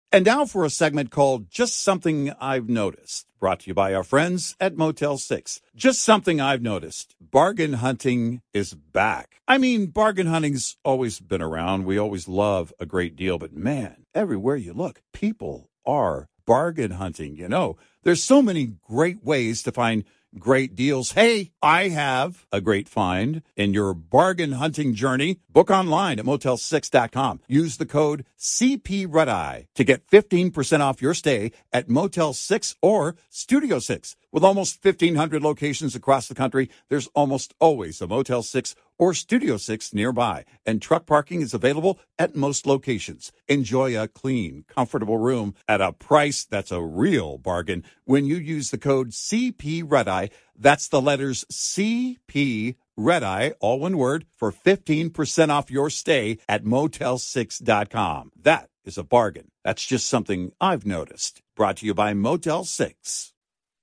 And now for a segment called Just Something I've Noticed, brought to you by our friends at Motel 6. Just something I've noticed. Bargain hunting is back. I mean, bargain hunting's always been around. We always love a great deal, but man, everywhere you look, people are bargain hunting. You know, there's so many great ways to find great deals. Hey, I have a great find in your bargain hunting journey. Book online at Motel6.com. Use the code CPRedEye to get 15% off your stay at Motel 6 or Studio 6. With almost 1,500 locations across the country, there's almost always a Motel 6 or Studio 6 nearby, and truck parking is available at most locations. Enjoy a clean, comfortable room at a price that's a real bargain when you use the code CPRedEye. That's the letters CP Redeye, all one word, for 15% off your stay at Motel6.com. That is a bargain. That's just something I've noticed. Brought to you by Motel 6.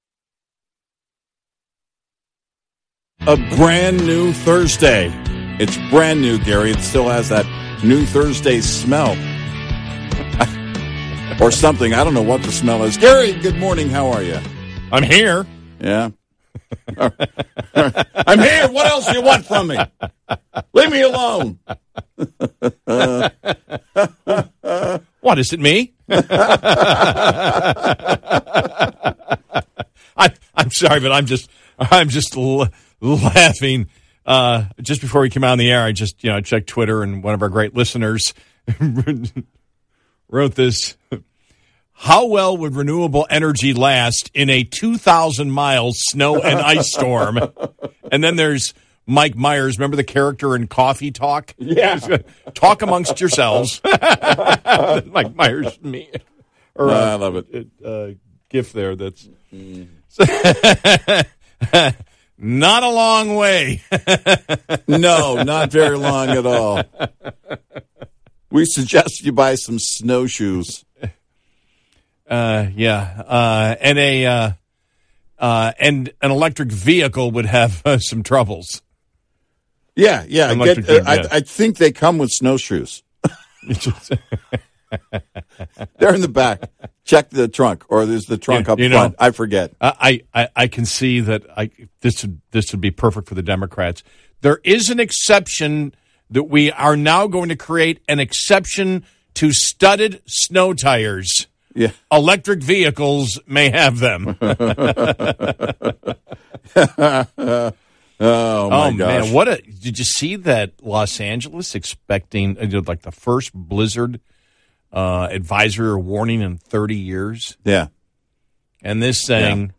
A brand new Thursday. It's brand new, Gary. It still has that new Thursday smell. Or something. I don't know what the smell is. Gary, good morning. How are you? I'm here. Yeah. I'm here. What else do you want from me? Leave me alone. What, is it me? I'm sorry, but I'm just laughing. Just before we came out on the air, I just checked Twitter, and one of our great listeners wrote this. How well would renewable energy last in a 2,000-mile snow and ice storm? And then there's Mike Myers. Remember the character in Coffee Talk? Yeah. Talk amongst yourselves. Mike Myers, me. Or, I love it. GIF there that's... Not a long way. No, not very long at all. We suggest you buy some snowshoes. And an electric vehicle would have some troubles. Yeah. I think they come with snowshoes. They're in the back. Check the trunk, or there's the trunk up front. I forget. I can see that this would be perfect for the Democrats. There is an exception that we are now going to create, an exception to studded snow tires. Yeah. Electric vehicles may have them. Oh my gosh. Man, did you see that Los Angeles expecting like the first blizzard advisory or warning in 30 years? Yeah. And this saying,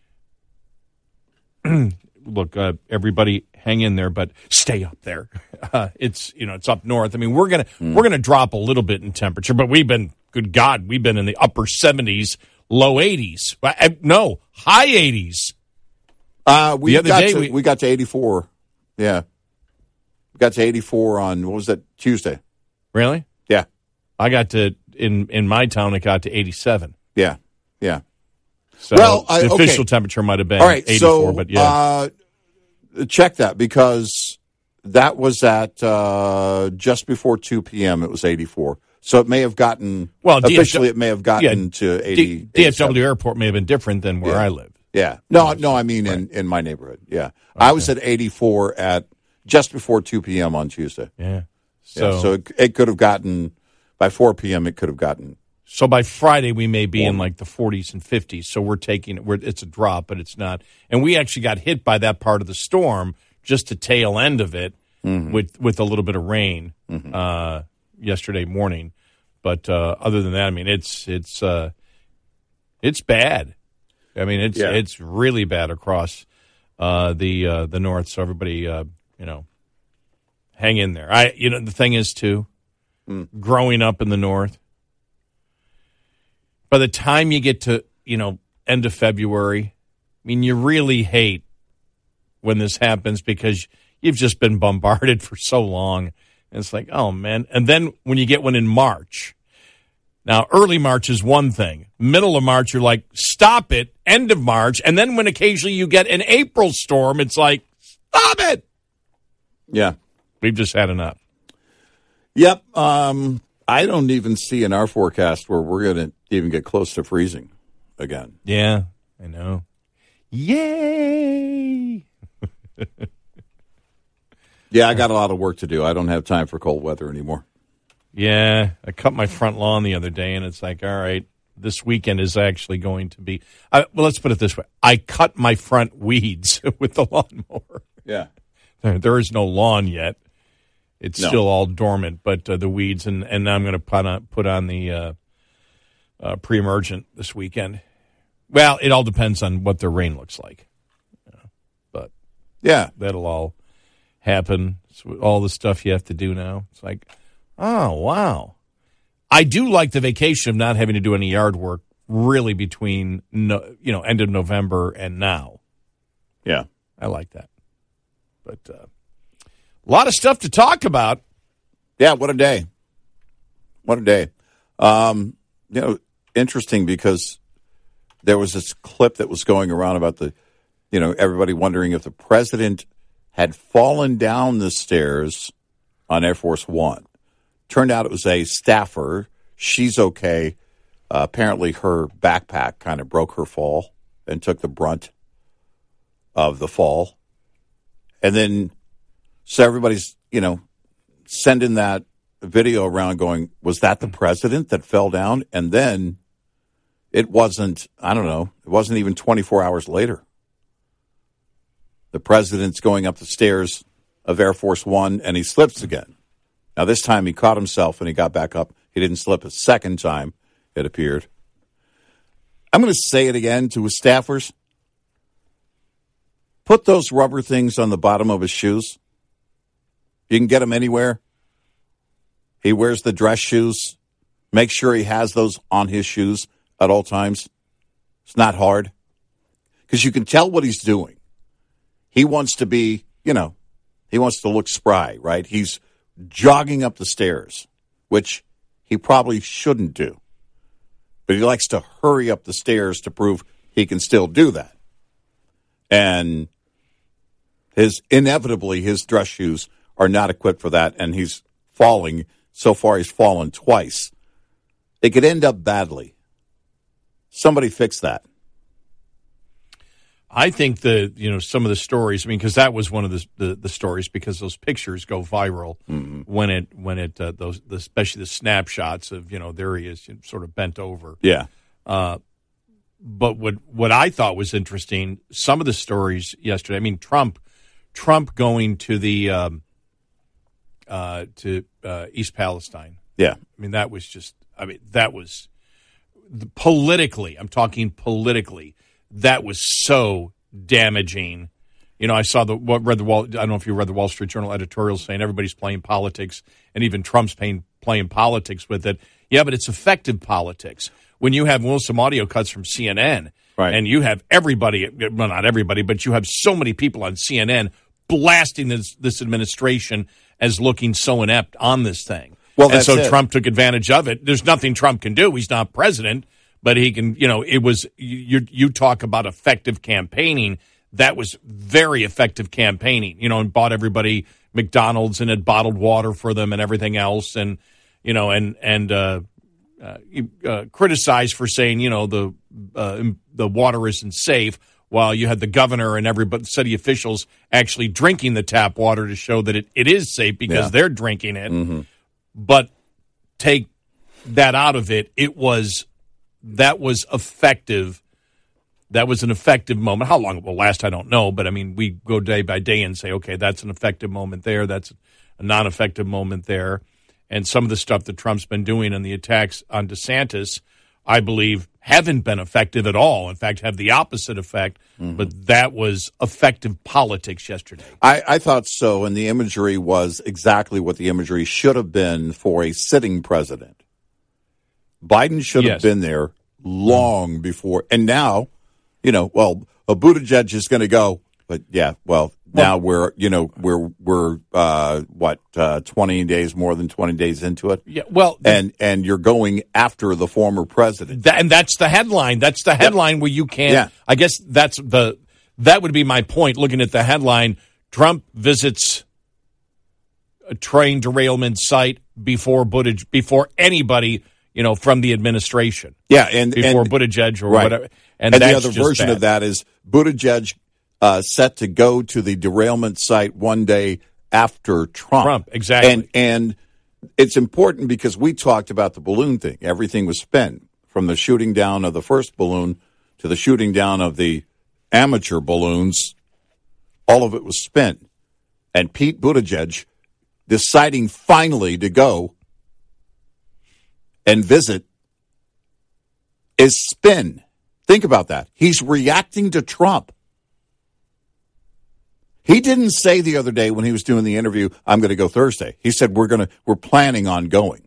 look, everybody hang in there, but stay up there. It's up north. I mean, we're gonna drop a little bit in temperature, but good God, we've been in the upper 70s, low 80s. No, high 80s. We got to 84. Yeah. We got to 84 on, what was that, Tuesday? Really? Yeah. I got to, in my town, it got to 87. Yeah. So the official temperature might have been 84, but yeah. Check that, because that was at just before 2 p.m. It was 84. So it may have gotten, officially it may have gotten to 80. DFW Airport may have been different than where I live. Yeah. No, I mean in my neighborhood. Yeah. Okay. I was at 84 at just before 2 p.m. on Tuesday. Yeah. So it could have gotten, by 4 p.m. it could have gotten. So by Friday we may be in like the 40s and 50s. So it's a drop, but it's not. And we actually got hit by that part of the storm, just the tail end of it, with a little bit of rain yesterday morning. But other than that, I mean, it's bad. I mean, it's really bad across the north. So everybody, hang in there. The thing is too, growing up in the north, by the time you get to end of February, I mean, you really hate when this happens, because you've just been bombarded for so long. And it's like, oh man. And then when you get one in March. Now, early March is one thing. Middle of March, you're like, stop it. End of March. And then when occasionally you get an April storm, it's like, stop it. Yeah. We've just had enough. Yep. I I don't even see in our forecast where we're going to even get close to freezing again. Yeah, I know. Yay! Yeah, I got a lot of work to do. I don't have time for cold weather anymore. Yeah, I cut my front lawn the other day, and it's like, all right, this weekend is actually going to be. Well, let's put it this way: I cut my front weeds with the lawnmower. Yeah, there is no lawn yet; it's still all dormant. But the weeds, and I'm going to put on the pre-emergent this weekend. Well, it all depends on what the rain looks like, but yeah, that'll all happen. So all the stuff you have to do now. It's like, oh, wow. I do like the vacation of not having to do any yard work really between, end of November and now. Yeah. I like that. But a lot of stuff to talk about. Yeah, what a day. What a day. Interesting because there was this clip that was going around about everybody wondering if the president had fallen down the stairs on Air Force One. Turned out it was a staffer. She's okay. Apparently her backpack kind of broke her fall and took the brunt of the fall. And then, so everybody's, sending that video around going, was that the president that fell down? And then it wasn't even 24 hours later. The president's going up the stairs of Air Force One, and he slips again. Now, this time he caught himself, and he got back up. He didn't slip a second time, it appeared. I'm going to say it again to his staffers. Put those rubber things on the bottom of his shoes. You can get them anywhere. He wears the dress shoes. Make sure he has those on his shoes at all times. It's not hard. Because you can tell what he's doing. He wants to be, he wants to look spry, right? He's jogging up the stairs, which he probably shouldn't do. But he likes to hurry up the stairs to prove he can still do that. And inevitably, his dress shoes are not equipped for that, and he's falling. So far, he's fallen twice. It could end up badly. Somebody fix that. I think some of the stories. I mean, because that was one of the stories, because those pictures go viral when it those especially the snapshots of there he is sort of bent over. Yeah. But what I thought was interesting, some of the stories yesterday. I mean, Trump going to the East Palestine. Yeah. I mean, that was politically. I'm talking politically. That was so damaging. I saw I don't know if you read the Wall Street Journal editorial saying everybody's playing politics, and even Trump's playing politics with it. Yeah, but it's effective politics. When you have some audio cuts from CNN, right, and you have everybody, well, not everybody, but you have so many people on CNN blasting this administration as looking so inept on this thing. Well, and so it. Trump took advantage of it. There's nothing Trump can do. He's not president. But he can, it was, you talk about effective campaigning. That was very effective campaigning, and bought everybody McDonald's and had bottled water for them and everything else. And, criticized for saying, the water isn't safe, while you had the governor and everybody, city officials actually drinking the tap water to show that it is safe because they're drinking it. Mm-hmm. But take that out of it, that was effective. That was an effective moment. How long it will last, I don't know. But, I mean, we go day by day and say, okay, that's an effective moment there. That's a non-effective moment there. And some of the stuff that Trump's been doing and the attacks on DeSantis, I believe, haven't been effective at all. In fact, have the opposite effect. Mm-hmm. But that was effective politics yesterday. I thought so. And the imagery was exactly what the imagery should have been for a sitting president. Biden should have been there long before. And now, a Buttigieg is going to go. But, now we're 20 days, more than 20 days into it. Yeah, well. And you're going after the former president. And that's the headline. That's the headline where you can't. Yeah. I guess that would be my point, looking at the headline. Trump visits train derailment site before anybody, from the administration. Yeah, and before Buttigieg or right. whatever. And the other version of that is Buttigieg set to go to the derailment site one day after Trump. Exactly. And it's important because we talked about the balloon thing. Everything was spent, from the shooting down of the first balloon to the shooting down of the amateur balloons. All of it was spent. And Pete Buttigieg deciding finally to go and visit is spin. Think about that. He's reacting to Trump. He didn't say the other day when he was doing the interview, I'm going to go Thursday. He said, we're planning on going.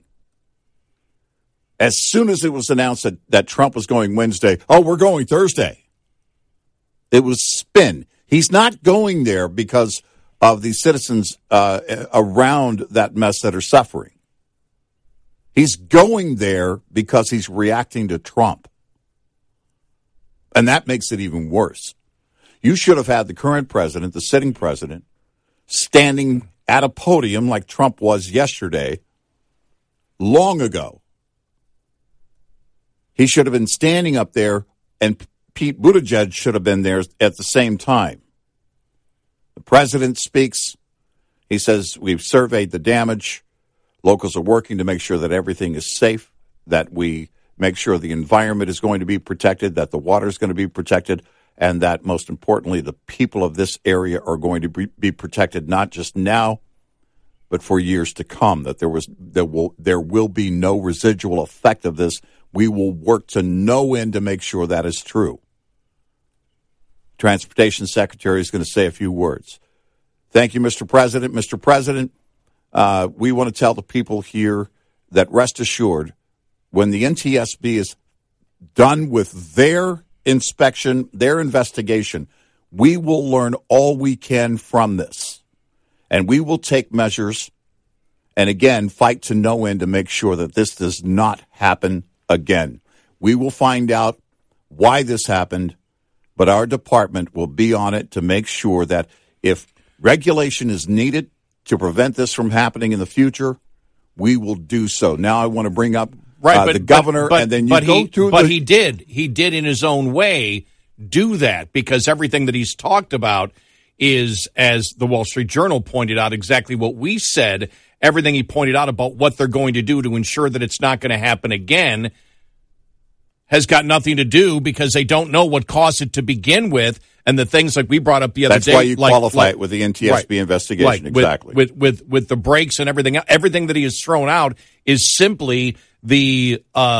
As soon as it was announced that Trump was going Wednesday, we're going Thursday. It was spin. He's not going there because of the citizens around that mess that are suffering. He's going there because he's reacting to Trump. And that makes it even worse. You should have had the current president, the sitting president, standing at a podium like Trump was yesterday, long ago. He should have been standing up there, and Pete Buttigieg should have been there at the same time. The president speaks. He says, we've surveyed the damage. Locals are working to make sure that everything is safe, that we make sure the environment is going to be protected, that the water is going to be protected, and that, most importantly, the people of this area are going to be protected not just now, but for years to come, that there will be no residual effect of this. We will work to no end to make sure that is true. Transportation Secretary is going to say a few words. Thank you, Mr. President. Mr. President, we want to tell the people here that rest assured, when the NTSB is done with their inspection, their investigation, we will learn all we can from this. And we will take measures and, again, fight to no end to make sure that this does not happen again. We will find out why this happened, but our department will be on it to make sure that if regulation is needed to prevent this from happening in the future, we will do so. Now I want to bring up the governor, and then you he did in his own way do that, because everything that he's talked about is, as the Wall Street Journal pointed out, exactly what we said. Everything he pointed out about what they're going to do to ensure that it's not going to happen again has got nothing to do, because they don't know what caused it to begin with. And the things like we brought up the other day. That's why you qualify it with the NTSB investigation. Right. Exactly. With the brakes and everything. Everything that he has thrown out is simply the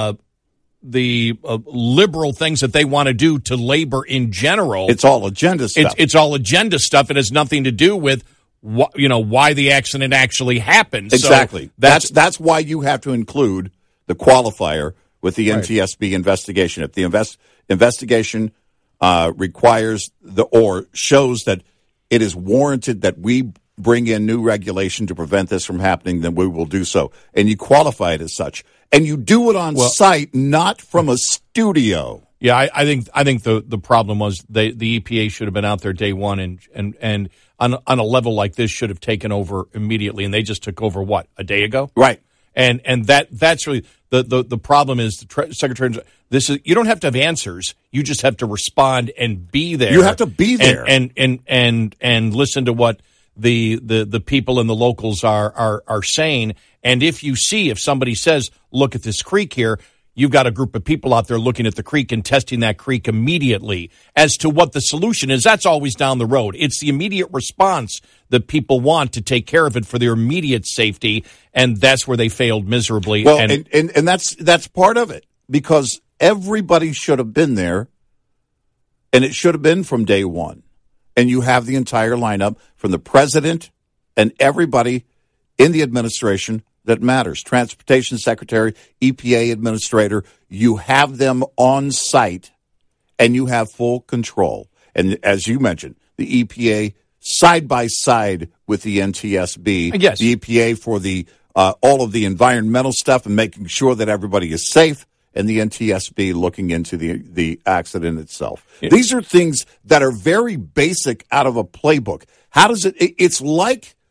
liberal things that they want to do to labor in general. It's all agenda stuff. It's all agenda stuff. It has nothing to do with why the accident actually happened. Exactly. So that's why you have to include the qualifier with the NTSB investigation. If the investigation requires or shows that it is warranted that we bring in new regulation to prevent this from happening, then we will do so. And you qualify it as such. And you do it on site, not from a studio. Yeah, I think the problem was the EPA should have been out there day one and on a level like this should have taken over immediately, and they just took over a day ago? Right. And that's really the problem is the Secretary. You don't have to have answers. You just have to respond and be there. You have to be there and listen to what the people and the locals are saying. And if somebody says, look at this creek here, you've got a group of people out there looking at the creek and testing that creek immediately. As to what the solution is, that's always down the road. It's the immediate response that people want to take care of it for their immediate safety, and that's where they failed miserably. Well, and that's part of it, because everybody should have been there, and it should have been from day one. And you have the entire lineup from the president and everybody in the administration that matters. Transportation Secretary, EPA Administrator, you have them on site and you have full control. And as you mentioned, the EPA side by side with the NTSB, yes. The EPA for the all of the environmental stuff and making sure that everybody is safe, and the NTSB looking into the accident itself. Yeah. These are things that are very basic out of a playbook. How does it's like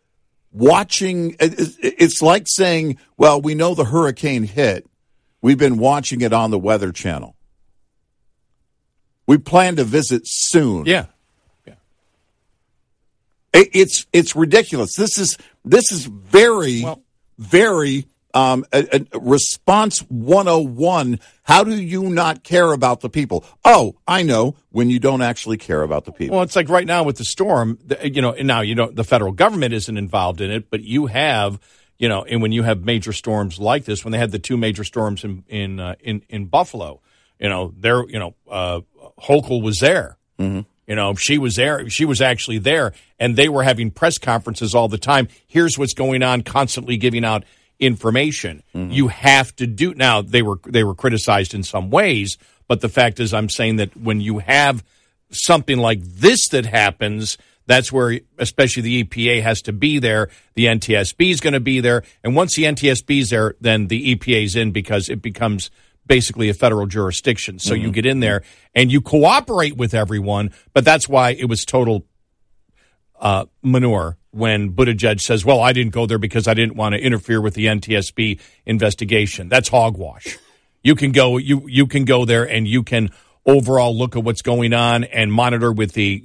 watching. It's like saying, well, we know the hurricane hit. We've been watching it on the Weather Channel. We plan to visit soon. Yeah. It's ridiculous. This is very a response 101. How do you not care about the people? Oh, I know, when you don't actually care about the people. Well, it's like right now with the storm, the federal government isn't involved in it, but you have, and when you have major storms like this, when they had the two major storms in Buffalo, Hochul was there. Mm-hmm. She was there. She was actually there, and they were having press conferences all the time. Here's what's going on, constantly giving out information. Mm-hmm. You have to do. Now, they were criticized in some ways, but the fact is, I'm saying that when you have something like this that happens, that's where especially the EPA has to be there. The NTSB is going to be there, and once the NTSB is there, then the EPA is in because it becomes basically a federal jurisdiction. So you get in there and you cooperate with everyone, but that's why it was total manure when Buttigieg says, well, I didn't go there because I didn't want to interfere with the NTSB investigation. That's hogwash. You can go there and you can overall look at what's going on and monitor with the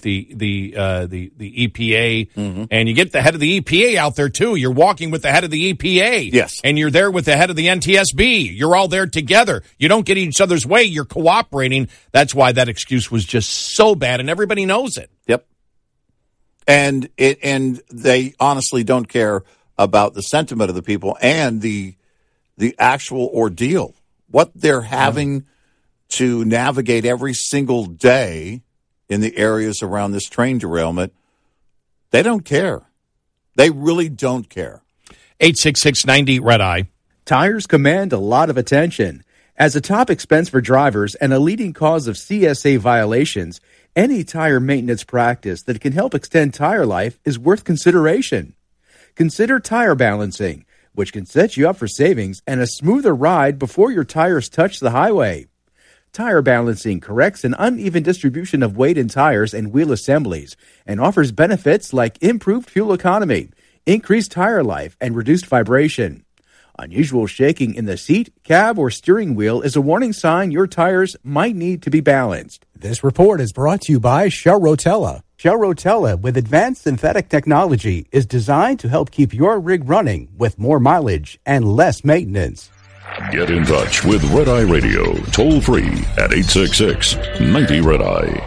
EPA. Mm-hmm. And you get the head of the EPA out there too. You're walking with the head of the EPA. Yes. And you're there with the head of the NTSB. You're all there together. You don't get each other's way. You're cooperating. That's why that excuse was just so bad, and everybody knows it. Yep. And they honestly don't care about the sentiment of the people and the actual ordeal. What they're having to navigate every single day in the areas around this train derailment, they don't care. They really don't care. 866-90-RED-EYE. Tires command a lot of attention. As a top expense for drivers and a leading cause of CSA violations, any tire maintenance practice that can help extend tire life is worth consideration. Consider tire balancing, which can set you up for savings and a smoother ride before your tires touch the highway. Tire balancing corrects an uneven distribution of weight in tires and wheel assemblies and offers benefits like improved fuel economy, increased tire life, and reduced vibration. Unusual shaking in the seat, cab, or steering wheel is a warning sign your tires might need to be balanced. This report is brought to you by Shell Rotella. Shell Rotella, with advanced synthetic technology, is designed to help keep your rig running with more mileage and less maintenance. Get in touch with Red Eye Radio, toll free at 866-90-RED-EYE.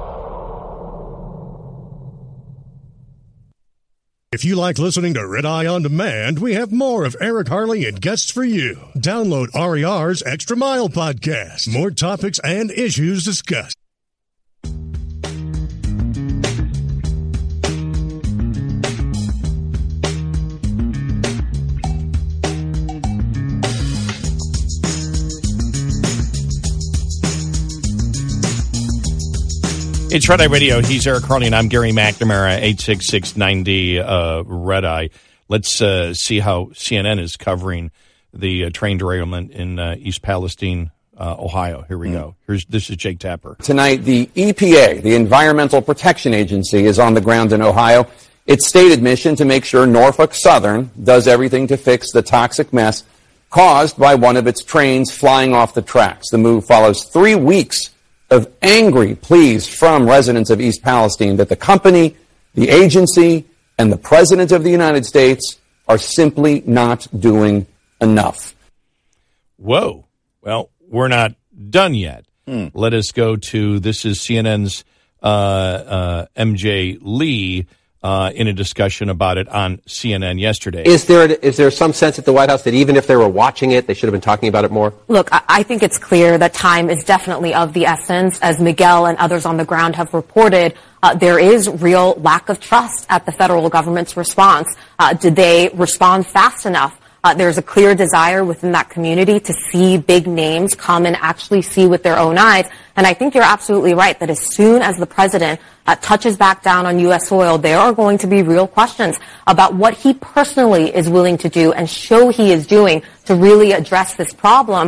If you like listening to Red Eye On Demand, we have more of Eric Harley and guests for you. Download RER's Extra Mile podcast. More topics and issues discussed. It's Red Eye Radio. He's Eric Harley, and I'm Gary McNamara, 86690 Red Eye. Let's see how CNN is covering the train derailment in East Palestine, Ohio. Here we go. This is Jake Tapper. Tonight, the EPA, the Environmental Protection Agency, is on the ground in Ohio. Its stated mission to make sure Norfolk Southern does everything to fix the toxic mess caused by one of its trains flying off the tracks. The move follows 3 weeks of angry pleas from residents of East Palestine that the company, the agency, and the President of the United States are simply not doing enough. Whoa. Well, we're not done yet. Let us go to, this is CNN's MJ Lee in a discussion about it on CNN yesterday. Is there some sense at the White House that even if they were watching it, they should have been talking about it more? Look, I think it's clear that time is definitely of the essence. As Miguel and others on the ground have reported, there is real lack of trust at the federal government's response. Did they respond fast enough? There's a clear desire within that community to see big names come and actually see with their own eyes. And I think you're absolutely right that as soon as the president touches back down on U.S. soil, there are going to be real questions about what he personally is willing to do and show he is doing to really address this problem.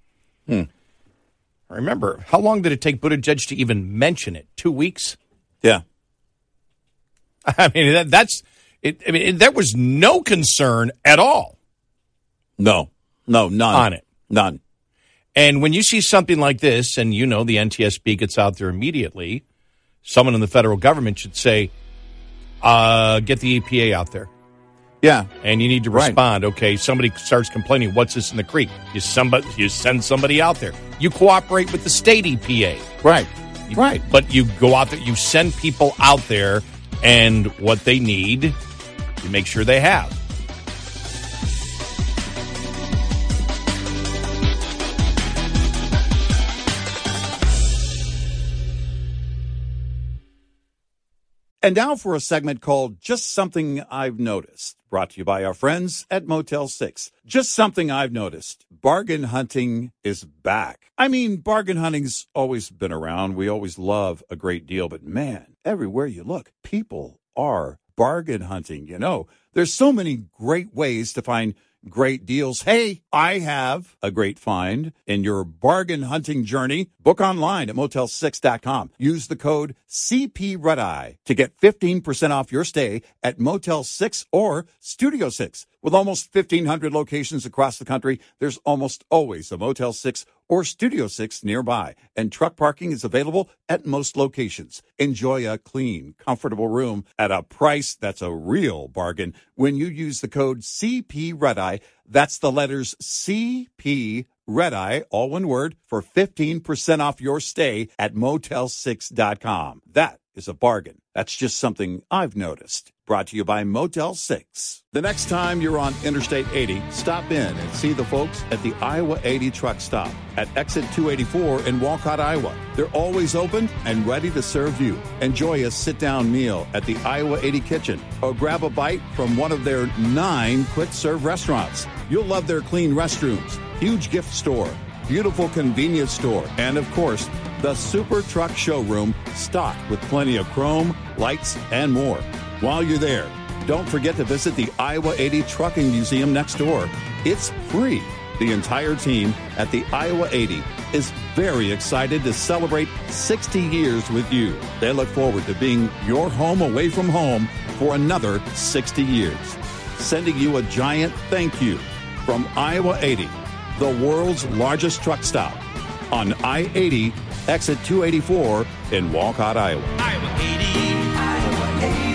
Remember, how long did it take Buttigieg to even mention it? 2 weeks? Yeah. I mean, that's There was no concern at all. No, none. On it. None. And when you see something like this, and the NTSB gets out there immediately, someone in the federal government should say, get the EPA out there. Yeah. And you need to respond. Okay, somebody starts complaining, what's this in the creek? You send somebody out there. You cooperate with the state EPA. Right. But you go out there, you send people out there, and what they need, you make sure they have. And now for a segment called Just Something I've Noticed, brought to you by our friends at Motel 6. Just something I've noticed. Bargain hunting is back. I mean, bargain hunting's always been around. We always love a great deal. But man, everywhere you look, people are bargain hunting. There's so many great ways to find great deals. Hey, I have a great find in your bargain hunting journey. Book online at Motel6.com. Use the code CPRedEye to get 15% off your stay at Motel 6 or Studio 6. With almost 1,500 locations across the country, there's almost always a Motel 6 or Studio 6 nearby, and truck parking is available at most locations. Enjoy a clean, comfortable room at a price that's a real bargain when you use the code CPRedEye. That's the letters CP Redeye, all one word, for 15% off your stay at Motel6.com. That is a bargain. That's just something I've noticed. Brought to you by Motel 6. The next time you're on Interstate 80, stop in and see the folks at the Iowa 80 truck stop at exit 284 in Walcott, Iowa. They're always open and ready to serve you. Enjoy a sit-down meal at the Iowa 80 kitchen or grab a bite from one of their 9 quick-serve restaurants. You'll love their clean restrooms, huge gift store, beautiful convenience store, and of course, the Super Truck Showroom stocked with plenty of chrome, lights, and more. While you're there, don't forget to visit the Iowa 80 Trucking Museum next door. It's free. The entire team at the Iowa 80 is very excited to celebrate 60 years with you. They look forward to being your home away from home for another 60 years. Sending you a giant thank you from Iowa 80, the world's largest truck stop on I-80, exit 284 in Walcott, Iowa. Iowa 80, Iowa 80.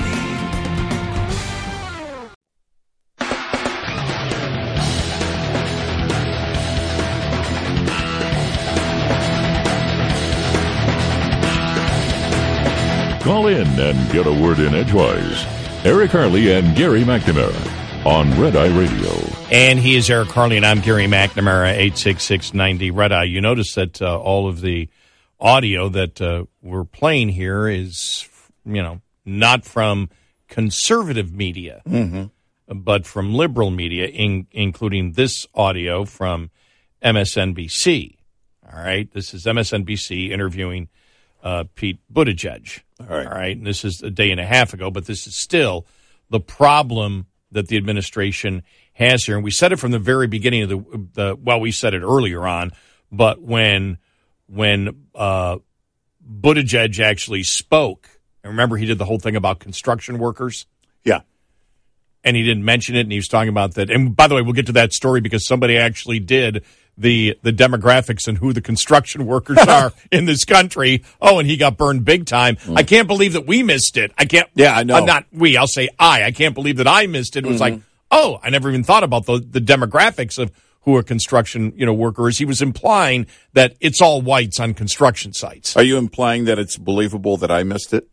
Call in and get a word in edgewise. Eric Harley and Gary McNamara on Red Eye Radio. And he is Eric Harley, and I'm Gary McNamara, 86690 Red Eye. You notice that all of the audio that we're playing here is, not from conservative media, but from liberal media, including this audio from MSNBC. All right, this is MSNBC interviewing Pete Buttigieg. All right, and this is a day and a half ago, but this is still the problem that the administration has here. And we said it from the very beginning of we said it earlier on, but when Buttigieg actually spoke, and remember he did the whole thing about construction workers? Yeah. And he didn't mention it, and he was talking about that. And by the way, we'll get to that story because somebody actually did the demographics and who the construction workers are in this country. Oh, and he got burned big time. I can't believe that we missed it. I can't. Yeah, I know. Not we. I'll say I can't believe that I missed it. It was like, oh, I never even thought about the demographics of who are construction workers. He was implying that it's all whites on construction sites. Are you implying that it's believable that I missed it?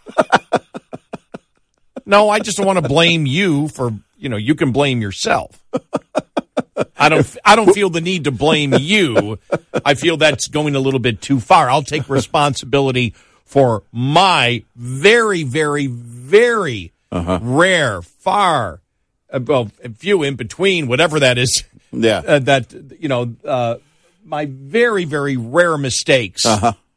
No, I just don't want to blame you for, you can blame yourself. I don't feel the need to blame you. I feel that's going a little bit too far. I'll take responsibility for my very, very, very rare, far, few in between, whatever that is. Yeah. My very, very rare mistakes.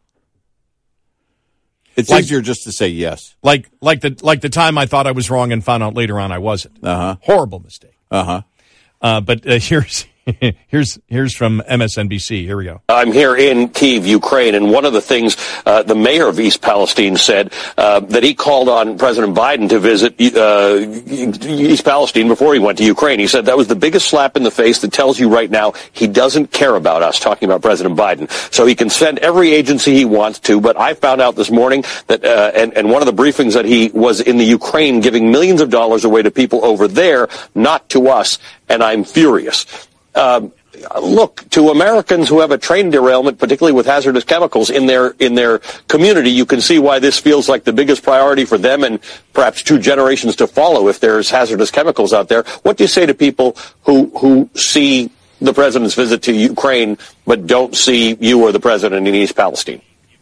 It's easier just to say yes. Like the time I thought I was wrong and found out later on I wasn't. Horrible mistake. But here's Here's from MSNBC. Here we go. I'm here in Kyiv, Ukraine, and one of the things the mayor of East Palestine said that he called on President Biden to visit East Palestine before he went to Ukraine. He said that was the biggest slap in the face that tells you right now he doesn't care about us, talking about President Biden. So he can send every agency he wants to, but I found out this morning that, and one of the briefings that he was in the Ukraine giving millions of dollars away to people over there, not to us, and I'm furious. Look, to Americans who have a train derailment, particularly with hazardous chemicals in their community, you can see why this feels like the biggest priority for them and perhaps 2 generations to follow if there's hazardous chemicals out there. What do you say to people who see the president's visit to Ukraine but don't see you or the president in East Palestine?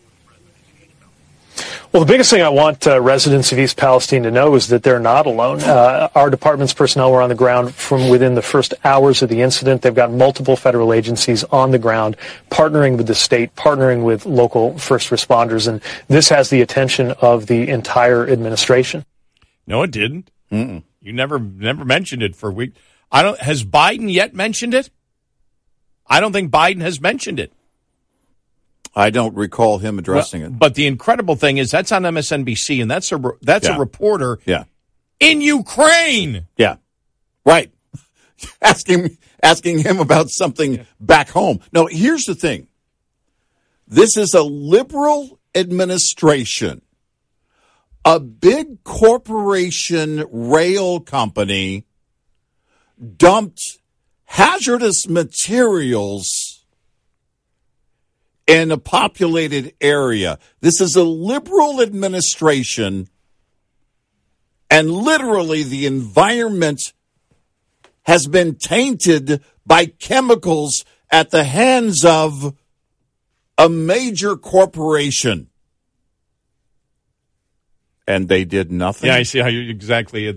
Well, the biggest thing I want residents of East Palestine to know is that they're not alone. Our department's personnel were on the ground from within the first hours of the incident. They've got multiple federal agencies on the ground, partnering with the state, partnering with local first responders, and this has the attention of the entire administration. No, it didn't. Mm-mm. You never mentioned it for a week. Has Biden yet mentioned it? I don't think Biden has mentioned it. I don't recall him addressing it. But the incredible thing is that's on MSNBC, and that's a reporter in Ukraine. Yeah, right. asking him about something back home. No, here's the thing. This is a liberal administration. A big corporation rail company dumped hazardous materials in a populated area. This is a liberal administration, and literally the environment has been tainted by chemicals at the hands of a major corporation. And they did nothing. Yeah, I see how you exactly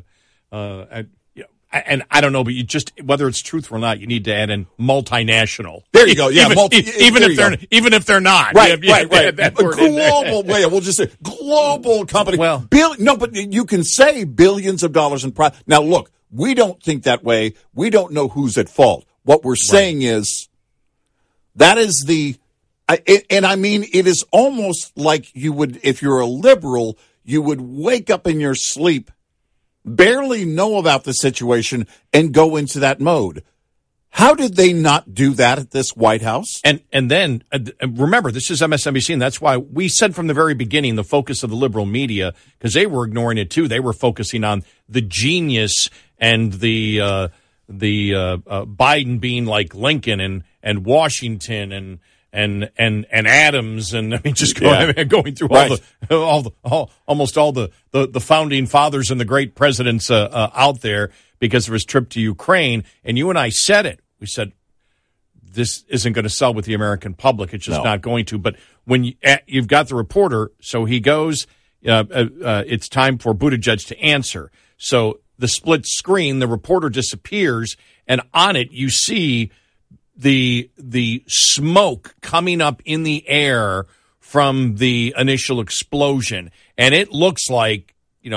and I don't know, but you just, whether it's truthful or not, you need to add in multinational. There you go. Yeah, even if they're not. Right. That global. We'll just say global company. Well, but you can say billions of dollars in profit. Now, look, we don't think that way. We don't know who's at fault. What we're saying is that is and I mean, it is almost like you would, if you're a liberal, you would wake up in your sleep, barely know about the situation, and go into that mode. How did they not do that at this White House? And then, remember, this is MSNBC, and that's why we said from the very beginning the focus of the liberal media, because they were ignoring it too. They were focusing on the genius and the Biden being like Lincoln and Washington and Adams, and I mean, just going through almost all the founding fathers and the great presidents out there because of his trip to Ukraine. And you and I said it. We said this isn't going to sell with the American public. It's just not going to. But when you've got the reporter, so he goes, it's time for Buttigieg to answer. So the split screen, the reporter disappears, and on it you see the smoke coming up in the air from the initial explosion, and it looks like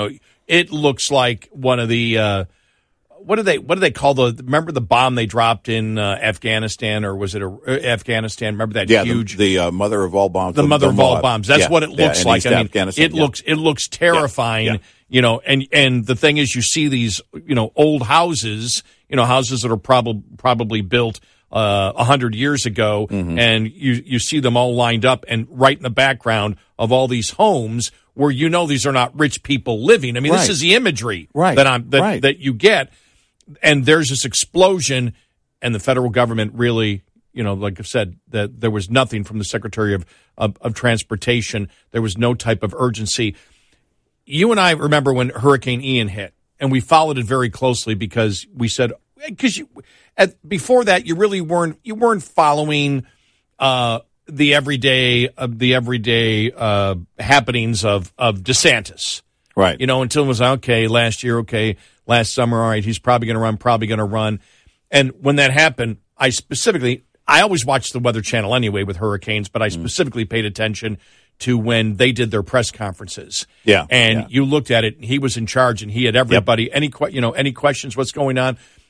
one of the what do they call remember the bomb they dropped in Afghanistan, or was it Afghanistan? Remember that huge the mother of all bombs? The mother of all bombs. That's what it looks like. I mean, it looks terrifying. Yeah. And the thing is, you see these old houses, houses that are probably built 100 years ago, and you see them all lined up, and right in the background of all these homes where these are not rich people living. I mean, this is the imagery that you get, and there's this explosion, and the federal government really, like I said, that there was nothing from the Secretary of Transportation. There was no type of urgency. You and I remember when Hurricane Ian hit, and we followed it very closely because we said, before that, you really weren't following the everyday happenings of DeSantis, right? Until it was last summer, all right, he's probably going to run, and when that happened, I always watched the Weather Channel anyway with hurricanes, but I specifically paid attention to when they did their press conferences. Yeah, and you looked at it, and he was in charge, and he had everybody. Any questions? What's going on?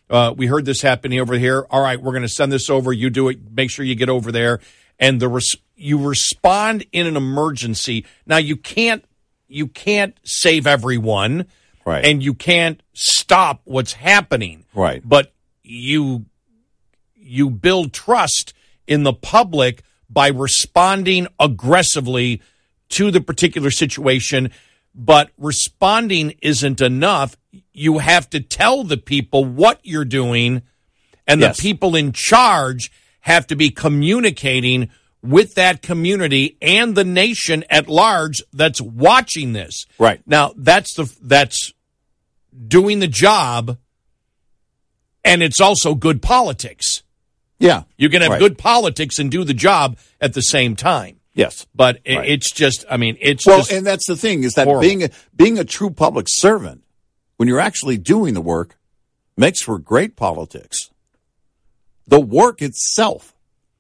We heard this happening over here. All right, we're going to send this over. You do it. Make sure you get over there. And you respond in an emergency. Now, you can't save everyone. Right. And you can't stop what's happening. Right. But you build trust in the public by responding aggressively to the particular situation. But responding isn't enough. You have to tell the people what you're doing, and the people in charge have to be communicating with that community and the nation at large that's watching this. Right. Now, that's doing the job, and it's also good politics. Yeah. You can have good politics and do the job at the same time. Yes. But it's just, it's well, just and that's the thing, is that horrible. being a true public servant, when you're actually doing the work, makes for great politics. The work itself.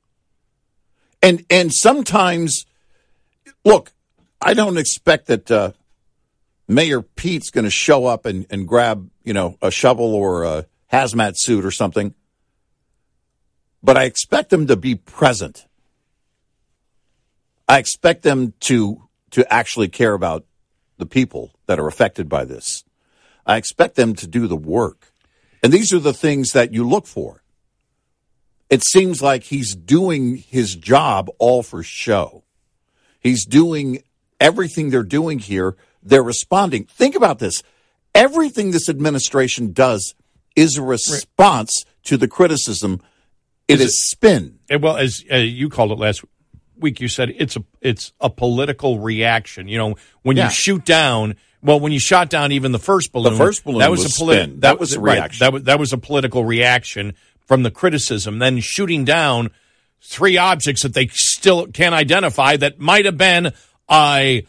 And sometimes, look, I don't expect that Mayor Pete's going to show up and grab, a shovel or a hazmat suit or something. But I expect them to be present. I expect them to actually care about the people that are affected by this. I expect them to do the work. And these are the things that you look for. It seems like he's doing his job all for show. He's doing everything they're doing here. They're responding. Think about this. Everything this administration does is a response to the criticism. It is spin. Well, as you called it last week, you said it's a political reaction. When you shoot down, when you shot down even the first balloon, that was a spin. That was a reaction. Right, that was a political reaction from the criticism. Then shooting down 3 objects that they still can't identify that might have been a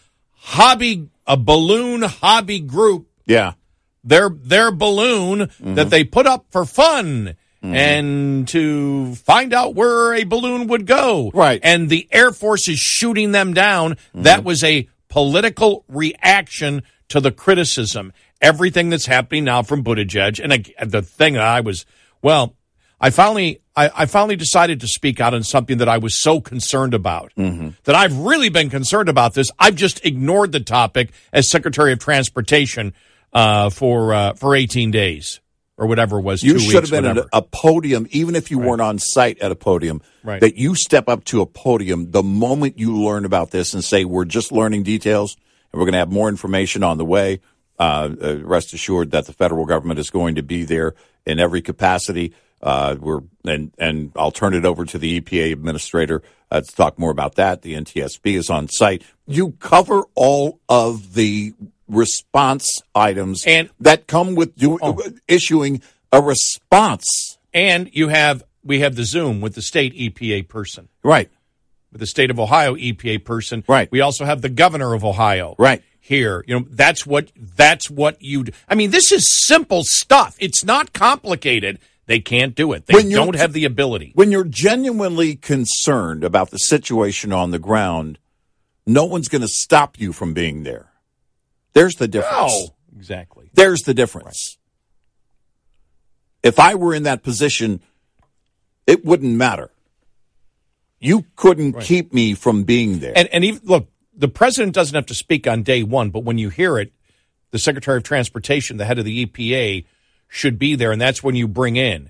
balloon hobby group. Yeah, their balloon that they put up for fun. And to find out where a balloon would go. Right. And the Air Force is shooting them down. That was a political reaction to the criticism. Everything that's happening now from Buttigieg. And the thing that I finally decided to speak out on something that I was so concerned about. That I've really been concerned about this. I've just ignored the topic as Secretary of Transportation for 18 days. Or whatever it was, 2 weeks, You should have been at a podium, even if you weren't on site at a podium, that you step up to a podium the moment you learn about this and say, we're just learning details, and we're going to have more information on the way. Rest assured that the federal government is going to be there in every capacity. And I'll turn it over to the EPA administrator to talk more about that. The NTSB is on site. You cover all of the response items and that come with issuing a response. And we have the Zoom with the state EPA person. Right. With the state of Ohio EPA person. Right. We also have the governor of Ohio. Right. Here. That's what you do. This is simple stuff. It's not complicated. They can't do it. They don't have the ability. When you're genuinely concerned about the situation on the ground, no one's going to stop you from being there. There's the difference. No, exactly. There's the difference. Right. If I were in that position, it wouldn't matter. You couldn't keep me from being there. And even, look, the president doesn't have to speak on day one, but when you hear it, the Secretary of Transportation, the head of the EPA, should be there, and that's when you bring in,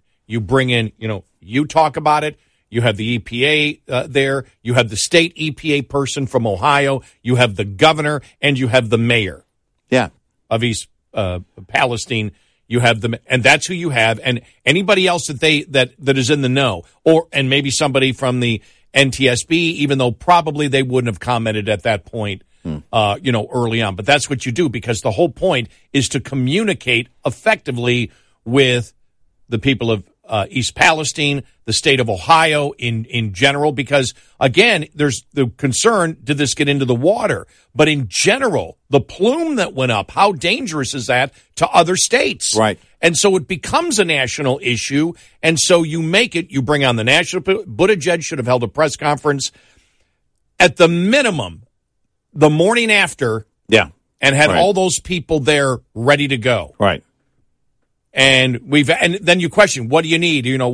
you talk about it, you have the EPA there, you have the state EPA person from Ohio, you have the governor, and you have the mayor of East Palestine. You have them, and that's who you have, and anybody else that is in the know, and maybe somebody from the NTSB, even though probably they wouldn't have commented at that point, early on. But that's what you do, because the whole point is to communicate effectively with the people of East Palestine, the state of Ohio in general, because, again, there's the concern, did this get into the water? But in general, the plume that went up, how dangerous is that to other states? Right. And so it becomes a national issue, and so you bring on the national. Buttigieg should have held a press conference at the minimum the morning after, and had all those people there ready to go. Right. And then you question, what do you need? There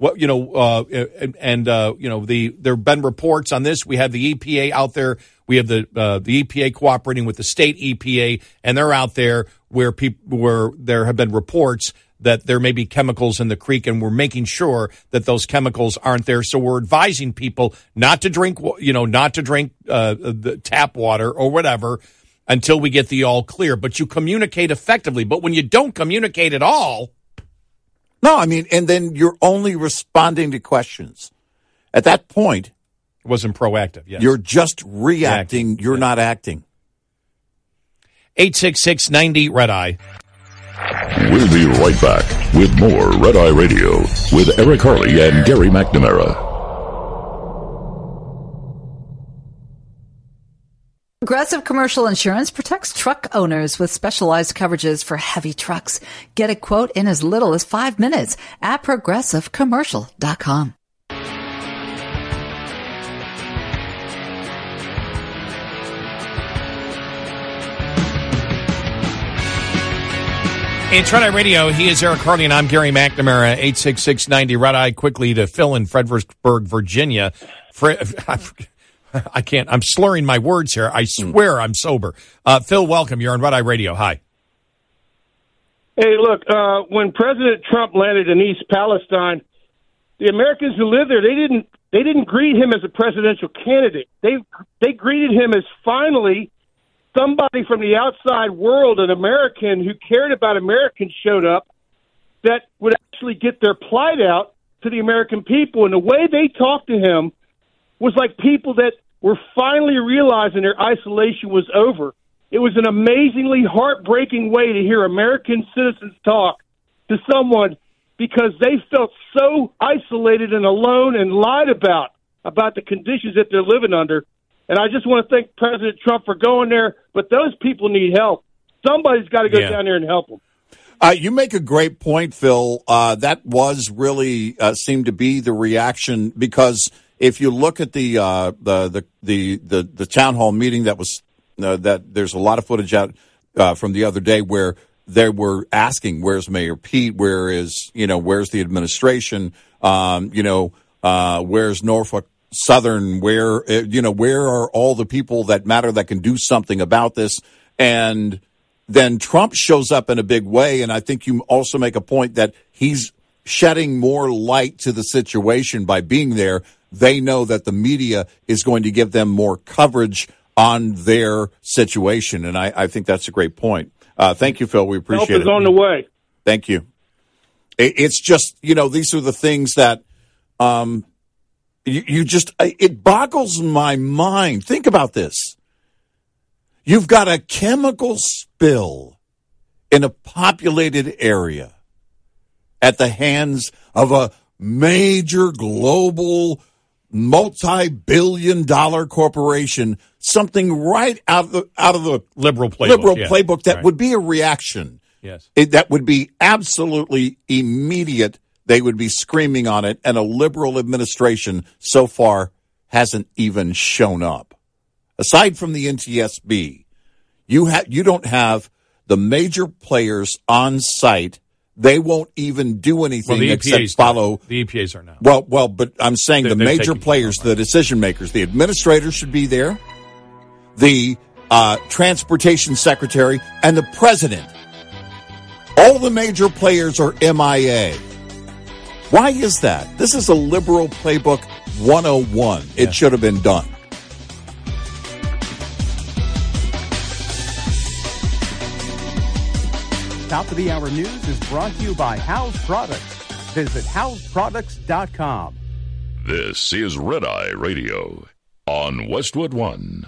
have been reports on this. We have the EPA out there. We have the EPA cooperating with the state EPA, and they're out there where there have been reports that there may be chemicals in the creek, and we're making sure that those chemicals aren't there. So we're advising people not to drink the tap water or whatever until we get the all clear. But you communicate effectively. But when you don't communicate at all. No, I mean, and then you're only responding to questions. At that point. It wasn't proactive, yes. You're just reacting. You're not acting. 866-90-RED-EYE. We'll be right back with more Red Eye Radio with Eric Harley and Gary McNamara. Progressive Commercial Insurance protects truck owners with specialized coverages for heavy trucks. Get a quote in as little as 5 minutes at progressivecommercial.com. It's Red Eye Radio. He is Eric Harley, and I'm Gary McNamara. 866-90-RED-EYE. Quickly to Phil in Fredericksburg, Virginia. I can't. I'm slurring my words here. I swear I'm sober. Phil, welcome. You're on Red Eye Radio. Hi. Hey, look, when President Trump landed in East Palestine, the Americans who lived there, they didn't greet him as a presidential candidate. They greeted him as finally somebody from the outside world, an American who cared about Americans, showed up that would actually get their plight out to the American people. And the way they talked to him was like people that were finally realizing their isolation was over. It was an amazingly heartbreaking way to hear American citizens talk to someone because they felt so isolated and alone and lied about the conditions that they're living under. And I just want to thank President Trump for going there, but those people need help. Somebody's got to go down there and help them. You make a great point, Phil. That was really seemed to be the reaction, because if you look at the town hall meeting that was that there's a lot of footage out from the other day where they were asking, "Where's Mayor Pete? Where's the administration? Where's Norfolk Southern? Where are all the people that matter that can do something about this?" And then Trump shows up in a big way, and I think you also make a point that he's shedding more light to the situation by being there. They know that the media is going to give them more coverage on their situation, and I think that's a great point. Thank you, Phil. We appreciate it. Help is on the way. Thank you. It's just, these are the things that it boggles my mind. Think about this. You've got a chemical spill in a populated area at the hands of a major global multi-billion-dollar corporation, something right out of the liberal playbook that would be a reaction. Yes. That would be absolutely immediate. They would be screaming on it, and a liberal administration so far hasn't even shown up. Aside from the NTSB, you don't have the major players on site. They won't even do anything except follow. The EPAs are now. Well, but I'm saying the major players, the decision makers, the administrators should be there, the transportation secretary, and the president. All the major players are MIA. Why is that? This is a liberal playbook 101. It should have been done. Top of the Hour News is brought to you by House Products. Visit houseproducts.com. This is Red Eye Radio on Westwood One.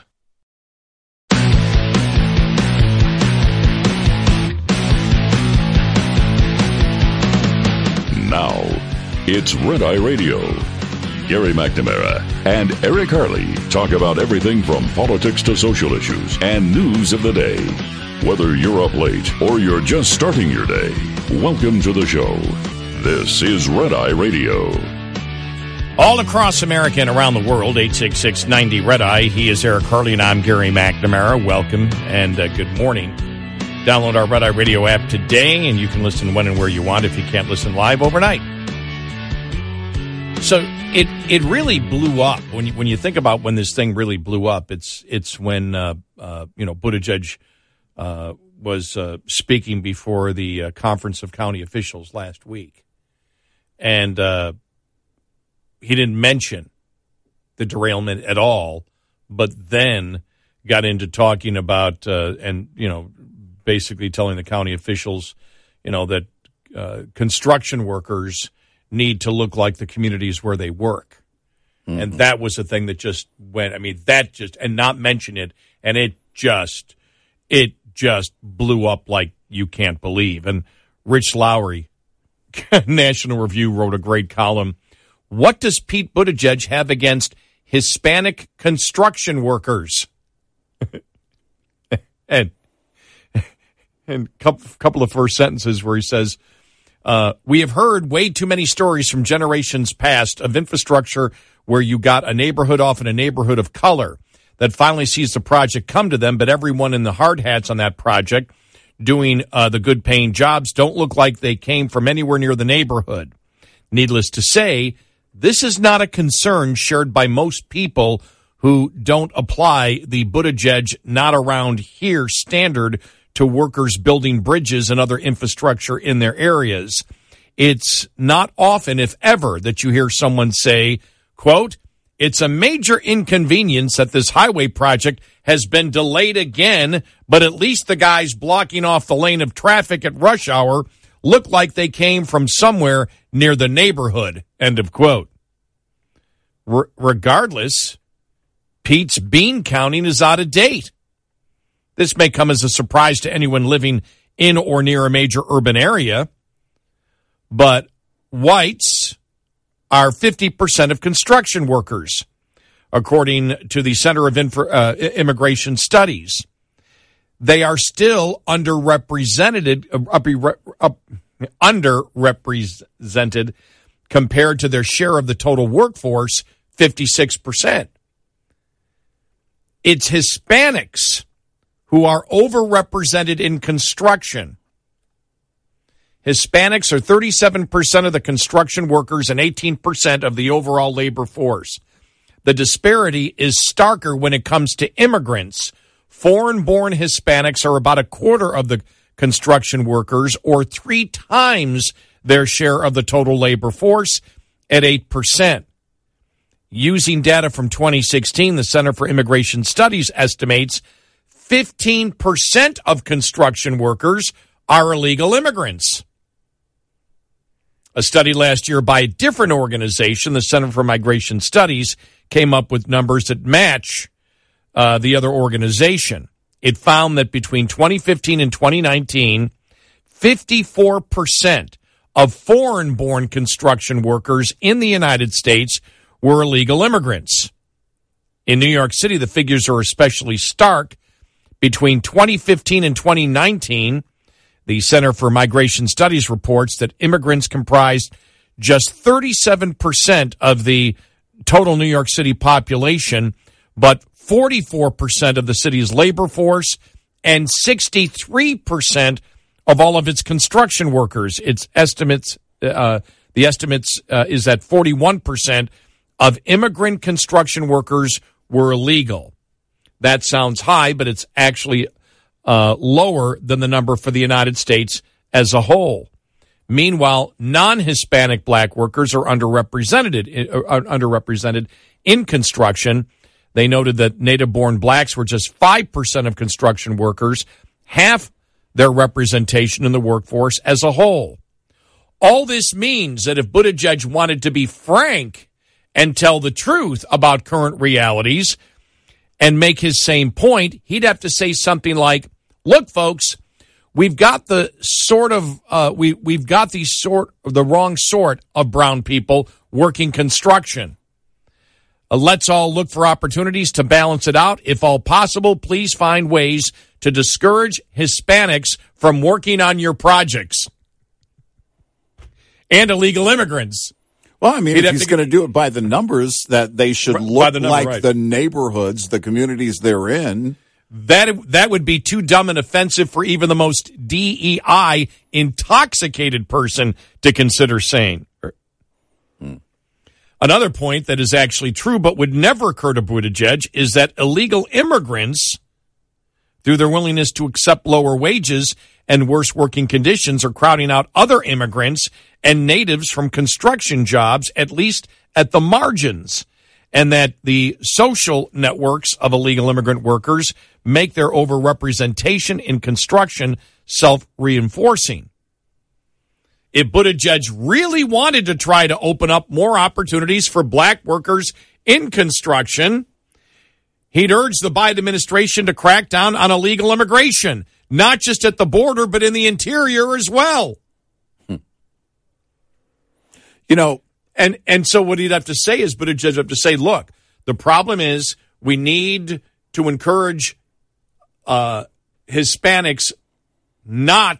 Now, it's Red Eye Radio. Gary McNamara and Eric Harley talk about everything from politics to social issues and news of the day. Whether you're up late or you're just starting your day, welcome to the show. This is Red Eye Radio. All across America and around the world, 866-90-RED-EYE. He is Eric Harley, and I'm Gary McNamara. Welcome and good morning. Download our Red Eye Radio app today, and you can listen when and where you want if you can't listen live overnight. So it really blew up when you think about when this thing really blew up. It's when Buttigieg was speaking before the Conference of County Officials last week, and he didn't mention the derailment at all, but then got into talking about basically telling the county officials, that construction workers need to look like the communities where they work. Mm-hmm. And that was the thing that just went, and not mention it, and it just blew up like you can't believe. And Rich Lowry, National Review, wrote a great column. What does Pete Buttigieg have against Hispanic construction workers? and couple of first sentences where he says, we have heard way too many stories from generations past of infrastructure where you got a neighborhood, often a neighborhood of color, that finally sees the project come to them, but everyone in the hard hats on that project doing the good-paying jobs don't look like they came from anywhere near the neighborhood. Needless to say, this is not a concern shared by most people who don't apply the Buttigieg not around here standard to workers building bridges and other infrastructure in their areas. It's not often, if ever, that you hear someone say, quote, it's a major inconvenience that this highway project has been delayed again, but at least the guys blocking off the lane of traffic at rush hour look like they came from somewhere near the neighborhood, end of quote. Regardless, Pete's bean counting is out of date. This may come as a surprise to anyone living in or near a major urban area, but whites are 50% of construction workers, according to the Center of Immigration Studies. They are still underrepresented compared to their share of the total workforce, 56%. It's Hispanics who are overrepresented in construction. Hispanics are 37% of the construction workers and 18% of the overall labor force. The disparity is starker when it comes to immigrants. Foreign-born Hispanics are about a quarter of the construction workers, or 3 times their share of the total labor force at 8%. Using data from 2016, the Center for Immigration Studies estimates 15% of construction workers are illegal immigrants. A study last year by a different organization, the Center for Migration Studies, came up with numbers that match the other organization. It found that between 2015 and 2019, 54% of foreign-born construction workers in the United States were illegal immigrants. In New York City, the figures are especially stark. Between 2015 and 2019, the Center for Migration Studies reports that immigrants comprised just 37% of the total New York City population, but 44% of the city's labor force and 63% of all of its construction workers. Its estimates, the estimates is that 41% of immigrant construction workers were illegal. That sounds high, but it's actually lower than the number for the United States as a whole. Meanwhile, non-Hispanic black workers are underrepresented in construction. They noted that native-born blacks were just 5% of construction workers, half their representation in the workforce as a whole. All this means that if Buttigieg wanted to be frank and tell the truth about current realities and make his same point, he'd have to say something like, look, folks, we've got the wrong sort of brown people working construction. Let's all look for opportunities to balance it out. If all possible, please find ways to discourage Hispanics from working on your projects. And illegal immigrants. Well, I mean, if he's going to do it by the numbers, that they should look like the neighborhoods, the communities they're in. That would be too dumb and offensive for even the most DEI intoxicated person to consider saying. Another point that is actually true but would never occur to Buttigieg is that illegal immigrants, through their willingness to accept lower wages and worse working conditions, are crowding out other immigrants and natives from construction jobs, at least at the margins, and that the social networks of illegal immigrant workers make their overrepresentation in construction self-reinforcing. If Buttigieg really wanted to try to open up more opportunities for black workers in construction, he'd urge the Biden administration to crack down on illegal immigration, not just at the border, but in the interior as well. You know, and so what he'd have to say is Buttigieg would have to say, look, the problem is we need to encourage Hispanics not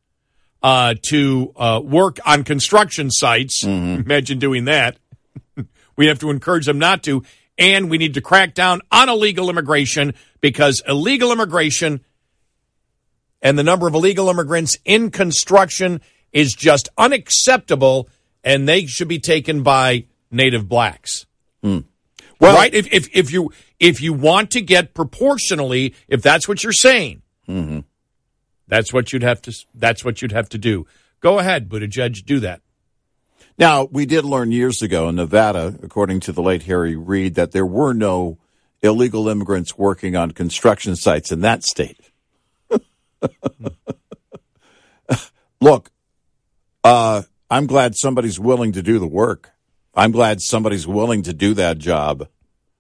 to work on construction sites. Imagine doing that. We have to encourage them not to. And we need to crack down on illegal immigration, because illegal immigration and the number of illegal immigrants in construction is just unacceptable, and they should be taken by native blacks. Well, right? If you want to get proportionally, if that's what you're saying, that's what you'd have to do. Go ahead, Buttigieg, do that. Now, we did learn years ago in Nevada, according to the late Harry Reid, that there were no illegal immigrants working on construction sites in that state. Look, I'm glad somebody's willing to do the work. I'm glad somebody's willing to do that job.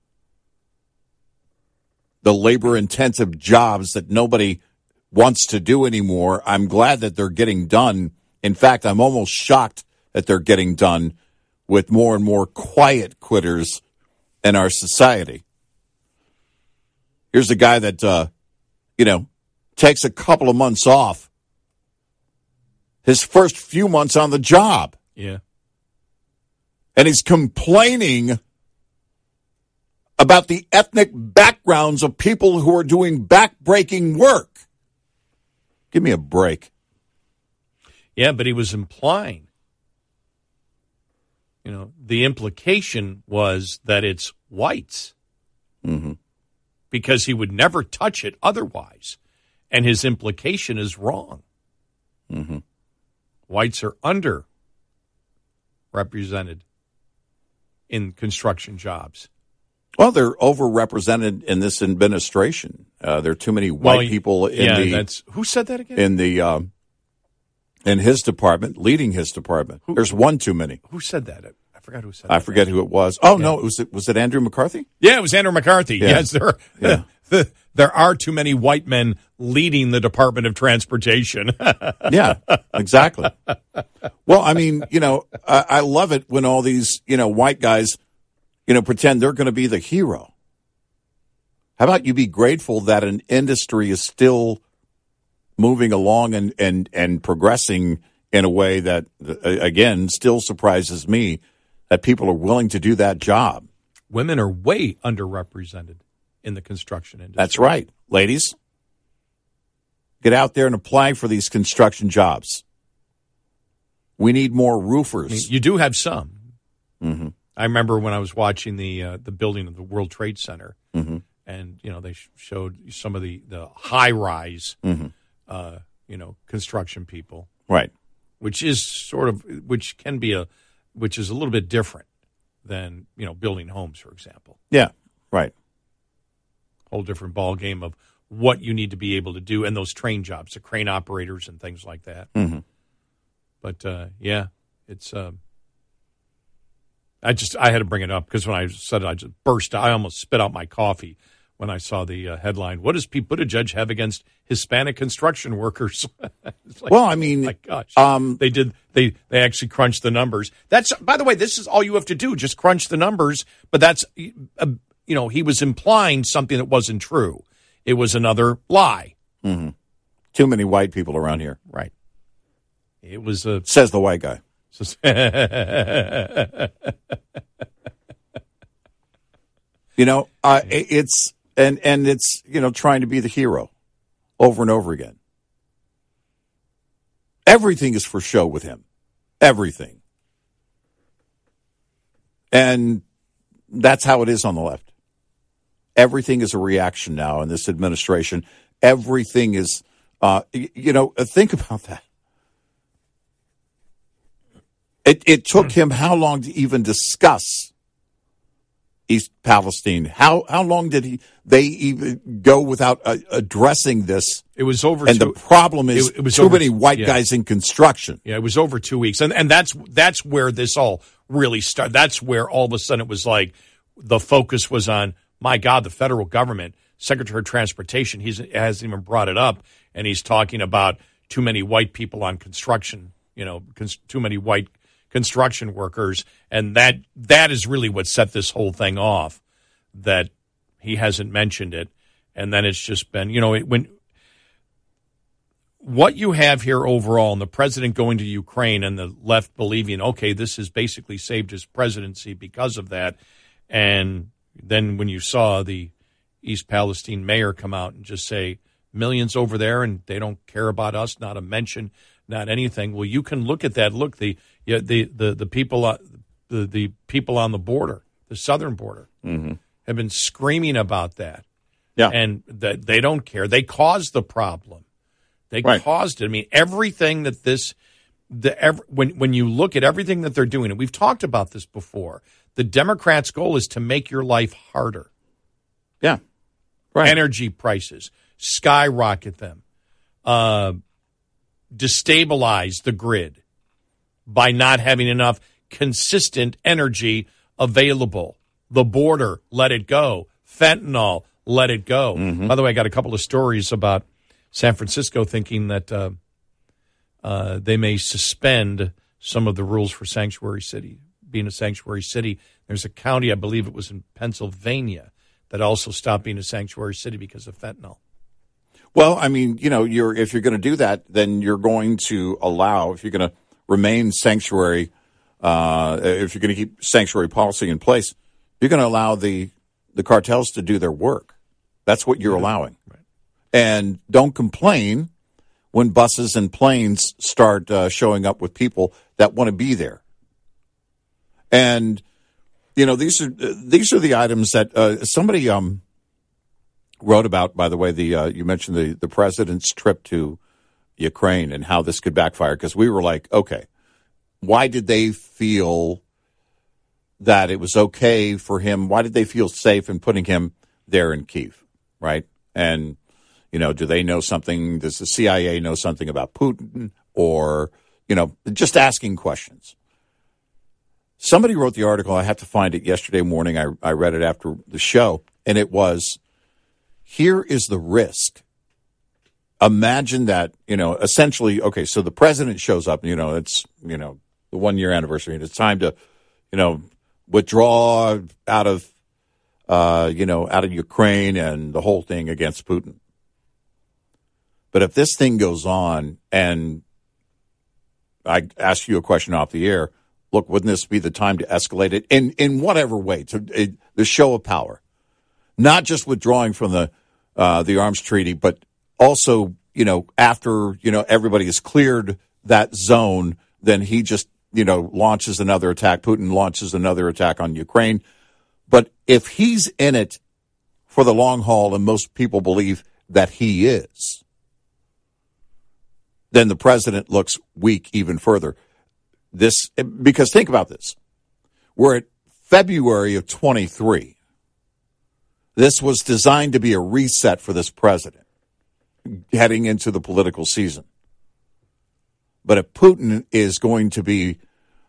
The labor-intensive jobs that nobody wants to do anymore, I'm glad that they're getting done. In fact, I'm almost shocked that they're getting done with more and more quiet quitters in our society. Here's a guy that, takes a couple of months off. His first few months on the job. Yeah. And he's complaining about the ethnic backgrounds of people who are doing back-breaking work. Give me a break. Yeah, but he was implying. The implication was that it's whites. Because he would never touch it otherwise. And his implication is wrong. Whites are underrepresented in construction jobs. Well, they're overrepresented in this administration. There are too many white people in who said that again? In his department, leading his department. There's one too many. Who said that? I forgot who said that. I forget who it was. Oh, no, was it Andrew McCarthy? Yeah, it was Andrew McCarthy. Yeah. Yes, there are too many white men leading the Department of Transportation. Yeah, exactly. Well, I mean, I love it when all these, white guys, pretend they're going to be the hero. How about you be grateful that an industry is still moving along and progressing in a way that, again, still surprises me, that people are willing to do that job. Women are way underrepresented in the construction industry. That's right. Ladies, get out there and apply for these construction jobs. We need more roofers. I mean, you do have some. I remember when I was watching the building of the World Trade Center, and they showed some of the high-rise, construction people, right? Which is which is a little bit different than building homes, for example. Yeah, right. Whole different ball game of what you need to be able to do, and those train jobs, the crane operators and things like that. But it's. I had to bring it up because when I said it, I just burst. I almost spit out my coffee when I saw the headline. What does Pete Buttigieg have against Hispanic construction workers? Well, I mean, my gosh, they actually crunched the numbers. That's, by the way, this is all you have to do, just crunch the numbers. But that's, he was implying something that wasn't true. It was another lie. Too many white people around here. Right. It was says the white guy. And it's, trying to be the hero over and over again. Everything is for show with him. Everything. And that's how it is on the left. Everything is a reaction now in this administration. Everything is, think about that. It took him how long to even discuss East Palestine? How long did they even go without addressing this? It was over. And the problem is it was too over, many white guys in construction. Yeah, it was over 2 weeks, and that's where this all really started. That's where all of a sudden it was like the focus was on, my God, the federal government, Secretary of Transportation. He hasn't even brought it up, and he's talking about too many white people on construction. Too many white construction workers, and that is really what set this whole thing off, that he hasn't mentioned it. And then it's just been, when what you have here overall, and the president going to Ukraine and the left believing, okay, this has basically saved his presidency because of that. And then when you saw the East Palestine mayor come out and just say, millions over there and they don't care about us, not a mention, not anything. Well, you can look at that. Look, the people the people on the border, the southern border, have been screaming about that. Yeah, and that they don't care. They caused the problem. They caused it. I mean, everything that when you look at everything that they're doing, and we've talked about this before, the Democrats' goal is to make your life harder. Yeah, right. Energy prices, skyrocket them. Destabilize the grid by not having enough consistent energy available. The border, let it go. Fentanyl, let it go. By the way, I got a couple of stories about San Francisco thinking that they may suspend some of the rules for sanctuary city, being a sanctuary city. There's a county, I believe it was in Pennsylvania, that also stopped being a sanctuary city because of fentanyl. Well, I mean, if you're going to do that, then you're going to allow, if you're going to remain sanctuary, if you're going to keep sanctuary policy in place, you're going to allow the cartels to do their work. That's what you're allowing. Right. And don't complain when buses and planes start showing up with people that want to be there. And, these are the items that somebody wrote about, by the way, you mentioned the president's trip to Ukraine and how this could backfire, because we were like, okay, why did they feel that it was okay for him? Why did they feel safe in putting him there in Kyiv, right? And, do they know something? Does the CIA know something about Putin? Or, just asking questions. Somebody wrote the article. I have to find it yesterday morning. I read it after the show, and it was, here is the risk. Imagine that, essentially, okay, so the president shows up, it's, the 1 year anniversary, and it's time to, withdraw out of Ukraine and the whole thing against Putin. But if this thing goes on, and I ask you a question off the air, look, wouldn't this be the time to escalate it in whatever way, the show of power? Not just withdrawing from the arms treaty, but also, after, everybody has cleared that zone, then he just, launches another attack. Putin launches another attack on Ukraine. But if he's in it for the long haul, and most people believe that he is, then the president looks weak even further. Because think about this. We're at February of 23. This was designed to be a reset for this president heading into the political season. But if Putin is going to be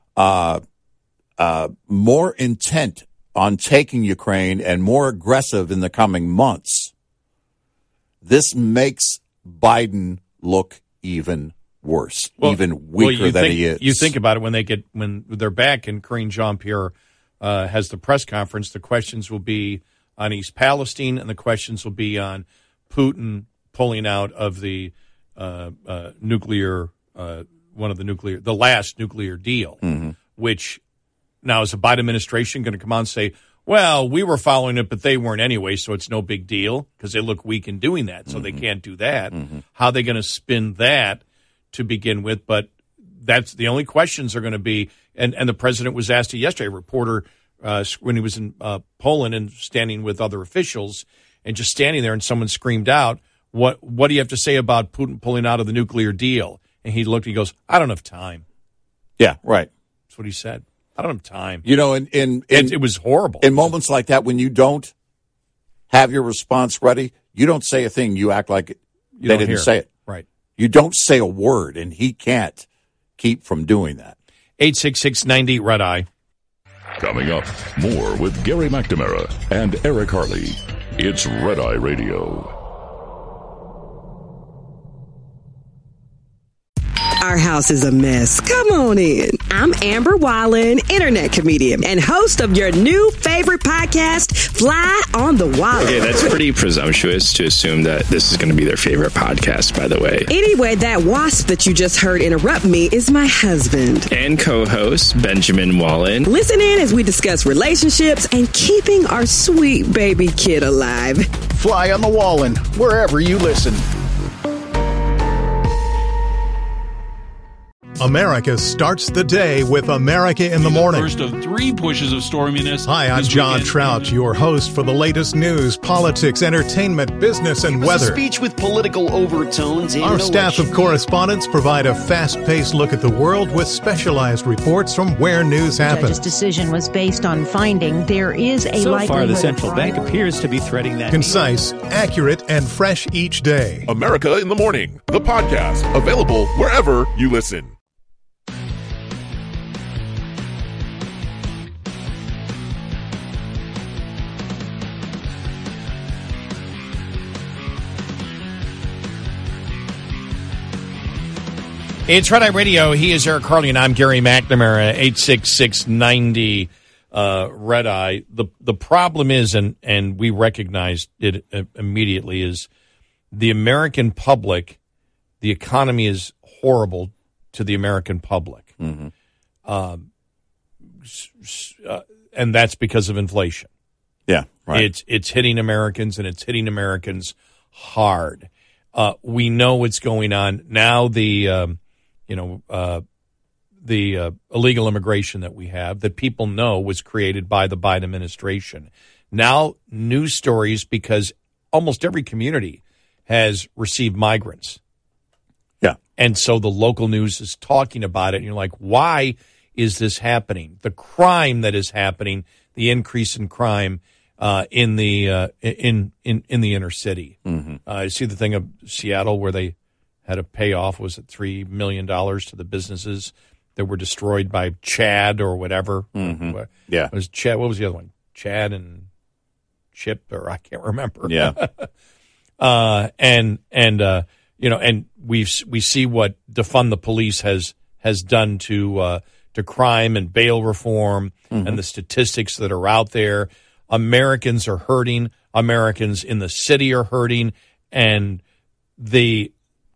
more intent on taking Ukraine and more aggressive in the coming months, this makes Biden look even worse, even weaker than he is. You think about it when they're back and Karine Jean-Pierre has the press conference, the questions will be on East Palestine, and the questions will be on Putin pulling out of the nuclear, the last nuclear deal, which now is the Biden administration going to come out and say, well, we were following it, but they weren't anyway, so it's no big deal because they look weak in doing that, so they can't do that. How are they going to spin that to begin with? But that's the only questions are going to be, and the president was asked it yesterday, a reporter, when he was in Poland and standing with other officials and just standing there, and someone screamed out, what do you have to say about Putin pulling out of the nuclear deal? And he looked, he goes, I don't have time. Yeah, right. That's what he said. I don't have time. You know, it was horrible. In moments like that, when you don't have your response ready, you don't say a thing. You act like they didn't say it. Right. You don't say a word, and he can't keep from doing that. 866-90 Red Eye. Coming up, more with Gary McNamara and Eric Harley. It's Red Eye Radio. Our house is a mess. Come on in. I'm Amber Wallen, internet comedian and host of your new favorite podcast, Fly on the Wall. Okay, that's pretty presumptuous to assume that this is going to be their favorite podcast, by the way. Anyway, that wasp that you just heard interrupt me is my husband. And co-host, Benjamin Wallen. Listen in as we discuss relationships and keeping our sweet baby kid alive. Fly on the Wallen, wherever you listen. America starts the day with America in the Morning. First of 3 pushes of storminess. Hi, I'm John Trout, your host for the latest news, politics, entertainment, business, and weather. A speech with political overtones. Our staff of correspondents provide a fast-paced look at the world with specialized reports from where news happens. The judge's decision was based on finding there is a likelihood. So far, the central bank appears to be threading that. Concise, accurate, and fresh each day. America in the Morning, the podcast, available wherever you listen. It's Red Eye Radio. He is Eric Harley, and I'm Gary McNamara. 866-90 Red Eye. The problem is, and we recognized it immediately, is the American public. The economy is horrible to the American public, and that's because of inflation. Yeah, right. It's hitting Americans, and it's hitting Americans hard. We know what's going on now. The illegal immigration that we have, that people know was created by the Biden administration. Now, news stories, because almost every community has received migrants. Yeah. And so the local news is talking about it, and you're like, why is this happening? The crime that is happening, the increase in crime in the inner city. I see the thing of Seattle where they had to pay off, was it $3 million to the businesses that were destroyed by Chad or whatever? Yeah. It was Chad. What was the other one? Chad and Chip, or I can't remember. Yeah. And we see what defund the police has done to crime and bail reform and the statistics that are out there. Americans are hurting. Americans in the city are hurting, and the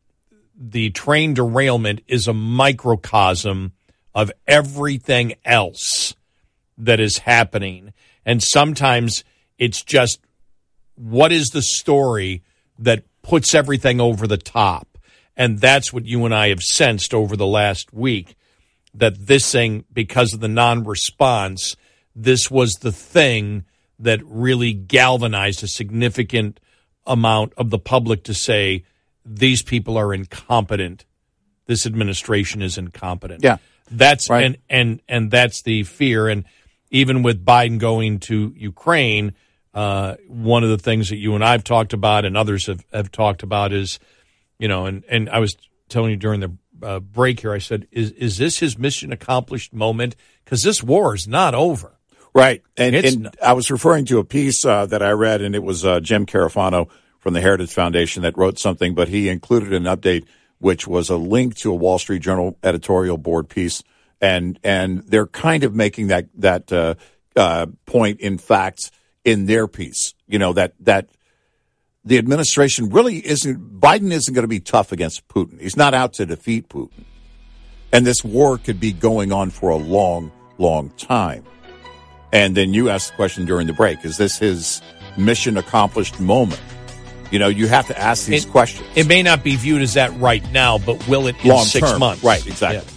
train derailment is a microcosm of everything else that is happening. And sometimes it's just, what is the story that puts everything over the top? And that's what you and I have sensed over the last week, that this thing, because of the non-response, this was the thing that really galvanized a significant amount of the public to say, these people are incompetent. This administration is incompetent. Yeah. That's right. and that's the fear. And even with Biden going to Ukraine, one of the things that you and I have talked about and others have talked about is, and I was telling you during the break here, I said, is this his mission accomplished moment? Because this war is not over. Right. And I was referring to a piece that I read, and it was Jim Carafano from the Heritage Foundation that wrote something, but he included an update, which was a link to a Wall Street Journal editorial board piece. And they're kind of making that point, in fact, in their piece, that the administration really Biden isn't going to be tough against Putin. He's not out to defeat Putin. And this war could be going on for a long, long time. And then you asked the question during the break, is this his mission accomplished moment? You know, you have to ask these questions. It may not be viewed as that right now, but will it in Long 6 term. months? Right, exactly. Yeah.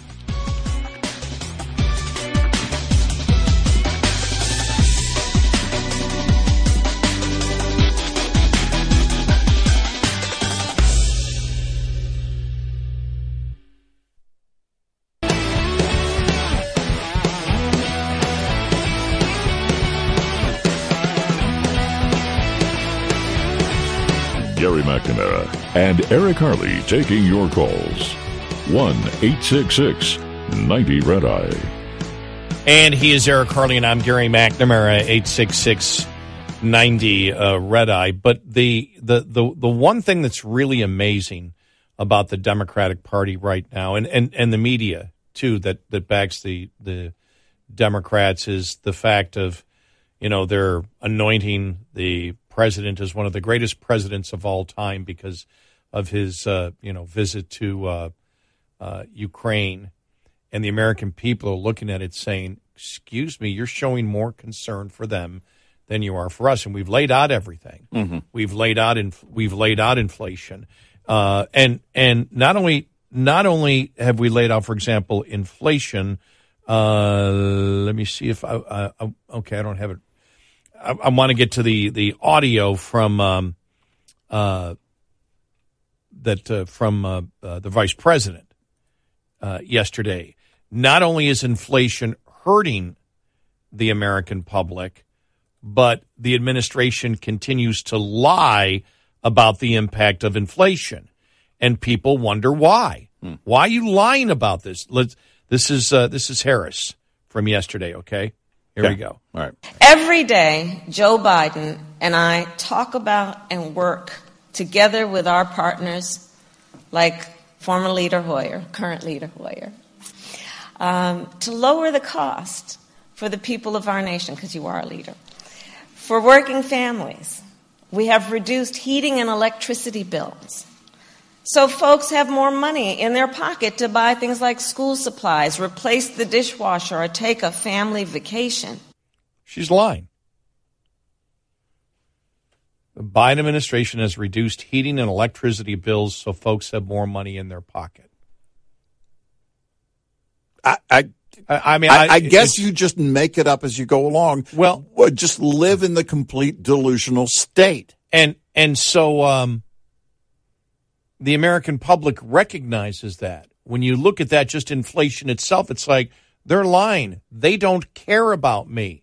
Gary McNamara and Eric Harley taking your calls. 1-866-90-RED-EYE. And he is Eric Harley, and I'm Gary McNamara, 866-90-RED-EYE. But the one thing that's really amazing about the Democratic Party right now, and the media, too, that backs the Democrats, is the fact of, you know, they're anointing the president as one of the greatest presidents of all time because of his, visit to Ukraine. And the American people are looking at it saying, excuse me, you're showing more concern for them than you are for us. And we've laid out everything. Mm-hmm. We've laid out inflation. And not only have we laid out, for example, inflation, let me see if I don't have it. I want to get to the audio from the vice president yesterday. Not only is inflation hurting the American public, but the administration continues to lie about the impact of inflation, and people wonder why. Why are you lying about this? This is Harris from yesterday. Okay. Here we go. All right. Every day, Joe Biden and I talk about and work together with our partners, like former leader Hoyer, current leader Hoyer, to lower the cost for the people of our nation, because you are a leader. For working families, we have reduced heating and electricity bills. So folks have more money in their pocket to buy things like school supplies, replace the dishwasher, or take a family vacation. She's lying. The Biden administration has reduced heating and electricity bills so folks have more money in their pocket. I guess you just make it up as you go along. Well, just live in the complete delusional state. And so the American public recognizes that. When you look at that, just inflation itself, it's like they're lying. They don't care about me.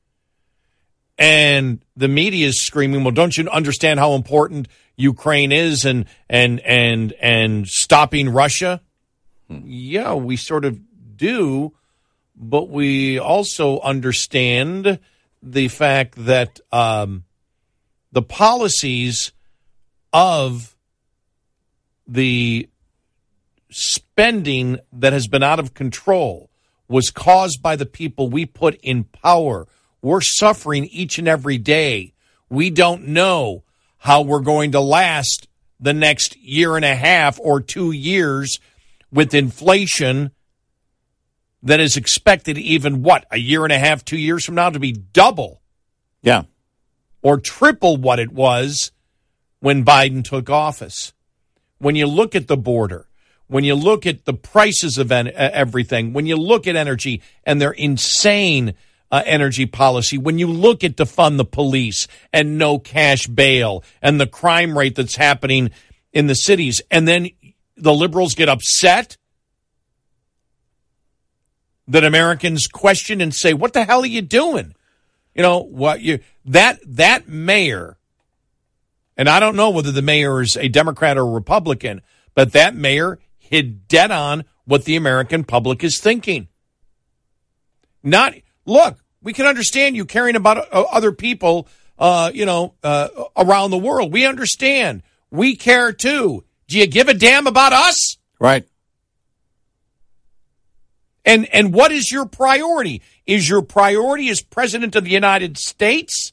And the media is screaming, well, don't you understand how important Ukraine is and stopping Russia? Yeah, we sort of do, but we also understand the fact that the policies of the spending that has been out of control was caused by the people we put in power. We're suffering each and every day. We don't know how we're going to last the next year and a half or 2 years with inflation that is expected even, a year and a half, 2 years from now to be double. Yeah. Or triple what it was when Biden took office. When you look at the border, when you look at the prices of everything, when you look at energy and their insane energy policy, when you look at defund the police and no cash bail and the crime rate that's happening in the cities, and then the liberals get upset that Americans question and say, what the hell are you doing? You know, that mayor, and I don't know whether the mayor is a Democrat or Republican, but that mayor hit dead on what the American public is thinking. Look, we can understand you caring about other people, around the world. We understand. We care too. Do you give a damn about us? Right. And what is your priority? Is your priority as President of the United States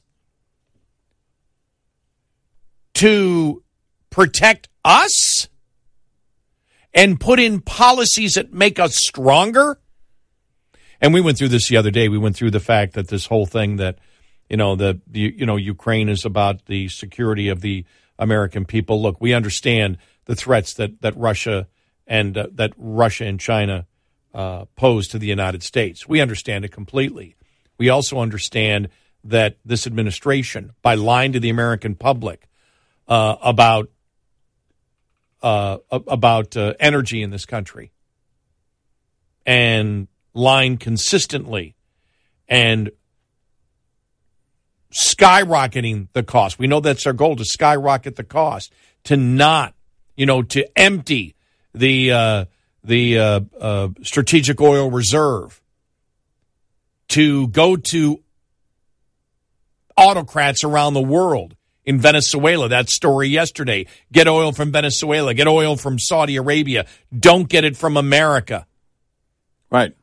to protect us and put in policies that make us stronger And we went through this the other day. We went through the fact that this whole thing that, Ukraine is about the security of the American people. Look, we understand the threats that Russia and China pose to the United States. We understand it completely. We also understand that this administration, by lying to the American public about energy in this country, and lying consistently and skyrocketing the cost. We know that's our goal, to skyrocket the cost, to not, to empty the strategic oil reserve, to go to autocrats around the world. In Venezuela, that story yesterday, get oil from Venezuela, get oil from Saudi Arabia, don't get it from America. Right.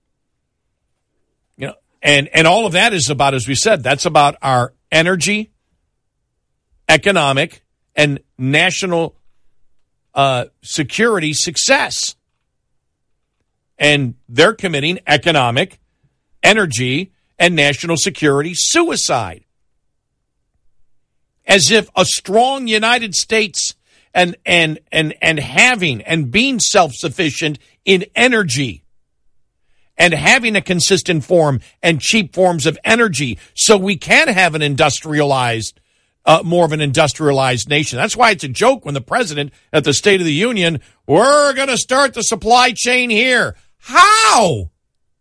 And all of that is about, as we said, that's about our energy, economic, and national security success. And they're committing economic, energy, and national security suicide. As if a strong United States and having and being self-sufficient in energy and having a consistent form and cheap forms of energy so we can have an industrialized, more of an industrialized nation. That's why it's a joke when the president at the State of the Union, we're going to start the supply chain here. How?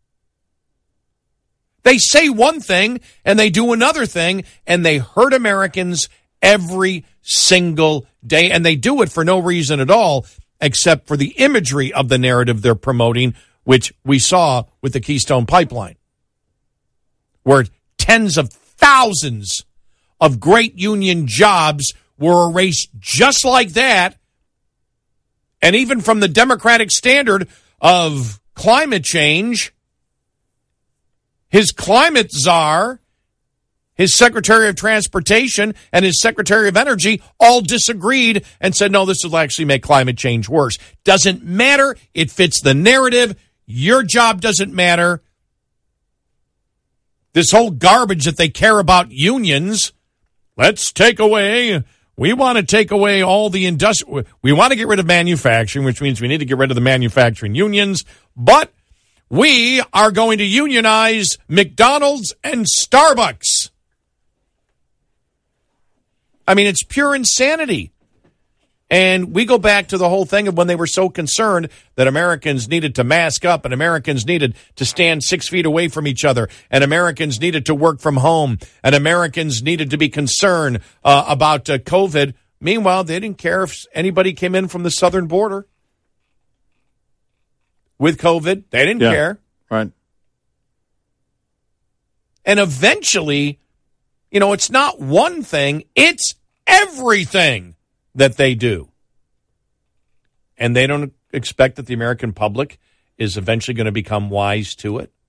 They say one thing and they do another thing, and they hurt Americans every single day. And they do it for no reason at all, except for the imagery of the narrative they're promoting, which we saw with the Keystone Pipeline, where tens of thousands of great union jobs were erased just like that. And even from the Democratic standard of climate change, his climate czar, his Secretary of Transportation, and his Secretary of Energy all disagreed and said, no, this will actually make climate change worse. Doesn't matter. It fits the narrative. Your job doesn't matter. This whole garbage that they care about unions. Let's take away. We want to take away all the we want to get rid of manufacturing, which means we need to get rid of the manufacturing unions. But we are going to unionize McDonald's and Starbucks. I mean, it's pure insanity. And we go back to the whole thing of when they were so concerned that Americans needed to mask up and Americans needed to stand 6 feet away from each other and Americans needed to work from home and Americans needed to be concerned about COVID. Meanwhile, they didn't care if anybody came in from the southern border with COVID. They didn't care. Right. And eventually, it's not one thing, it's everything that they do. And they don't expect that the American public is eventually going to become wise to it.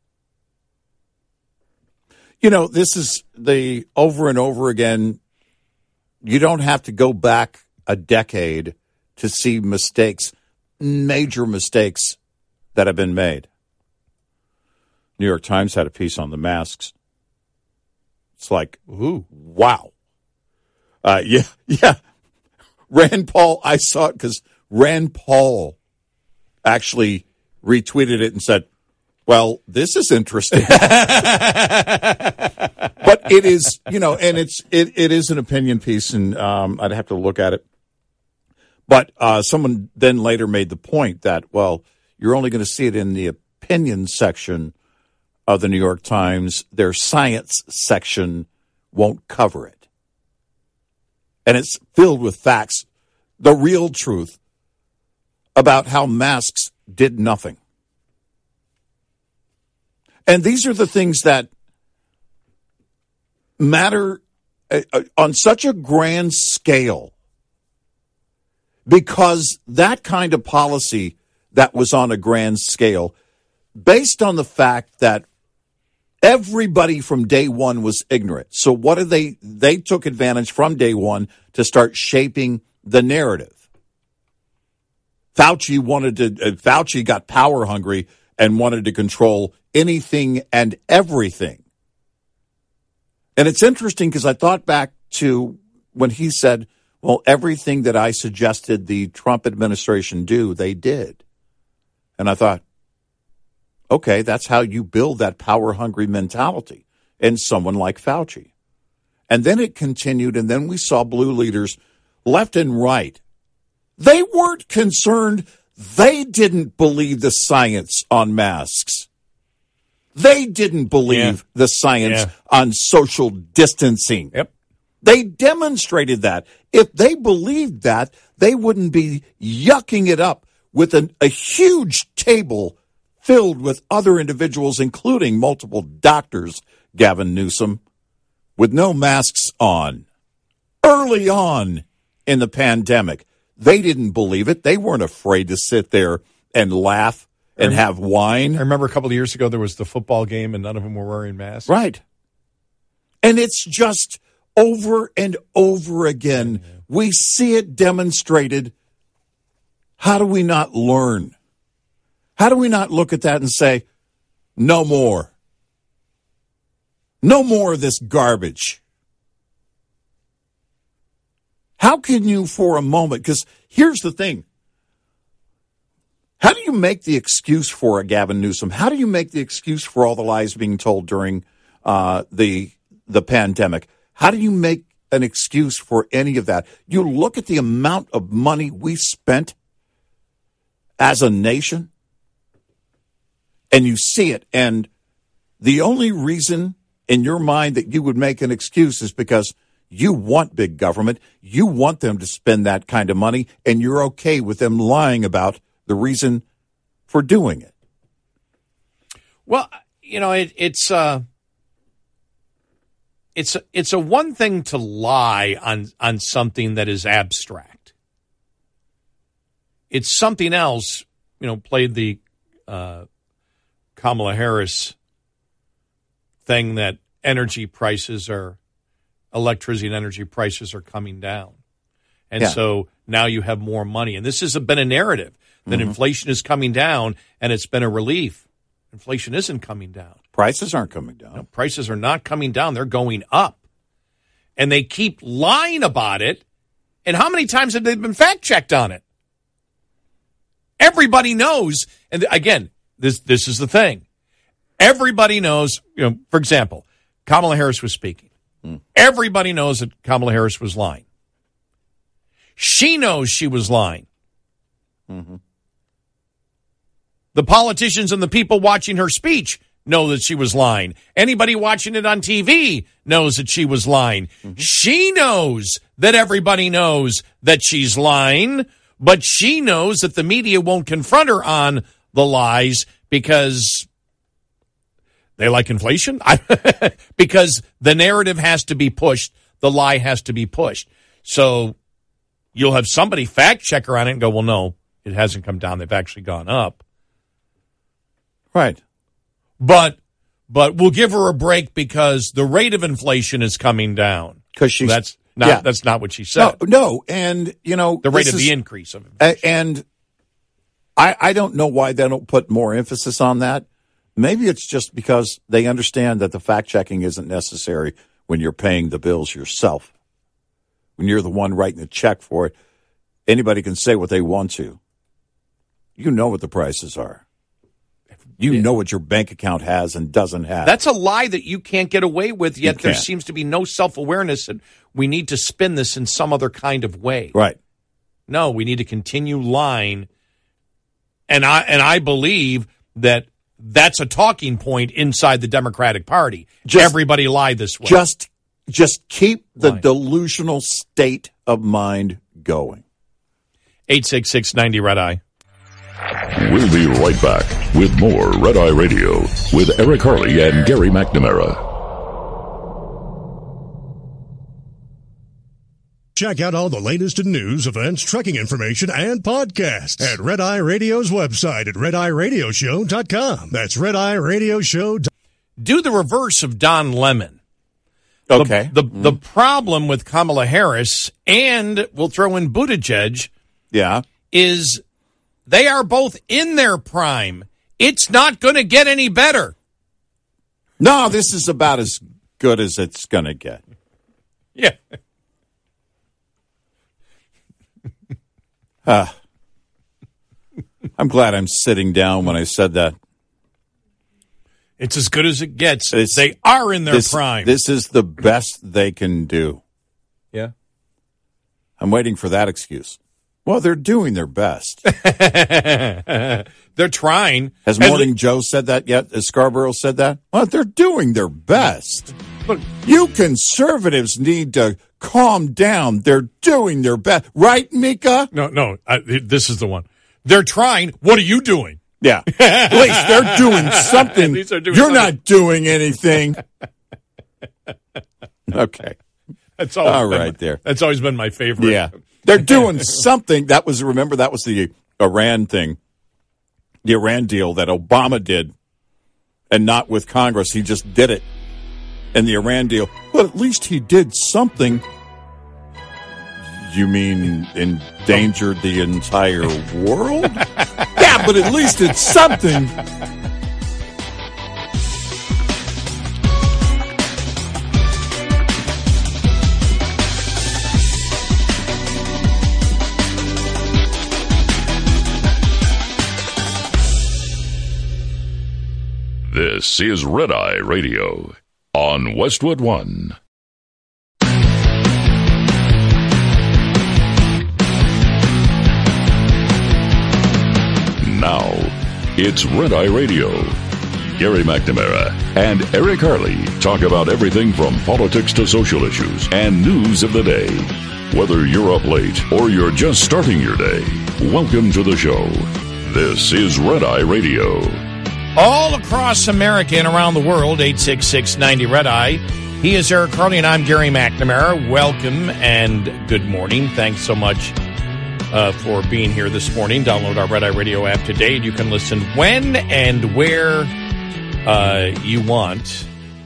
This is the over and over again. You don't have to go back a decade to see mistakes, major mistakes that have been made. New York Times had a piece on the masks. It's like, ooh, wow. Yeah. Rand Paul, I saw it because Rand Paul actually retweeted it and said, well, this is interesting. But it is, and it is an opinion piece, and I'd have to look at it. But someone then later made the point that, well, you're only going to see it in the opinion section of the New York Times. Their science section won't cover it. And it's filled with facts, the real truth about how masks did nothing. And these are the things that matter on such a grand scale, because that kind of policy that was on a grand scale, based on the fact that everybody from day one was ignorant. So what did they took advantage from day one to start shaping the narrative. Fauci got power hungry and wanted to control anything and everything. And it's interesting because I thought back to when he said, well, everything that I suggested the Trump administration do, they did. And I thought, okay, that's how you build that power-hungry mentality in someone like Fauci. And then it continued, and then we saw blue leaders left and right. They weren't concerned. They didn't believe the science on masks. They didn't believe the science on social distancing. Yep. They demonstrated that. If they believed that, they wouldn't be yucking it up with a huge table filled with other individuals, including multiple doctors, Gavin Newsom, with no masks on. Early on in the pandemic, they didn't believe it. They weren't afraid to sit there and laugh and have wine. I remember a couple of years ago there was the football game and none of them were wearing masks. Right. And it's just over and over again. We see it demonstrated. How do we not learn? How do we not look at that and say, no more? No more of this garbage. How can you for a moment, because here's the thing. How do you make the excuse for a Gavin Newsom? How do you make the excuse for all the lies being told during the pandemic? How do you make an excuse for any of that? You look at the amount of money we spent as a nation, and you see it, and the only reason in your mind that you would make an excuse is because you want big government, you want them to spend that kind of money, and you're okay with them lying about the reason for doing it. Well, you know, it's a one thing to lie on something that is abstract. It's something else, you know, played the Kamala Harris thing that electricity and energy prices are coming down. And so now you have more money. And this has been a narrative that inflation is coming down, and it's been a relief. Inflation isn't coming down. Prices aren't coming down. No, prices are not coming down. They're going up. And they keep lying about it. And how many times have they been fact-checked on it? Everybody knows. And again, this is the thing. Everybody knows, you know, for example, Kamala Harris was speaking. Everybody knows that Kamala Harris was lying. She knows she was lying. The politicians and the people watching her speech know that she was lying. Anybody watching it on TV knows that she was lying. She knows that everybody knows that she's lying, but she knows that the media won't confront her on the lies because they like inflation? Because the narrative has to be pushed. The lie has to be pushed. So you'll have somebody fact check her on it and go, well, no, it hasn't come down. They've actually gone up. Right. But we'll give her a break because the rate of inflation is coming down. Because she's that's not what she said. No, and you know the rate of the increase of inflation. And I don't know why they don't put more emphasis on that. Maybe it's just because they understand that the fact checking isn't necessary when you're paying the bills yourself. When you're the one writing the check for it, anybody can say what they want to. You know what the prices are. You know what your bank account has and doesn't have. That's a lie that you can't get away with, yet there seems to be no self-awareness that we need to spin this in some other kind of way. Right. No, we need to continue lying. And I believe that that's a talking point inside the Democratic Party. Everybody lie this way. Just keep the delusional state of mind going. 866-90-RED-I. We'll be right back with more Red Eye Radio with Eric Harley and Gary McNamara. Check out all the latest in news, events, trucking information, and podcasts at Red Eye Radio's website at RedEyeRadioshow.com. That's RedEyeRadioshow.com. Do the reverse of Don Lemon. Okay. The problem with Kamala Harris, and we'll throw in Buttigieg, is they are both in their prime, It's not going to get any better. No, this is about as good as it's going to get. Yeah. I'm glad I'm sitting down when I said that. It's as good as it gets. They are in their prime. This is the best they can do. Yeah. I'm waiting for that excuse. Well, they're doing their best. They're trying. Has Morning Joe said that yet? Has Scarborough said that? Well, they're doing their best. Look, you conservatives need to calm down. They're doing their best. Right, Mika? No. This is the one. They're trying. What are you doing? Yeah. At least they're doing something. You're not doing anything. Okay. That's That's always been my favorite. Yeah. They're doing something. That was the Iran thing, the Iran deal that Obama did, and not with Congress. He just did it. And the Iran deal, well, at least he did something. You mean endangered the entire world? Yeah, but at least it's something. This is Red Eye Radio on Westwood One. Now, it's Red Eye Radio. Gary McNamara and Eric Harley talk about everything from politics to social issues and news of the day. Whether you're up late or you're just starting your day, welcome to the show. This is Red Eye Radio. All across America and around the world, 866-90-RED-EYE. He is Eric Harley, and I'm Gary McNamara. Welcome and good morning. Thanks so much for being here this morning. Download our Red Eye Radio app today, and you can listen when and where you want.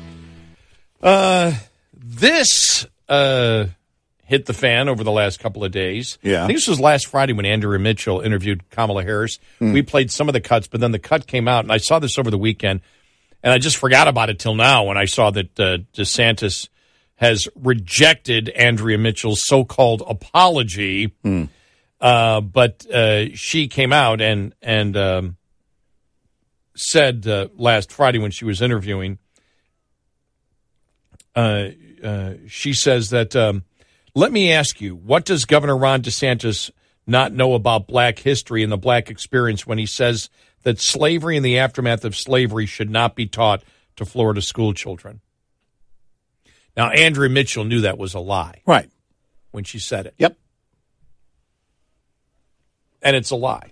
This hit the fan over the last couple of days. Yeah. I think this was last Friday when Andrea Mitchell interviewed Kamala Harris. We played some of the cuts, but then the cut came out, and I saw this over the weekend, and I just forgot about it till now when I saw that DeSantis has rejected Andrea Mitchell's so-called apology. But she came out and said last Friday when she was interviewing, she says that, let me ask you, what does Governor Ron DeSantis not know about black history and the black experience when he says that slavery and the aftermath of slavery should not be taught to Florida school children? Now, Andrea Mitchell knew that was a lie. Right. When she said it. Yep. And it's a lie.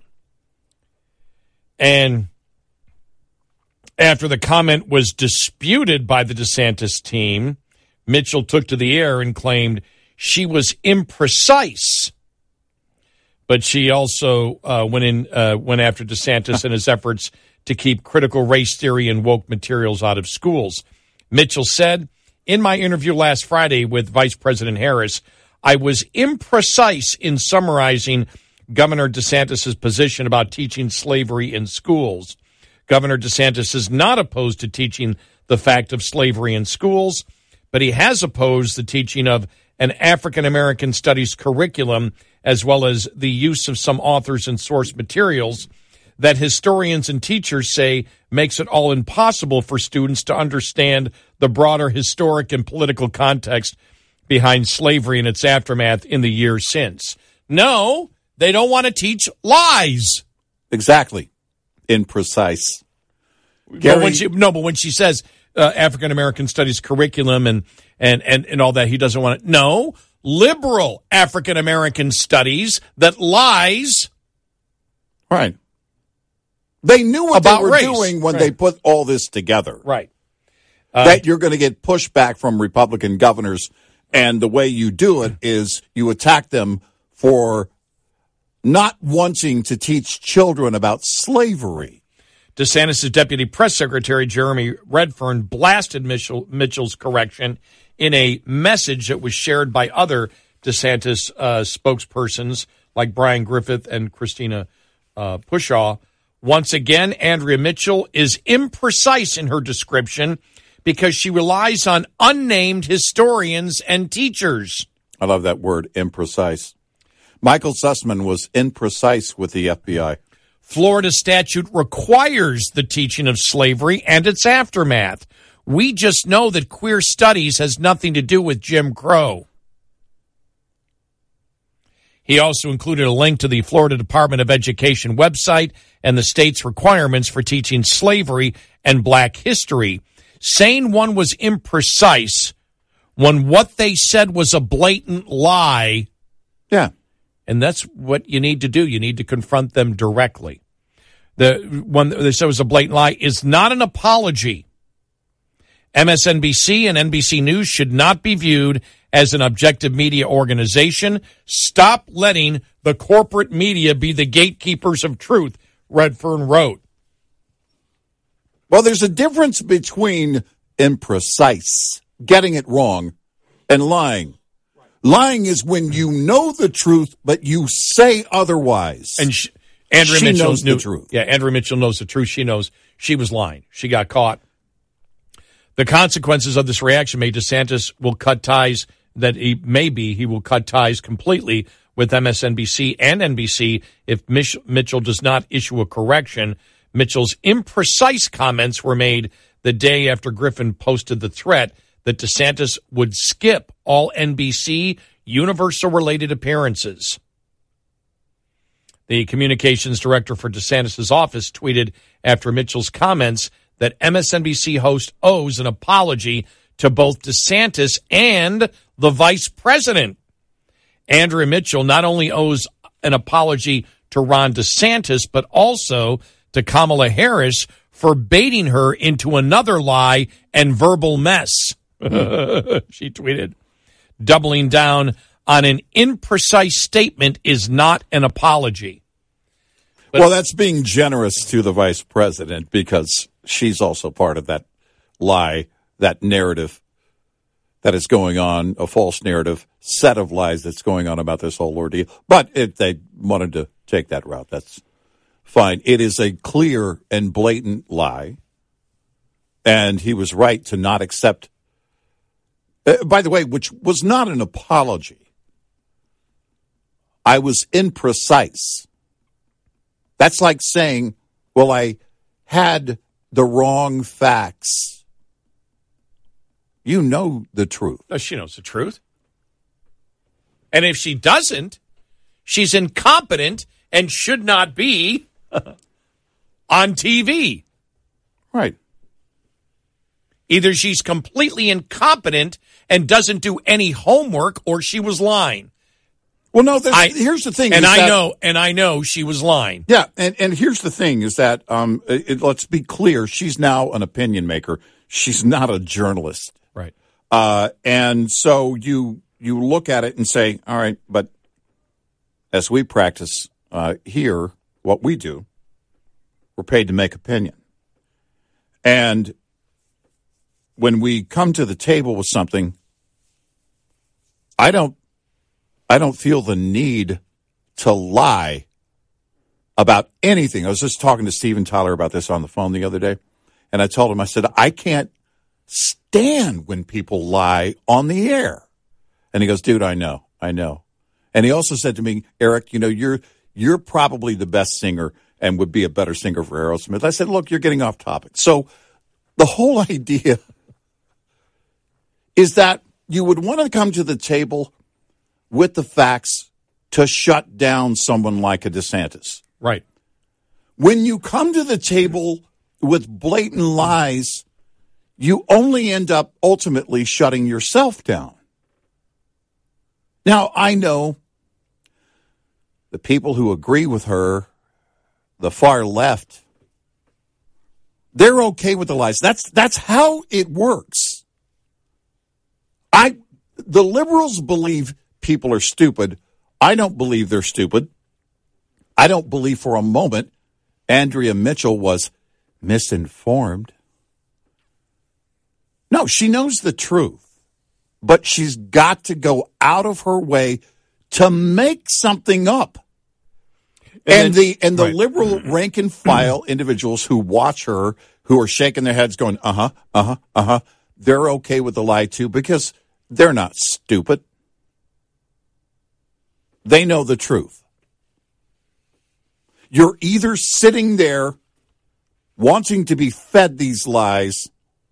And after the comment was disputed by the DeSantis team, Mitchell took to the air and claimed she was imprecise. But she also went after DeSantis in his efforts to keep critical race theory and woke materials out of schools. Mitchell said, in my interview last Friday with Vice President Harris, I was imprecise in summarizing Governor DeSantis' position about teaching slavery in schools. Governor DeSantis is not opposed to teaching the fact of slavery in schools, but he has opposed the teaching of an African American studies curriculum, as well as the use of some authors and source materials that historians and teachers say makes it all impossible for students to understand the broader historic and political context behind slavery and its aftermath in the years since. No, they don't want to teach lies. Exactly. Imprecise. But when she says African American studies curriculum and all that, he doesn't want it. No, liberal African American studies that lies. Right. They knew what they were race. doing when they put all this together. Right. That you're going to get pushback from Republican governors, and the way you do it is you attack them for not wanting to teach children about slavery. DeSantis' deputy press secretary, Jeremy Redfern, blasted Mitchell's correction in a message that was shared by other DeSantis spokespersons like Brian Griffith and Christina Pushaw, Once again, Andrea Mitchell is imprecise in her description because she relies on unnamed historians and teachers. I love that word, imprecise. Michael Sussman was imprecise with the FBI. Florida statute requires the teaching of slavery and its aftermath. We just know that queer studies has nothing to do with Jim Crow. He also included a link to the Florida Department of Education website and the state's requirements for teaching slavery and black history, saying one was imprecise when what they said was a blatant lie. Yeah. And that's what you need to do. You need to confront them directly. The one they said was a blatant lie is not an apology. MSNBC and NBC News should not be viewed as an objective media organization. Stop letting the corporate media be the gatekeepers of truth, Redfern wrote. Well, there's a difference between imprecise, getting it wrong, and lying. Lying is when you know the truth, but you say otherwise. And Andrea Mitchell knows the truth. Yeah, Andrea Mitchell knows the truth. She knows she was lying. She got caught. The consequences of this reaction made DeSantis will cut ties he will cut ties completely with MSNBC and NBC if Mitchell does not issue a correction. Mitchell's imprecise comments were made the day after Griffin posted the threat that DeSantis would skip all NBC Universal-related appearances. The communications director for DeSantis' office tweeted after Mitchell's comments that MSNBC host owes an apology to both DeSantis and the vice president. Andrea Mitchell not only owes an apology to Ron DeSantis, but also to Kamala Harris for baiting her into another lie and verbal mess. She tweeted, doubling down on an imprecise statement is not an apology. Well, that's being generous to the vice president because she's also part of that lie, that narrative that is going on, a false narrative, set of lies that's going on about this whole ordeal. But if they wanted to take that route, that's fine. It is a clear and blatant lie, and he was right to not accept, by the way, which was not an apology. I was imprecise. That's like saying, well, I had the wrong facts. You know the truth. No, she knows the truth. And if she doesn't, she's incompetent and should not be on TV. Right. Either she's completely incompetent and doesn't do any homework, or she was lying. Well, no, here's the thing. And I know she was lying. Yeah, and here's the thing is that, let's be clear, she's now an opinion maker. She's not a journalist. Right. And so you look at it and say, all right, but as we practice here, what we do, we're paid to make opinion. And when we come to the table with something, I don't feel the need to lie about anything. I was just talking to Steven Tyler about this on the phone the other day, and I told him, I said, I can't stand when people lie on the air. And he goes, dude, I know. And he also said to me, Eric, you're probably the best singer and would be a better singer for Aerosmith. I said, look, you're getting off topic. So the whole idea is that you would want to come to the table with the facts to shut down someone like a DeSantis. Right. When you come to the table with blatant lies, you only end up ultimately shutting yourself down. Now, I know the people who agree with her, the far left, they're okay with the lies. That's how it works. The liberals believe people are stupid. I don't believe they're stupid. I don't believe for a moment Andrea Mitchell was misinformed. No, she knows the truth, but she's got to go out of her way to make something up. And the liberal rank and file individuals who watch her, who are shaking their heads going, they're okay with the lie too, because they're not stupid. They know the truth. You're either sitting there wanting to be fed these lies,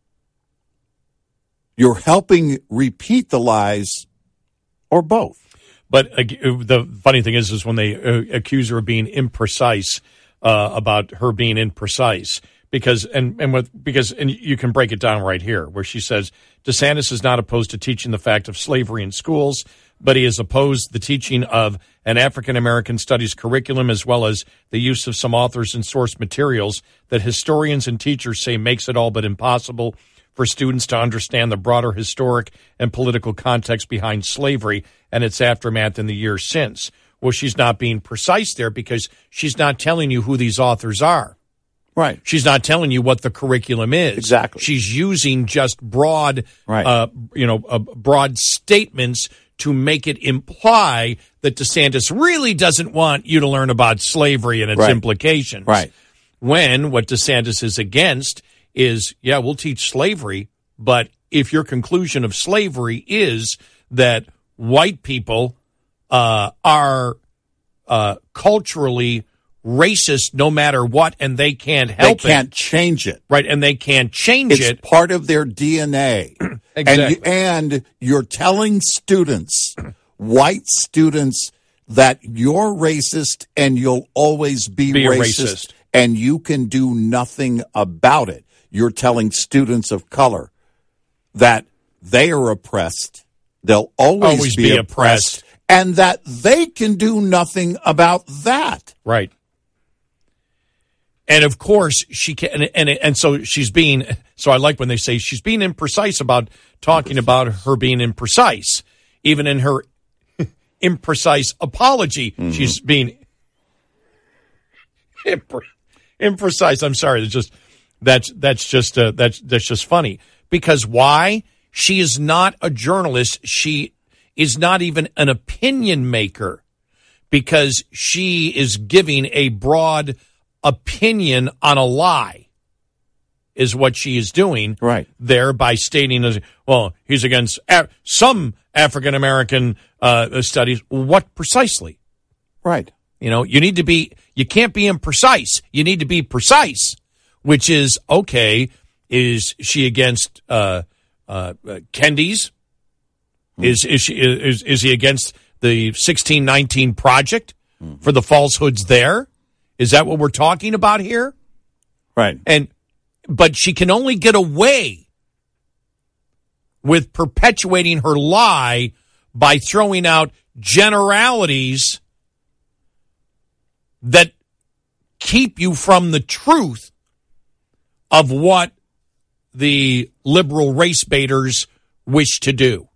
you're helping repeat the lies, or both. But the funny thing is when they accuse her of being imprecise about her being imprecise, because you can break it down right here, where she says DeSantis is not opposed to teaching the fact of slavery in schools, but he is opposed to the teaching of an African American studies curriculum, as well as the use of some authors and source materials that historians and teachers say makes it all but impossible for students to understand the broader historic and political context behind slavery and its aftermath in the years since. Well, she's not being precise there because she's not telling you who these authors are. Right. She's not telling you what the curriculum is. Exactly. She's using just broad, broad statements to make it imply that DeSantis really doesn't want you to learn about slavery and its implications. Right. When what DeSantis is against is, we'll teach slavery, but if your conclusion of slavery is that white people are culturally racist no matter what, and they can't help it. They can't change it. Right, and they can't change it. It's part of their DNA. Exactly. And you're telling students, white students, that you're racist and you'll always be racist, and you can do nothing about it. You're telling students of color that they are oppressed, they'll always be oppressed, and that they can do nothing about that. Right. And of course she can, and so she's being. So I like when they say she's being imprecise about talking about her being imprecise, even in her imprecise apology. Mm-hmm. She's being imprecise. I'm sorry. That's just funny, because why? She is not a journalist. She is not even an opinion maker, because she is giving a broad opinion on a lie, is what she is doing there by stating, well, he's against some African American studies. What precisely? Right. You can't be imprecise. You need to be precise, which is, okay, is she against Kendies? Is he against the 1619 Project for the falsehoods there? Is that what we're talking about here? Right. But she can only get away with perpetuating her lie by throwing out generalities that keep you from the truth of what the liberal race baiters wish to do.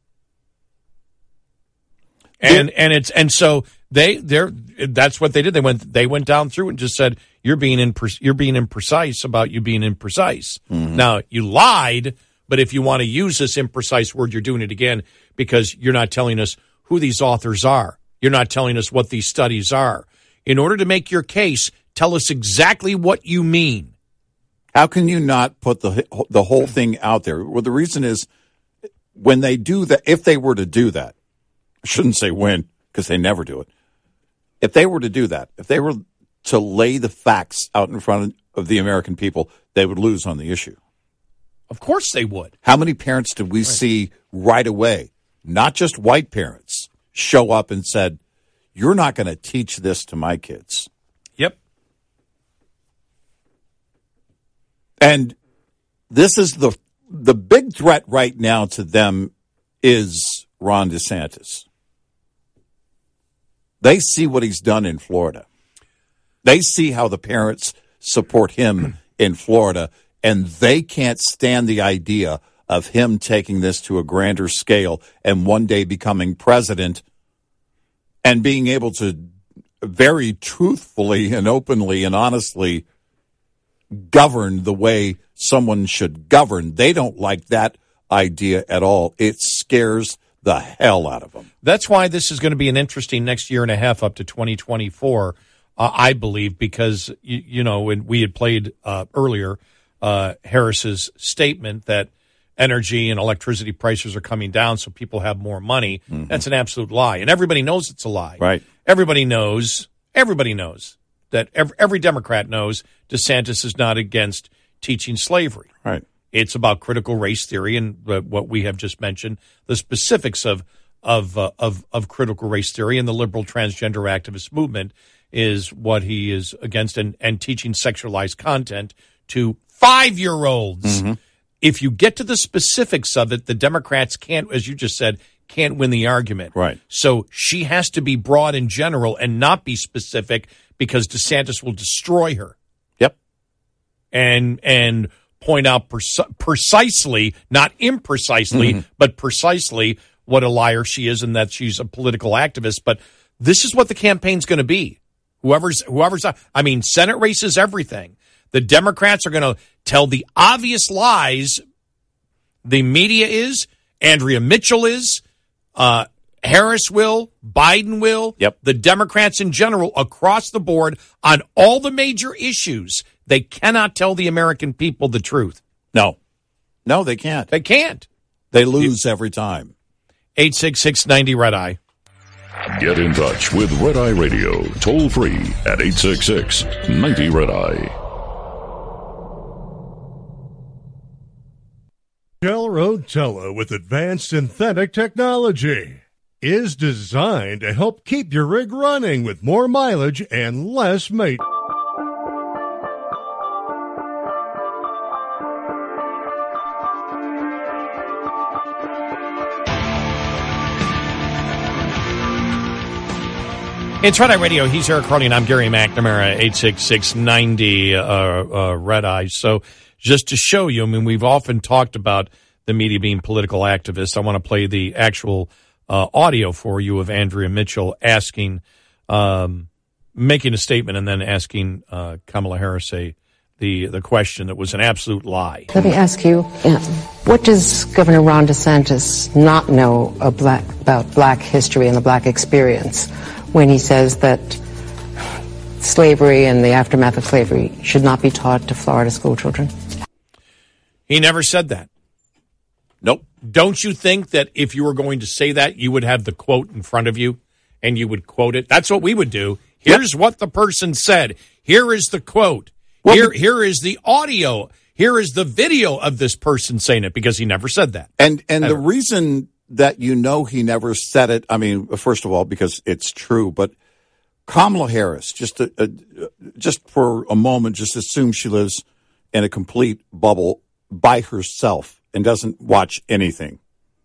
So that's what they did. They went down through and just said, you're being imprecise about you being imprecise. Mm-hmm. Now, you lied, but if you want to use this imprecise word, you're doing it again, because you're not telling us who these authors are. You're not telling us what these studies are. In order to make your case, tell us exactly what you mean. How can you not put the whole thing out there? Well, the reason is, when they do that, if they were to do that, I shouldn't say when, because they never do it. If they were to do that, if they were to lay the facts out in front of the American people, they would lose on the issue. Of course they would. How many parents did we see right away, not just white parents, show up and said, you're not going to teach this to my kids? Yep. And this is the big threat right now to them is Ron DeSantis. They see what he's done in Florida. They see how the parents support him in Florida, and they can't stand the idea of him taking this to a grander scale and one day becoming president and being able to very truthfully and openly and honestly govern the way someone should govern. They don't like that idea at all. It scares the hell out of them. That's why this is going to be an interesting next year and a half up to 2024 I believe, because, when we had played earlier Harris's statement that energy and electricity prices are coming down so people have more money. Mm-hmm. That's an absolute lie. And everybody knows it's a lie. Right. Everybody knows that every Democrat knows DeSantis is not against teaching slavery. Right. It's about critical race theory and what we have just mentioned, the specifics of critical race theory, and the liberal transgender activist movement is what he is against, and teaching sexualized content to 5-year-olds. Mm-hmm. If you get to the specifics of it, the Democrats can't, as you just said, can't win the argument. Right. So she has to be broad in general and not be specific, because DeSantis will destroy her. Yep. And point out precisely, not imprecisely, mm-hmm. but precisely what a liar she is, and that she's a political activist. But this is what the campaign's going to be. Whoever's, Senate race is everything. The Democrats are going to tell the obvious lies. The media is, Andrea Mitchell is, Harris will, Biden will. Yep. The Democrats in general, across the board, on all the major issues, they cannot tell the American people the truth. No, they can't. They can't. They lose every time. 866-90-RED-EYE. Get in touch with Red Eye Radio, toll free at 866-90-RED-EYE. Shell Rotella with advanced synthetic technology is designed to help keep your rig running with more mileage and less maintenance. It's Red Eye Radio. He's Eric Carly, and I'm Gary McNamara, 866-90-RED-EYE. So just to show you, we've often talked about the media being political activists. I want to play the actual audio for you of Andrea Mitchell making a statement and then asking Kamala Harris the question that was an absolute lie. Let me ask you, what does Governor Ron DeSantis not know about black history and the black experience when he says that slavery and the aftermath of slavery should not be taught to Florida school children? He never said that. Nope. Don't you think that if you were going to say that, you would have the quote in front of you and you would quote it? That's what we would do. Here's what the person said. Here is the quote. Well, here is the audio. Here is the video of this person saying it, because he never said that. And the reason that he never said it, first of all, because it's true, but Kamala Harris, just for a moment, just assume she lives in a complete bubble by herself and doesn't watch anything.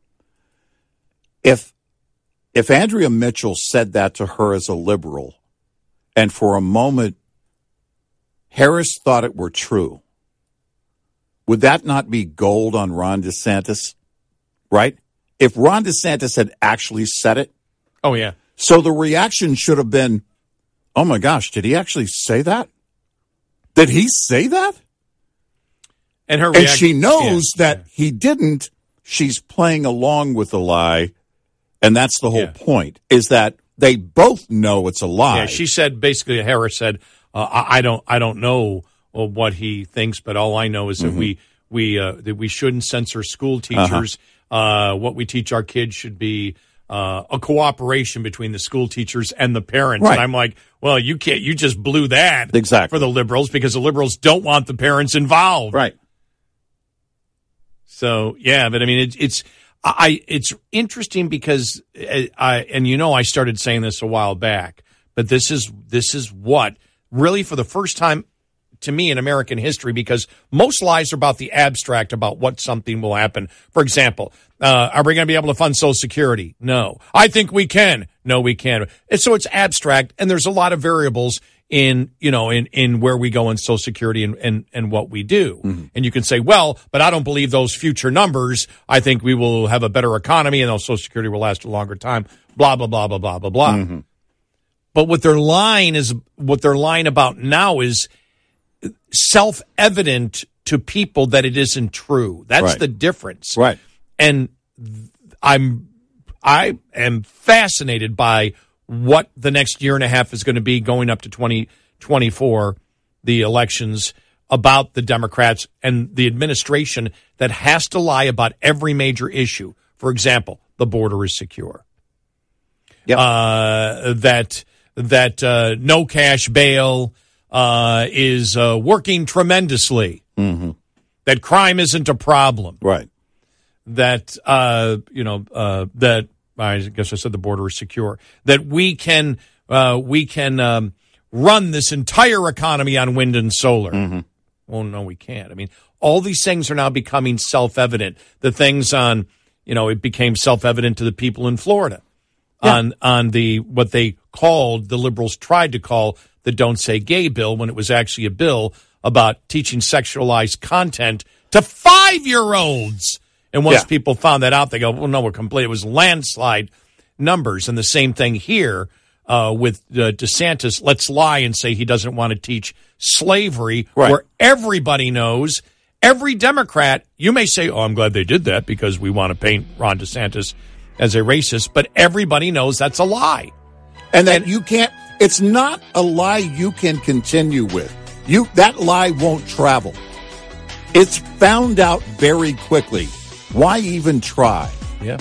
If Andrea Mitchell said that to her as a liberal, and for a moment Harris thought it were true, would that not be gold on Ron DeSantis? Right? If Ron DeSantis had actually said it. Oh, yeah. So the reaction should have been, oh, my gosh, did he actually say that? Did he say that? And she knows that he didn't. She's playing along with the lie. And that's the whole point, is that they both know it's a lie. Yeah, she said, basically, Harris said, I don't know what he thinks, but all I know is that that we shouldn't censor school teachers. What we teach our kids should be a cooperation between the school teachers and the parents. Right. And I'm like, well, you can't. You just blew that exactly for the liberals, because the liberals don't want the parents involved. Right. So yeah, but it's interesting because I started saying this a while back, but this is what really, for the first time to me in American history, because most lies are about the abstract, about what something will happen. For example, are we going to be able to fund Social Security? No. I think we can. No, we can't. And so it's abstract, and there's a lot of variables in where we go in Social Security and what we do. Mm-hmm. And you can say, well, but I don't believe those future numbers. I think we will have a better economy and Social Security will last a longer time. Blah, blah, blah, blah, blah, blah, blah. Mm-hmm. But what they're lying about now is self-evident to people that it isn't true. That's the difference. Right. And I am fascinated by what the next year and a half is going to be going up to 2024, the elections, about the Democrats and the administration that has to lie about every major issue. For example, the border is secure. Yep. That no cash bail is working tremendously. Mm-hmm. That crime isn't a problem. Right. That that I guess I said the border is secure. That we can run this entire economy on wind and solar. Mm-hmm. Well, no, we can't. I mean, all these things are now becoming self-evident. The things on, it became self-evident to the people in Florida on the what they called, the liberals tried to call the Don't Say Gay bill, when it was actually a bill about teaching sexualized content to 5-year-olds. And once people found that out, they go, well, no, we're complete. It was landslide numbers. And the same thing here with DeSantis. Let's lie and say he doesn't want to teach slavery, where everybody knows, every Democrat, you may say, oh, I'm glad they did that because we want to paint Ron DeSantis as a racist, but everybody knows that's a lie. And that you can't, it's not a lie you can continue with. That lie won't travel. It's found out very quickly. Why even try? Yeah.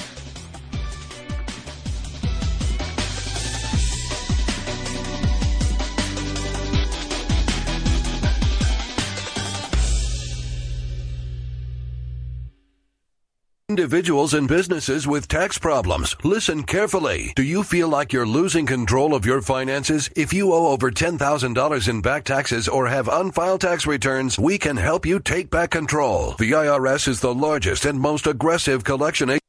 Individuals and businesses with tax problems, listen carefully. Do you feel like you're losing control of your finances? If you owe over $10,000 in back taxes or have unfiled tax returns, we can help you take back control. The IRS is the largest and most aggressive collection agency.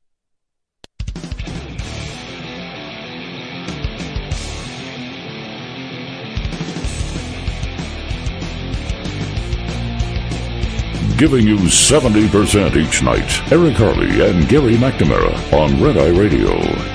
Giving you 70% each night. Eric Harley and Gary McNamara on Red Eye Radio.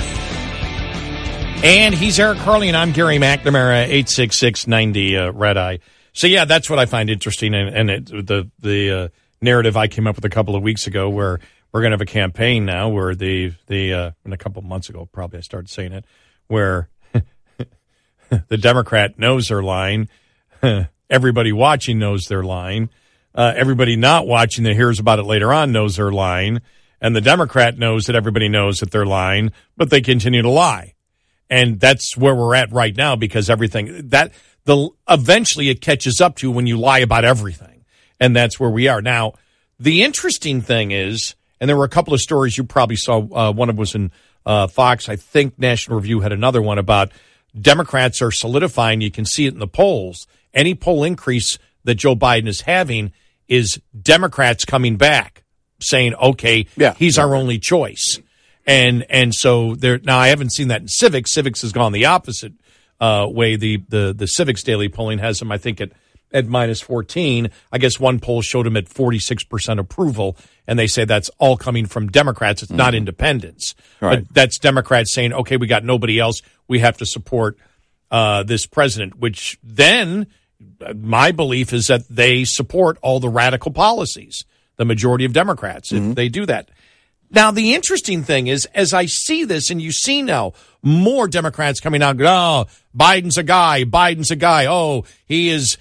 And he's Eric Harley, and I'm Gary McNamara, 866-90 Red Eye. So, yeah, that's what I find interesting. And the narrative I came up with a couple of weeks ago, where we're going to have a campaign now where in a couple of months ago, probably I started saying it, where the Democrat knows they're lying. Everybody watching knows they're lying. Everybody not watching that hears about it later on knows they're lying. And the Democrat knows that everybody knows that they're lying, but they continue to lie. And that's where we're at right now, because eventually it catches up to you when you lie about everything. And that's where we are. Now, the interesting thing is, and there were a couple of stories you probably saw. One of them was in Fox. I think National Review had another one about Democrats are solidifying. You can see it in the polls. Any poll increase that Joe Biden is having is Democrats coming back saying, okay, he's our only choice. And so there, now I haven't seen that in Civics. Civics has gone the opposite way. The Civics daily polling has him, I think, at minus 14. I guess one poll showed him at 46% approval, and they say that's all coming from Democrats. It's not independents. Right. But that's Democrats saying, okay, we got nobody else. We have to support this president, which then my belief is that they support all the radical policies, the majority of Democrats, if they do that. Now, the interesting thing is, as I see this, and you see now more Democrats coming out, oh, Biden's a guy. Oh, he is,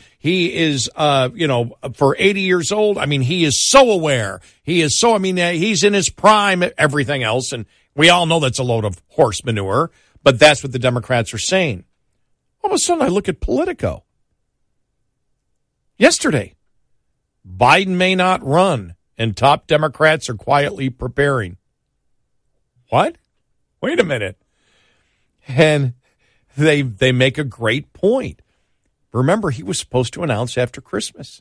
for 80 years old. I mean, he is so aware. He's in his prime, everything else. And we all know that's a load of horse manure, but that's what the Democrats are saying. All of a sudden, I look at Politico. Yesterday, Biden may not run, and top Democrats are quietly preparing. What? Wait a minute. And they make a great point. Remember, he was supposed to announce after Christmas.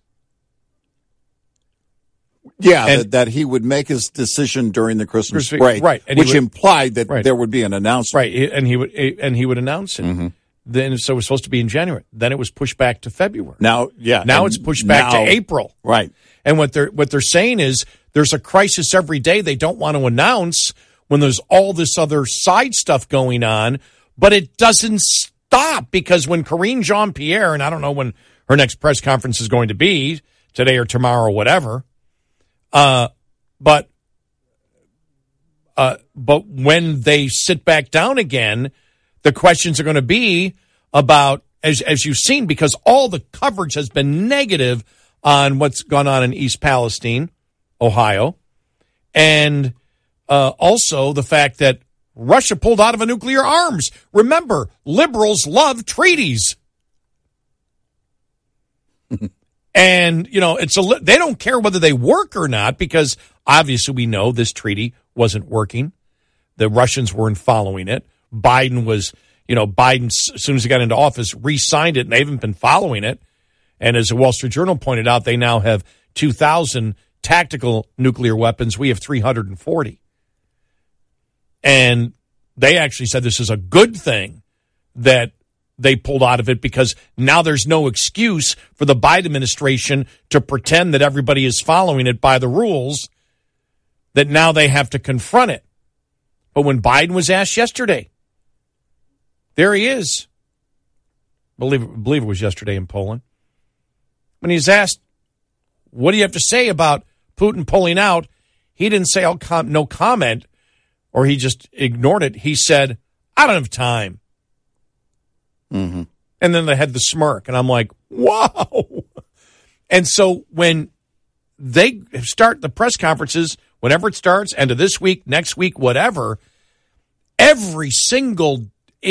Yeah, that he would make his decision during the Christmas break, right? And which implied that there would be an announcement, right? And he would announce it. Mm-hmm. Then, so it was supposed to be in January. Then it was pushed back to February. Now it's pushed back to April. Right. And what they're saying is there's a crisis every day. They don't want to announce when there's all this other side stuff going on, but it doesn't stop, because when Karine Jean-Pierre, and I don't know when her next press conference is going to be, today or tomorrow or whatever, but when they sit back down again, the questions are going to be about, as you've seen, because all the coverage has been negative on what's gone on in East Palestine, Ohio, and also the fact that Russia pulled out of a nuclear arms. Remember, liberals love treaties. And, they don't care whether they work or not, because obviously we know this treaty wasn't working. The Russians weren't following it. Biden, as soon as he got into office, re-signed it, and they haven't been following it. And as the Wall Street Journal pointed out, they now have 2,000 tactical nuclear weapons. We have 340. And they actually said this is a good thing that they pulled out of it, because now there's no excuse for the Biden administration to pretend that everybody is following it by the rules, that now they have to confront it. But when Biden was asked yesterday, there he is. I believe it was yesterday in Poland. When he's asked, what do you have to say about Putin pulling out? He didn't say, no comment, or he just ignored it. He said, I don't have time. Mm-hmm. And then they had the smirk, and I'm like, wow. And so when they start the press conferences, whenever it starts, end of this week, next week, whatever, every single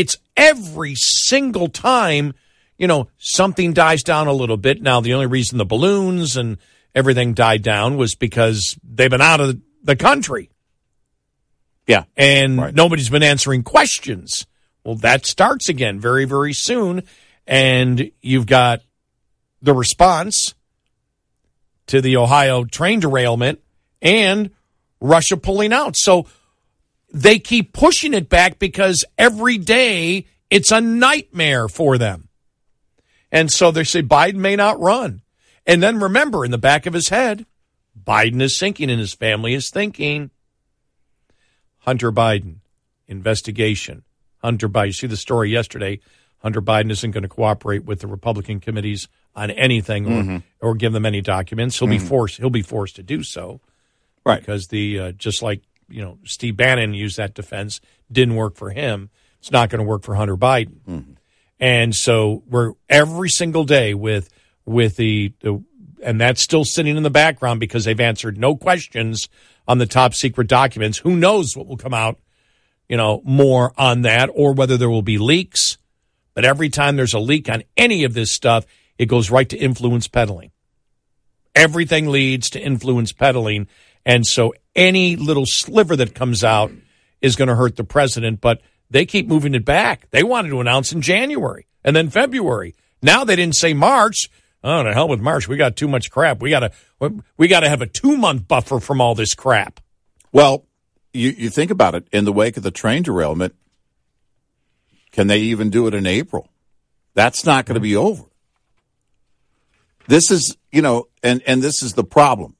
time, something dies down a little bit. Now, the only reason the balloons and everything died down was because they've been out of the country. Yeah. And nobody's been answering questions. Well, that starts again very, very soon. And you've got the response to the Ohio train derailment and Russia pulling out. So they keep pushing it back because every day it's a nightmare for them. And so they say Biden may not run. And then remember, in the back of his head, Biden is thinking and his family is thinking, Hunter Biden, investigation. Hunter Biden, you see the story yesterday, Hunter Biden isn't going to cooperate with the Republican committees on anything or give them any documents. He'll be forced to do so. Right. Because just like, Steve Bannon used that defense, didn't work for him. It's not going to work for Hunter Biden. Mm-hmm. And so we're every single day with the and that's still sitting in the background because they've answered no questions on the top secret documents. Who knows what will come out, more on that, or whether there will be leaks. But every time there's a leak on any of this stuff, it goes right to influence peddling. Everything leads to influence peddling. And so any little sliver that comes out is going to hurt the president. But they keep moving it back. They wanted to announce in January and then February. Now they didn't say March. Oh, to hell with March. We got too much crap. We got to have a 2-month buffer from all this crap. Well, you think about it. In the wake of the train derailment, can they even do it in April? That's not going to be over. This is, and this is the problem.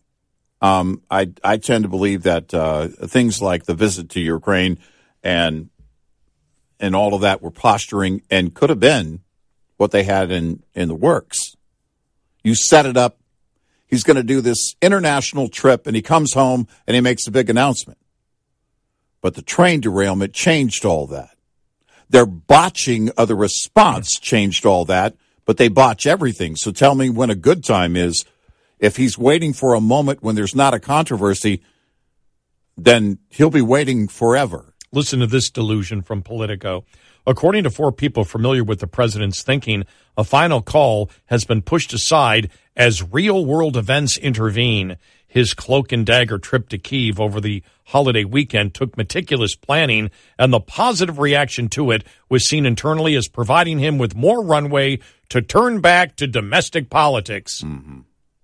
I tend to believe that things like the visit to Ukraine and all of that were posturing and could have been what they had in the works. You set it up. He's going to do this international trip, and he comes home and he makes a big announcement. But the train derailment changed all that. Their botching of the response changed all that, but they botch everything. So tell me when a good time is. If he's waiting for a moment when there's not a controversy, then he'll be waiting forever. Listen to this delusion from Politico. According to 4 people familiar with the president's thinking, a final call has been pushed aside as real-world events intervene. His cloak and dagger trip to Kyiv over the holiday weekend took meticulous planning, and the positive reaction to it was seen internally as providing him with more runway to turn back to domestic politics. Mm-hmm.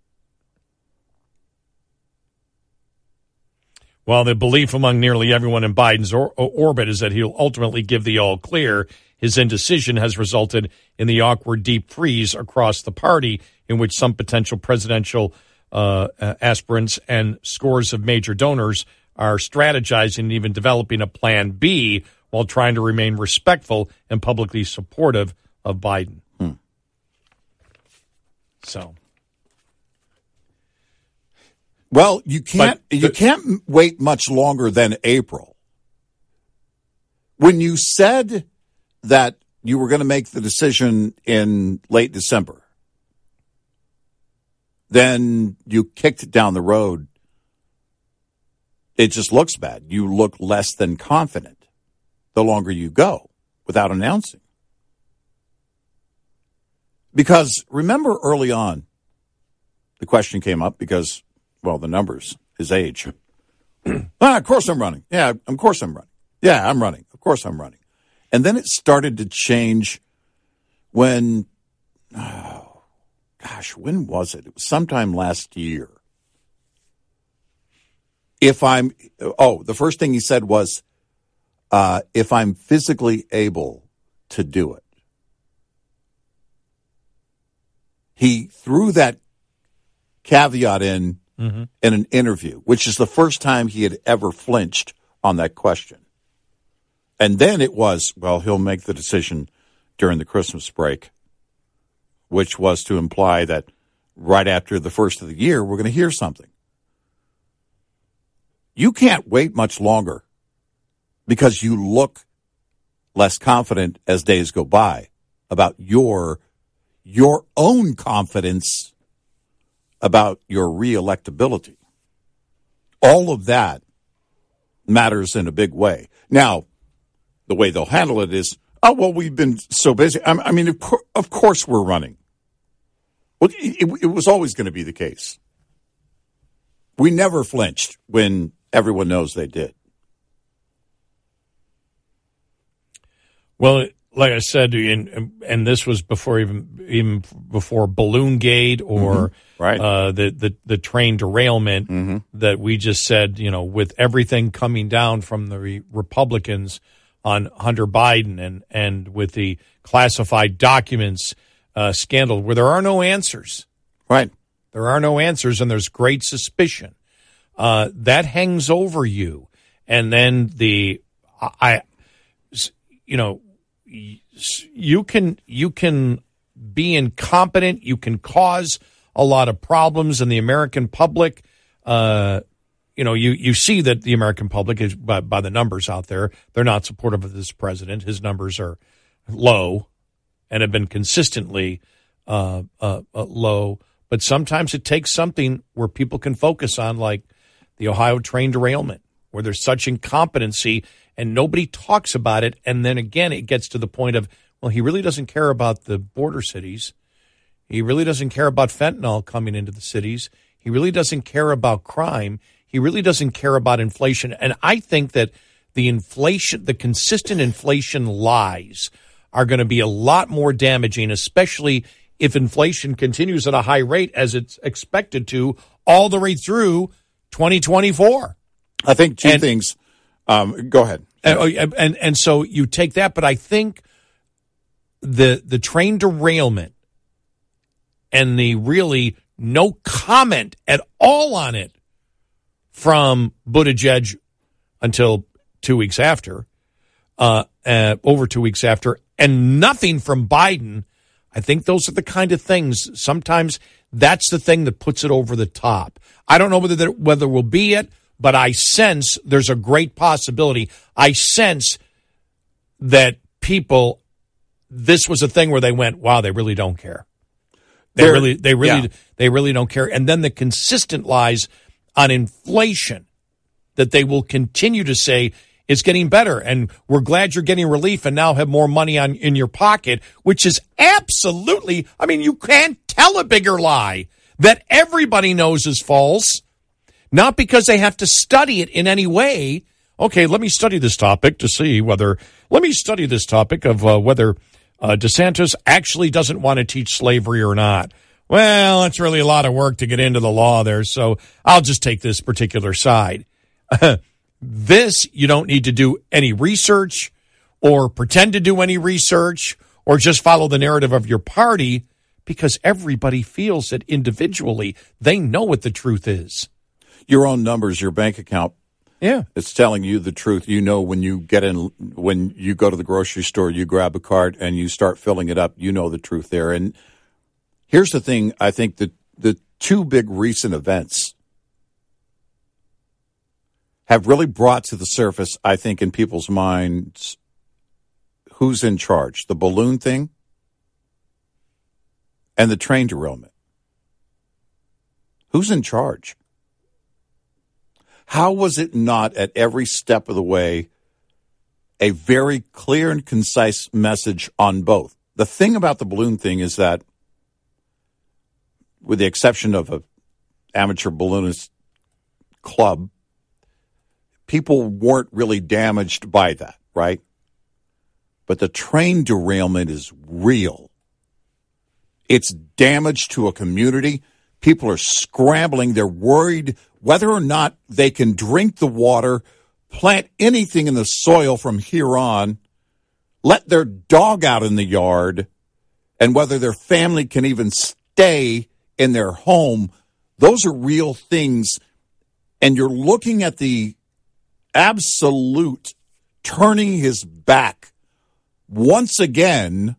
While the belief among nearly everyone in Biden's orbit is that he'll ultimately give the all clear, his indecision has resulted in the awkward deep freeze across the party in which some potential presidential aspirants and scores of major donors are strategizing and even developing a plan B while trying to remain respectful and publicly supportive of Biden. So... Well, you can't wait much longer than April. When you said that you were going to make the decision in late December. Then you kicked it down the road. It just looks bad. You look less than confident the longer you go without announcing. Because remember early on, the question came up because, well, the numbers, his age. Of course I'm running. Yeah, of course I'm running. Yeah, I'm running. Of course I'm running. And then it started to change when, when was it? It was sometime last year. The first thing he said was, if I'm physically able to do it. He threw that caveat in an interview, which is the first time he had ever flinched on that question. And then it was, well, he'll make the decision during the Christmas break, which was to imply that right after the first of the year, we're going to hear something. You can't wait much longer because you look less confident as days go by about your own confidence about your reelectability. All of that matters in a big way. Now, the way they'll handle it is, we've been so busy. I mean, of course we're running. Well, it was always going to be the case. We never flinched when everyone knows they did. Well, like I said, and this was before even before Balloongate or the train derailment that we just said, with everything coming down from the Republicans on Hunter Biden and with the classified documents scandal, where there are no answers. Right. There are no answers, and there's great suspicion. That hangs over you. And then you can be incompetent. You can cause a lot of problems in the American public. You see that the American public is, by the numbers out there, they're not supportive of this president. His numbers are low and have been consistently low. But sometimes it takes something where people can focus on, like the Ohio train derailment, where there's such incompetency and nobody talks about it. And then again, it gets to the point of, well, he really doesn't care about the border cities. He really doesn't care about fentanyl coming into the cities. He really doesn't care about crime. He really doesn't care about inflation. And I think that the consistent inflation lies are going to be a lot more damaging, especially if inflation continues at a high rate as it's expected to all the way through 2024. I think two things. Go ahead. And so you take that, but I think the train derailment and the really no comment at all on it from Buttigieg until 2 weeks after, over 2 weeks after, and nothing from Biden. I think those are the kind of things. Sometimes that's the thing that puts it over the top. I don't know whether we'll be it, but I sense there's a great possibility. I sense that this was a thing where they went, wow, they really don't care. They really don't care. And then the consistent lies on inflation that they will continue to say it's getting better, and we're glad you're getting relief and now have more money in your pocket, which is absolutely, you can't tell a bigger lie that everybody knows is false, not because they have to study it in any way. Okay, let me study this topic of whether DeSantis actually doesn't want to teach slavery or not. Well, it's really a lot of work to get into the law there, so I'll just take this particular side. This, you don't need to do any research or pretend to do any research or just follow the narrative of your party, because everybody feels it individually. They know what the truth is. Your own numbers, your bank account. Yeah. It's telling you the truth. When you when you go to the grocery store, you grab a cart and you start filling it up, you know the truth there. And here's the thing, I think that the two big recent events have really brought to the surface, I think, in people's minds, who's in charge, the balloon thing and the train derailment. Who's in charge? How was it not at every step of the way a very clear and concise message on both? The thing about the balloon thing is that, with the exception of an amateur balloonist club, people weren't really damaged by that, right? But the train derailment is real. It's damage to a community. People are scrambling. They're worried whether or not they can drink the water, plant anything in the soil from here on, let their dog out in the yard, and whether their family can even stay in their home. Those are real things. And you're looking at the absolute turning his back once again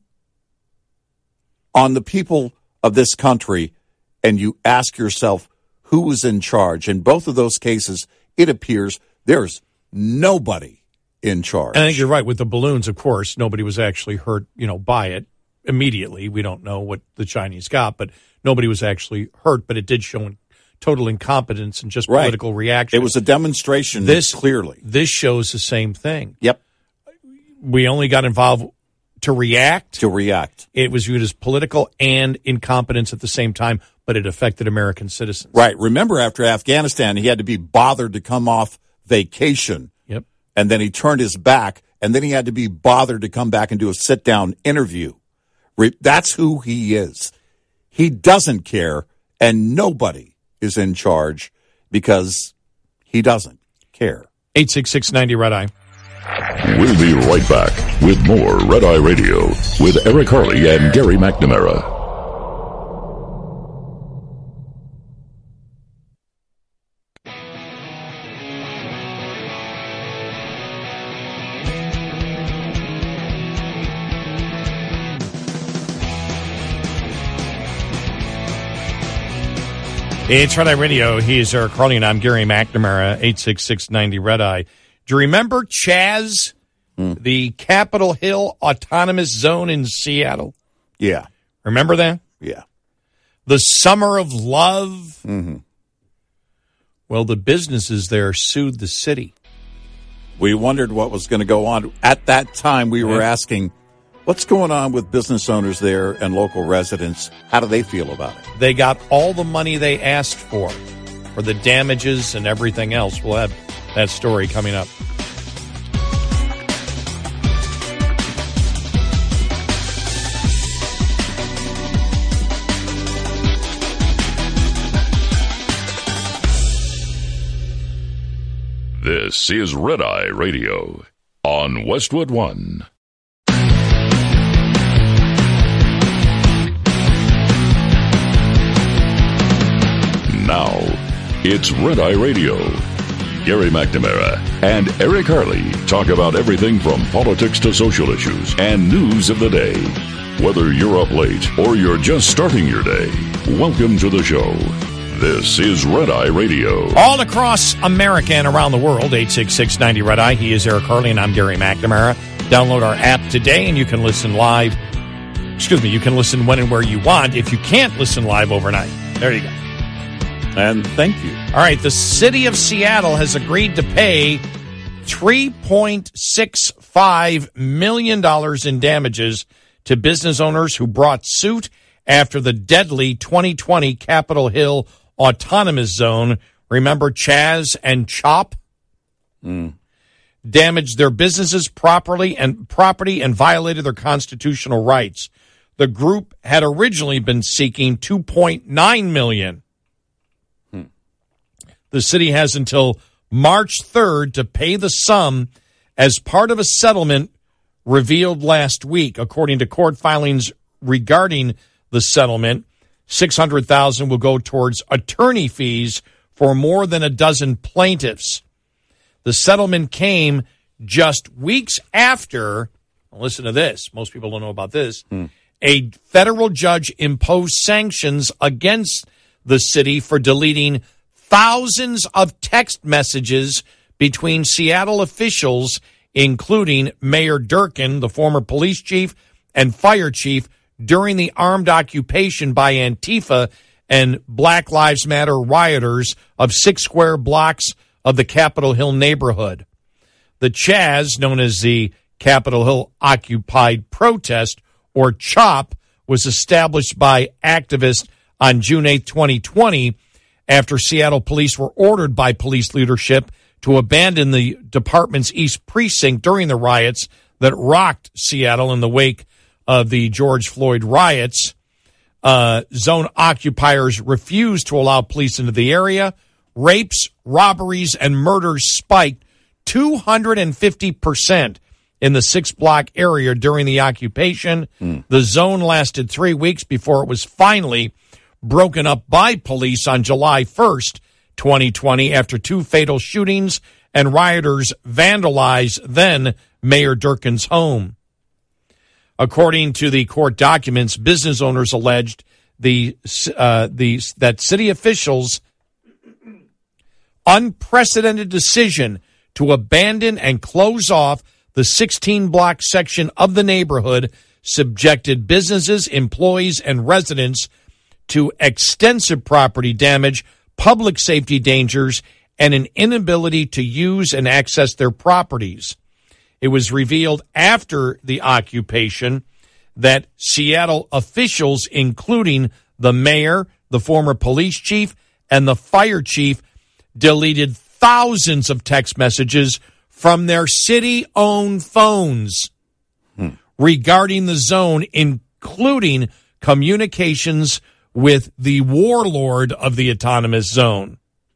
on the people of this country, and you ask yourself, who is in charge? In both of those cases, it appears there's nobody in charge. And I think you're right. With the balloons, of course, nobody was actually hurt, by it immediately. We don't know what the Chinese got, but nobody was actually hurt. But it did show total incompetence and just political reaction. It was a demonstration, clearly. This shows the same thing. Yep. We only got involved to react. It was viewed as political and incompetence at the same time, but it affected American citizens. Right. Remember, after Afghanistan, he had to be bothered to come off vacation. Yep. And then he turned his back, and then he had to be bothered to come back and do a sit-down interview. That's who he is. He doesn't care, and nobody is in charge because he doesn't care. 866-90-RED-EYE. We'll be right back with more Red Eye Radio with Eric Harley and Gary McNamara. It's Red Eye Radio. He is Eric Harley, and I'm Gary McNamara, 866-90-RED-EYE. Do you remember Chaz, the Capitol Hill Autonomous Zone in Seattle? Yeah. Remember that? Yeah. The Summer of Love? Mm-hmm. Well, the businesses there sued the city. We wondered what was going to go on. At that time, we were asking, what's going on with business owners there and local residents? How do they feel about it? They got all the money they asked for the damages and everything else. We'll have that story coming up. This is Red Eye Radio on Westwood One. Now, it's Red Eye Radio. Gary McNamara and Eric Harley talk about everything from politics to social issues and news of the day. Whether you're up late or you're just starting your day, welcome to the show. This is Red Eye Radio. All across America and around the world, 866-90-RED-EYE. He is Eric Harley, and I'm Gary McNamara. Download our app today, and you can listen live. You can listen when and where you want if you can't listen live overnight. There you go. And thank you. All right, the city of Seattle has agreed to pay $3.65 million in damages to business owners who brought suit after the deadly 2020 Capitol Hill Autonomous Zone, remember Chaz and Chop, damaged their businesses property and violated their constitutional rights. The group had originally been seeking $2.9 million. The city has until March 3rd to pay the sum as part of a settlement revealed last week. According to court filings regarding the settlement, $600,000 will go towards attorney fees for more than a dozen plaintiffs. The settlement came just weeks after, listen to this, most people don't know about this, a federal judge imposed sanctions against the city for deleting thousands of text messages between Seattle officials including Mayor Durkin, the former police chief and fire chief, during the armed occupation by Antifa and Black Lives Matter rioters of 6 square blocks of the Capitol Hill neighborhood. The Chaz, known as the Capitol Hill Occupied Protest, or CHOP, was established by activists on June 8, 2020, after Seattle police were ordered by police leadership to abandon the department's East Precinct during the riots that rocked Seattle in the wake of the George Floyd riots. Zone occupiers refused to allow police into the area. Rapes, robberies, and murders spiked 250% in the 6-block area during the occupation. The zone lasted 3 weeks before it was finally broken up by police on July 1st, 2020, after 2 fatal shootings and rioters vandalized then Mayor Durkin's home. According to the court documents, business owners alleged that city officials' unprecedented decision to abandon and close off the 16-block section of the neighborhood subjected businesses, employees, and residents to extensive property damage, public safety dangers, and an inability to use and access their properties. It was revealed after the occupation that Seattle officials, including the mayor, the former police chief, and the fire chief, deleted thousands of text messages from their city-owned phones regarding the zone, including communications with the warlord of the autonomous zone.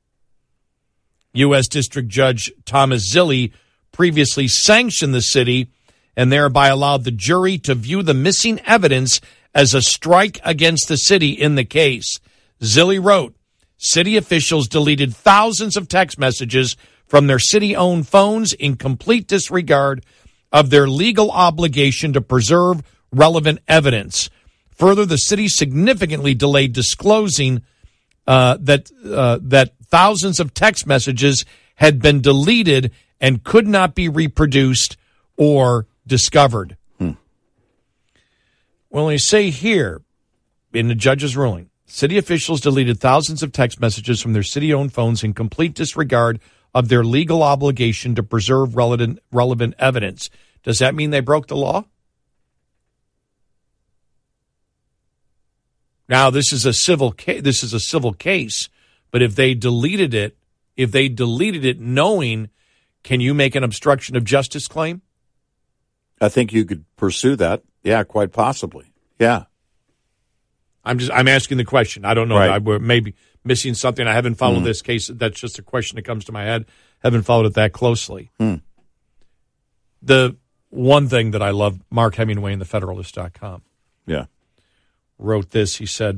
U.S. District Judge Thomas Zille previously sanctioned the city and thereby allowed the jury to view the missing evidence as a strike against the city in the case. Zille wrote, city officials deleted thousands of text messages from their city-owned phones in complete disregard of their legal obligation to preserve relevant evidence. Further, the city significantly delayed disclosing that thousands of text messages had been deleted and could not be reproduced or discovered. Well, they say here in the judge's ruling, city officials deleted thousands of text messages from their city-owned phones in complete disregard of their legal obligation to preserve relevant evidence. Does that mean they broke the law? Now, this is a civil case, but if they deleted it knowing, can you make an obstruction of justice claim? I think you could pursue that. Yeah, quite possibly. Yeah. I'm asking the question. I don't know. Right. I may be missing something. I haven't followed this case. That's just a question that comes to my head. Haven't followed it that closely. The one thing that I love, Mark Hemingway in thefederalist.com. Yeah. Wrote this. He said,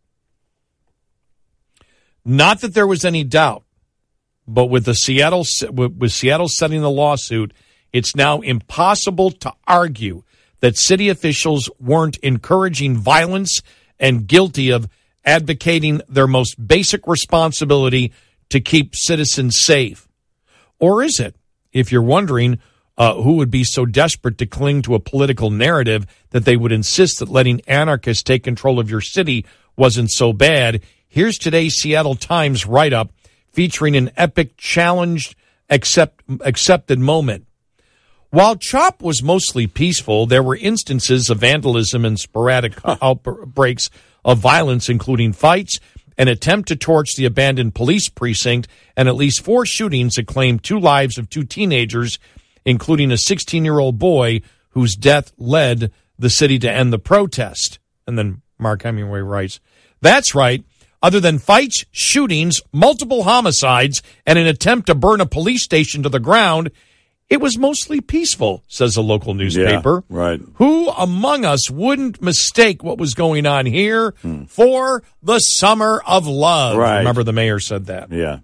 not that there was any doubt, but with Seattle setting the lawsuit, it's now impossible to argue that city officials weren't encouraging violence and guilty of advocating their most basic responsibility to keep citizens safe. Or is it? If you're wondering who would be so desperate to cling to a political narrative that they would insist that letting anarchists take control of your city wasn't so bad, here's today's Seattle Times write-up featuring an epic challenged accepted moment. While CHOP was mostly peaceful, there were instances of vandalism and sporadic outbreaks of violence, including fights, an attempt to torch the abandoned police precinct, and at least 4 shootings that claimed 2 lives of 2 teenagers, including a 16-year-old boy whose death led the city to end the protest. And then Mark Hemingway writes, that's right. Other than fights, shootings, multiple homicides, and an attempt to burn a police station to the ground, it was mostly peaceful, says a local newspaper. Yeah, right. Who among us wouldn't mistake what was going on here for the summer of love? Right. Remember the mayor said that. Yeah.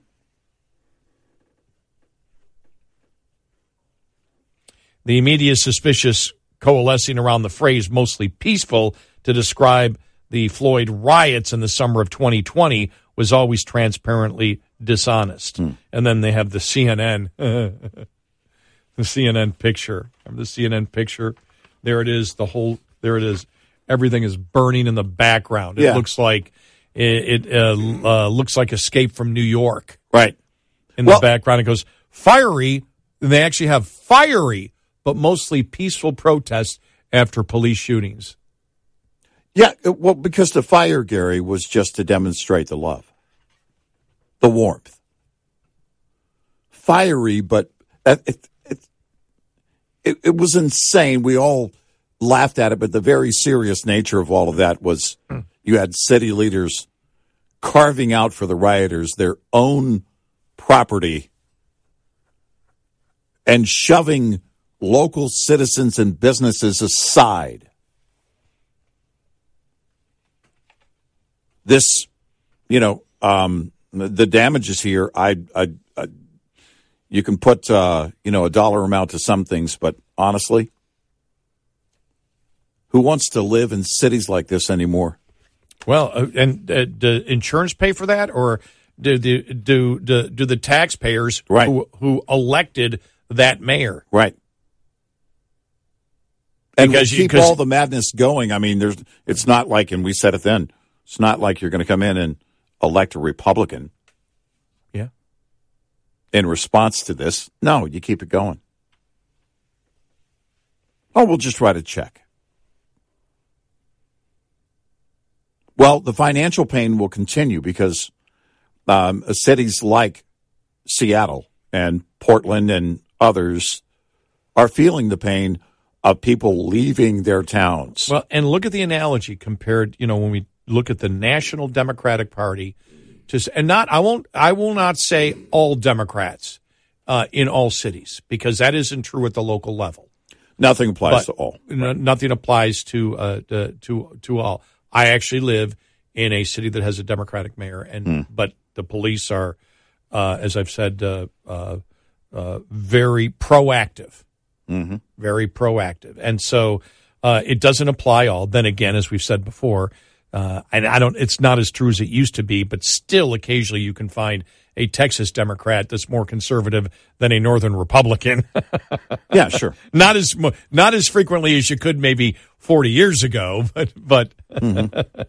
The media is suspicious, coalescing around the phrase mostly peaceful to describe the Floyd riots in the summer of 2020 was always transparently dishonest. And then they have the CNN The CNN picture. Remember the CNN picture? There it is. There it is. Everything is burning in the background. It looks like it looks like Escape from New York. Right. In the background, it goes fiery. And they actually have fiery, but mostly peaceful protests after police shootings. Yeah, well, because the fire, Gary, was just to demonstrate the love, the warmth. Fiery, but it was insane. We all laughed at it, but the very serious nature of all of that was you had city leaders carving out for the rioters their own property and shoving local citizens and businesses aside. This, the damages here, you can put, a dollar amount to some things, but honestly, who wants to live in cities like this anymore? Well, and do insurance pay for that, or do the taxpayers who elected that mayor? Right. And because keep all the madness going. I mean, it's not like, and we said it then, it's not like you're going to come in and elect a Republican. Yeah. In response to this. No, you keep it going. Oh, we'll just write a check. Well, the financial pain will continue because cities like Seattle and Portland and others are feeling the pain of people leaving their towns. Well, and look at the analogy compared, when we look at the National Democratic Party I will not say all Democrats in all cities, because that isn't true at the local level. Nothing applies to all. Nothing applies to all. I actually live in a city that has a Democratic mayor, but the police are, as I've said, very proactive. Mm-hmm. Very proactive. And so it doesn't apply all. Then again, as we've said before, and it's not as true as it used to be, but still occasionally you can find a Texas Democrat that's more conservative than a Northern Republican. Yeah, sure. Not as frequently as you could maybe 40 years ago, but mm-hmm.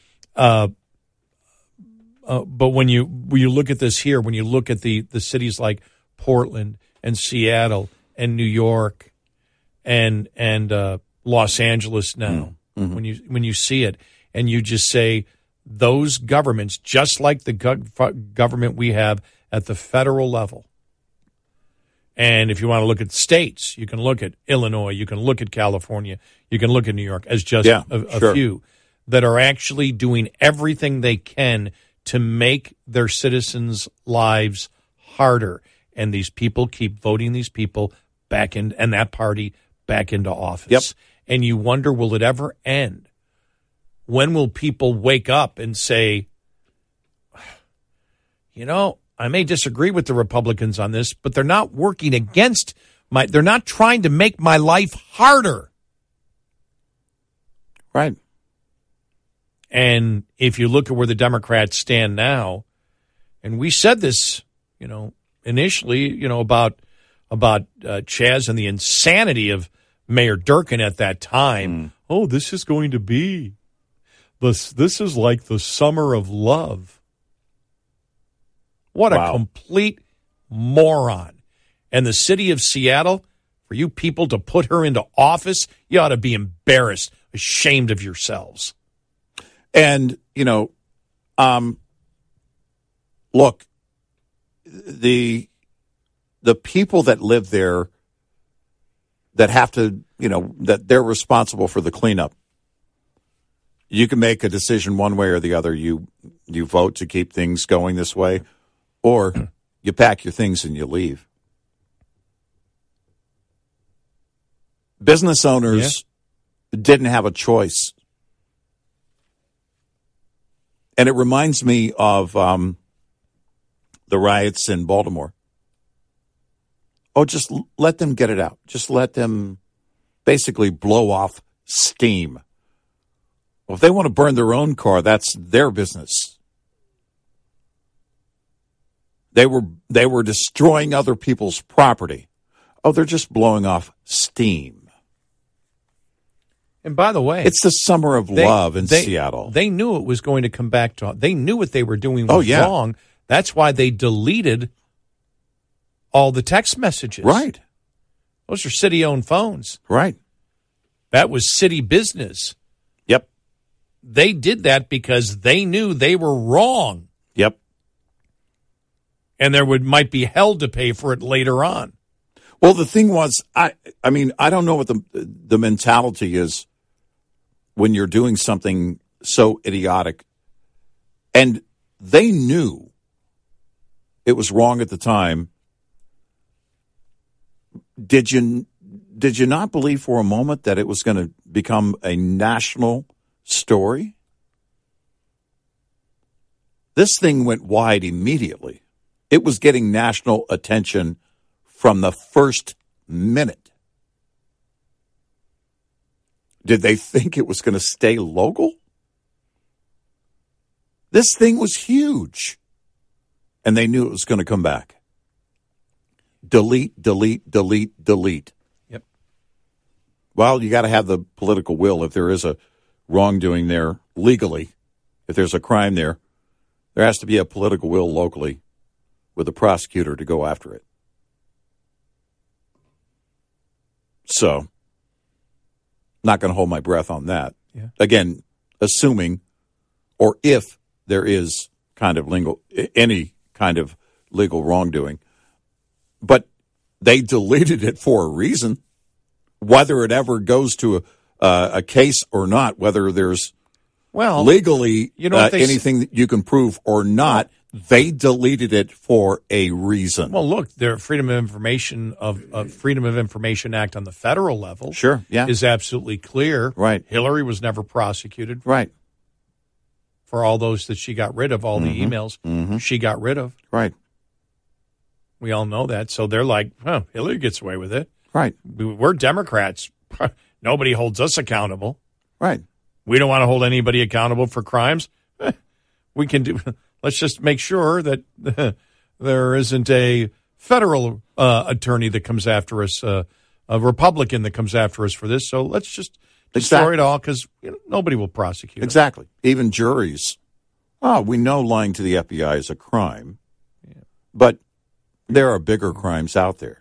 But when you look at this here, when you look at the cities like Portland and Seattle and New York and Los Angeles now, mm-hmm. when you see it, and you just say those governments, just like the government we have at the federal level. And if you want to look at states, you can look at Illinois, you can look at California, you can look at New York as just a few that are actually doing everything they can to make their citizens' lives harder. And these people keep voting these people back in, and that party back into office. Yep. And you wonder, will it ever end? When will people wake up and say, I may disagree with the Republicans on this, but they're not working against they're not trying to make my life harder. Right. And if you look at where the Democrats stand now, and we said this, initially, about Chaz and the insanity of Mayor Durkin at that time. Oh, this is going to be this is like the summer of love. What a complete moron. And the city of Seattle, for you people to put her into office, you ought to be embarrassed, ashamed of yourselves. And, look, the people that live there that have to, that they're responsible for the cleanup. You can make a decision one way or the other. You vote to keep things going this way, or you pack your things and you leave. Business owners didn't have a choice. And it reminds me of the riots in Baltimore. Oh, just let them get it out. Just let them basically blow off steam. Well, if they want to burn their own car, that's their business. They were destroying other people's property. oh, they're just blowing off steam. And by the way, it's the summer of love in Seattle. They knew it was going to come back to. They knew what they were doing was wrong. That's why they deleted all the text messages. Right. Those are city-owned phones. Right. That was city business. Yep. They did that because they knew they were wrong. Yep. And there might be hell to pay for it later on. Well, the thing was, I mean, I don't know what the mentality is when you're doing something so idiotic. And they knew it was wrong at the time. Did you not believe for a moment that it was going to become a national story? This thing went wide immediately. It was getting national attention from the first minute. Did they think it was going to stay local? This thing was huge. And they knew it was going to come back. Delete, delete, delete, delete. Yep. Well, you got to have the political will. If there is a wrongdoing there legally, if there's a crime there has to be a political will locally with a prosecutor to go after it. So, not going to hold my breath on that. Yeah. Again, assuming or if there is any kind of legal wrongdoing. But they deleted it for a reason. Whether it ever goes to a case or not, whether there's legally anything that you can prove or not, they deleted it for a reason. Well, look, their Freedom of Information Act on the federal level, is absolutely clear. Right, Hillary was never prosecuted. Right, for all those that she got rid of, all the emails she got rid of. Right. We all know that. So they're like, Hillary gets away with it. Right. We're Democrats. Nobody holds us accountable. Right. We don't want to hold anybody accountable for crimes. We can do. Let's just make sure that there isn't a federal attorney that comes after us, a Republican that comes after us for this. So let's just destroy it all because nobody will prosecute. Exactly. Even juries. We know lying to the FBI is a crime, but there are bigger crimes out there.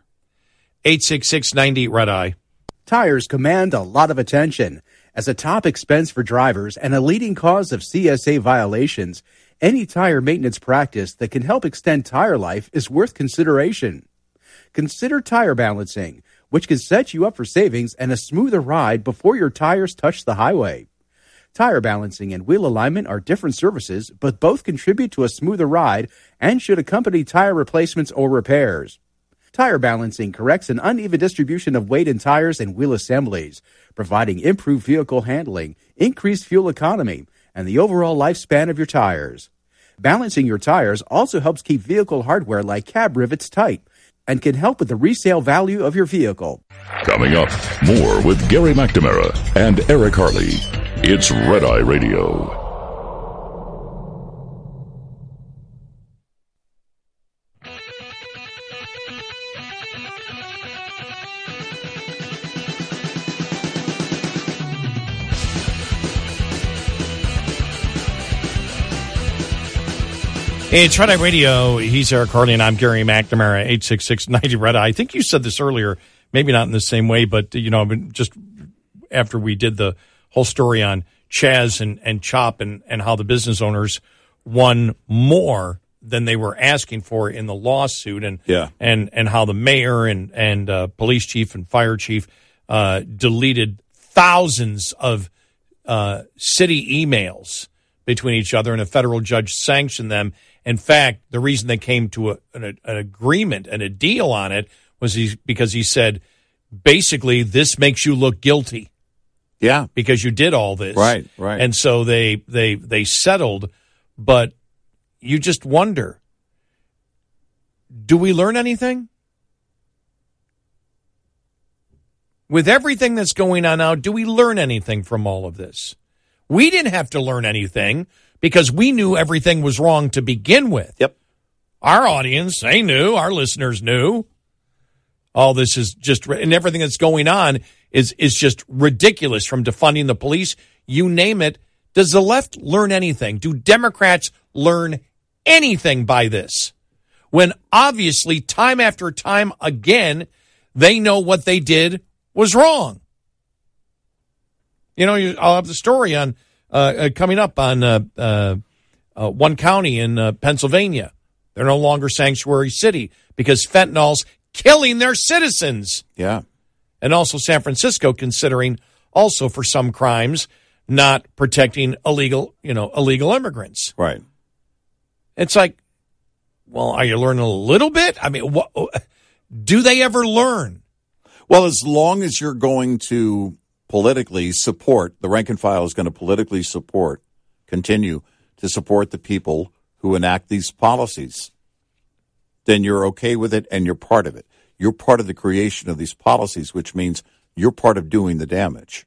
866-90 Red Eye. Tires command a lot of attention. As a top expense for drivers and a leading cause of CSA violations, any tire maintenance practice that can help extend tire life is worth consideration. Consider tire balancing, which can set you up for savings and a smoother ride before your tires touch the highway. Tire balancing and wheel alignment are different services, but both contribute to a smoother ride and should accompany tire replacements or repairs. Tire balancing corrects an uneven distribution of weight in tires and wheel assemblies, providing improved vehicle handling, increased fuel economy, and the overall lifespan of your tires. Balancing your tires also helps keep vehicle hardware like cab rivets tight and can help with the resale value of your vehicle. Coming up, more with Gary McNamara and Eric Harley. It's Red Eye Radio. Hey, it's Red Eye Radio. He's Eric Harley, and I'm Gary McNamara, 866-90 Red Eye. I think you said this earlier, maybe not in the same way, but, just after we did the whole story on Chaz and Chop and how the business owners won more than they were asking for in the lawsuit and how the mayor and police chief and fire chief deleted thousands of city emails between each other, and a federal judge sanctioned them. In fact, the reason they came to an agreement and a deal on it was because he said, basically, this makes you look guilty. Yeah. Because you did all this. Right. And so they settled, but you just wonder, do we learn anything? With everything that's going on now, do we learn anything from all of this? We didn't have to learn anything because we knew everything was wrong to begin with. Yep. Our audience, they knew. Our listeners knew. all this is just, and everything that's going on is just ridiculous, from defunding the police, you name it. Does the left learn anything? Do Democrats learn anything by this? When obviously, time after time again, they know what they did was wrong. I'll have the story on coming up on one county in Pennsylvania. They're no longer sanctuary city because fentanyl's killing their citizens. Yeah. And also San Francisco considering also for some crimes not protecting illegal immigrants. Right. It's like, well, are you learning a little bit? I mean, do they ever learn? Well, as long as you're going to politically support, the rank and file is going to politically continue to support the people who enact these policies, then you're okay with it and you're part of it. You're part of the creation of these policies, which means you're part of doing the damage.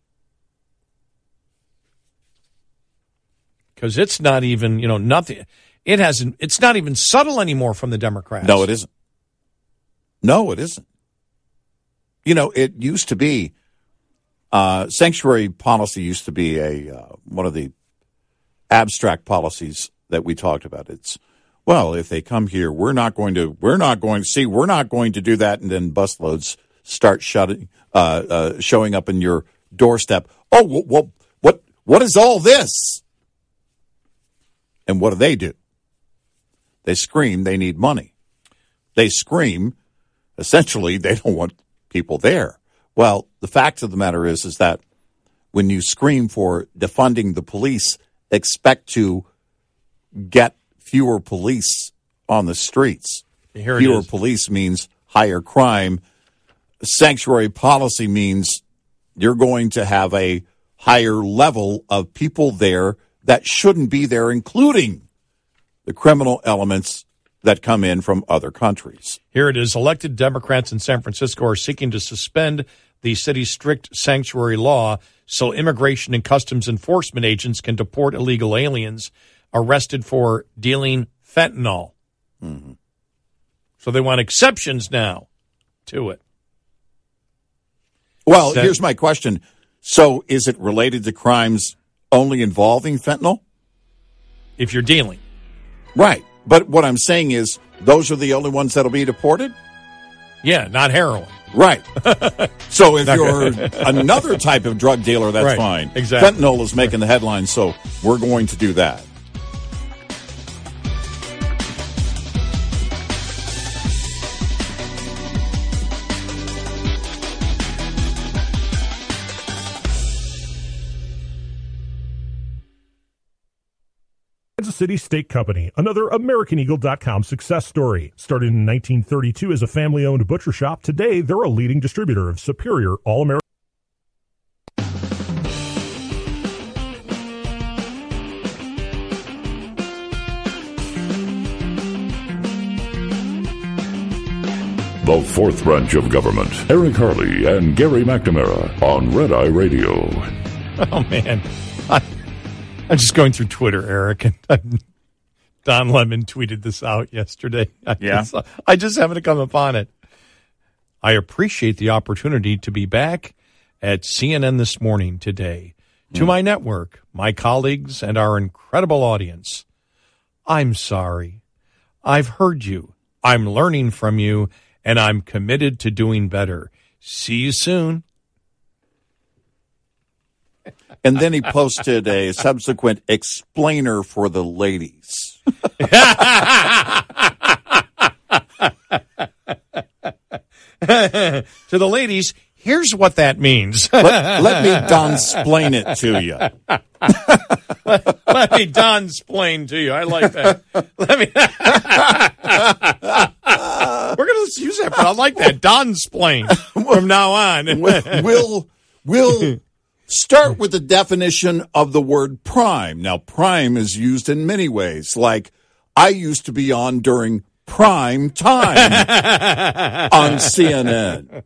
Because it's not even, nothing. It's not even subtle anymore from the Democrats. No, it isn't. No, it isn't. It used to be, sanctuary policy used to be one of the abstract policies that we talked about. It's, well, if they come here, we're not going to do that. And then busloads start showing up in your doorstep. Oh, well, what is all this? And what do? They scream they need money. They scream, essentially, they don't want people there. Well, the fact of the matter is that when you scream for defunding the police, expect to get fewer police on the streets. Fewer police means higher crime. Sanctuary policy means you're going to have a higher level of people there that shouldn't be there, including the criminal elements that come in from other countries. Here it is. Elected Democrats in San Francisco are seeking to suspend the city's strict sanctuary law so immigration and customs enforcement agents can deport illegal aliens arrested for dealing fentanyl. Mm-hmm. So they want exceptions now to it. Well, here's my question. So is it related to crimes only involving fentanyl? If you're dealing. Right. But what I'm saying is those are the only ones that'll be deported? Yeah, not heroin. Right. So if you're another type of drug dealer, that's right. fine. Exactly. Fentanyl is making the headlines, so we're going to do that. Kansas City Steak Company, another AmericanEagle.com success story. Started in 1932 as a family-owned butcher shop, today they're a leading distributor of superior all-American. The fourth branch of government. Eric Harley and Gary McNamara on Red Eye Radio. Oh, man. I'm just going through Twitter, Eric, and Don Lemon tweeted this out yesterday. I just happened to come upon it. I appreciate the opportunity to be back at CNN This Morning today. To my network, my colleagues, and our incredible audience, I'm sorry. I've heard you. I'm learning from you, and I'm committed to doing better. See you soon. And then he posted a subsequent explainer for the ladies. To the ladies, here's what that means. Let me Don-splain it to you. Let me Don-splain to you. I like that. We're going to use that, but I like that. Don-splain from now on. We'll start with the definition of the word prime. Now, prime is used in many ways. Like, I used to be on during prime time on CNN.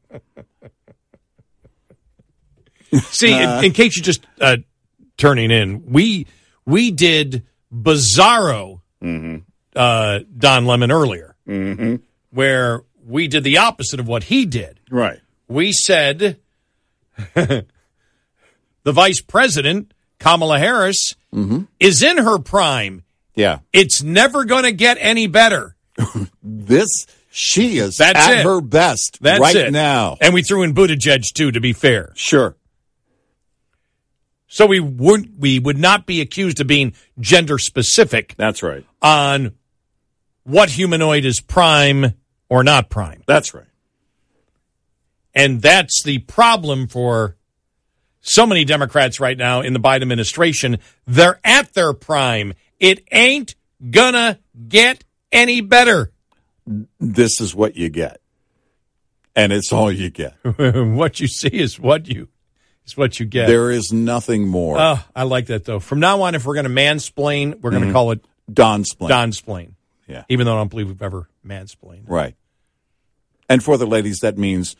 See, in case you're just turning in, we did Bizarro Don Lemon earlier, where we did the opposite of what he did. Right. We said the vice president, Kamala Harris, is in her prime. Yeah. It's never going to get any better. She is at her best right now. And we threw in Buttigieg, too, to be fair. Sure. So we would not be accused of being gender specific. That's right. On what humanoid is prime or not prime. That's right. And that's the problem for so many Democrats right now in the Biden administration. They're at their prime. It ain't gonna get any better. This is what you get. And it's all you get. What you see is what you get. There is nothing more. Oh, I like that, though. From now on, if we're going to mansplain, we're going to call it Donsplain. Donsplain. Yeah. Even though I don't believe we've ever mansplained. Right. And for the ladies, that means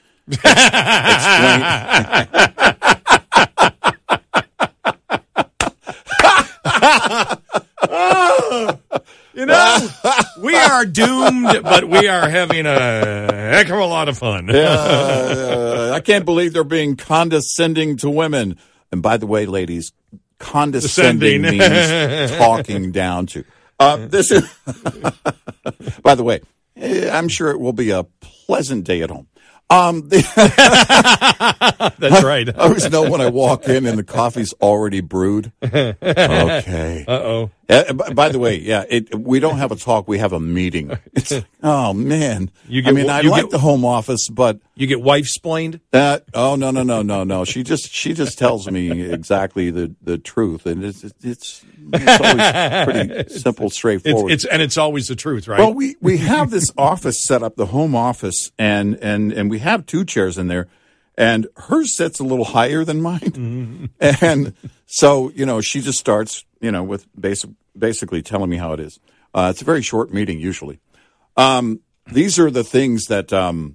You know, we are doomed, but we are having a heck of a lot of fun. I can't believe they're being condescending to women. And by the way, ladies, condescending means talking down to. This is, by the way, I'm sure it will be a pleasant day at home. That's right. I always know when I walk in and the coffee's already brewed. Okay. Uh-oh. By the way, we don't have a talk. We have a meeting. Oh, man. I like the home office, but... You get wife-splained? Oh, no. She just tells me exactly the truth, and it's always pretty simple, straightforward. It's always the truth, right? Well, we have this office set up, the home office, and we have 2 chairs in there, and hers sits a little higher than mine. Mm-hmm. And so, she just starts, with basically telling me how it is. It's a very short meeting, usually. These are the things that,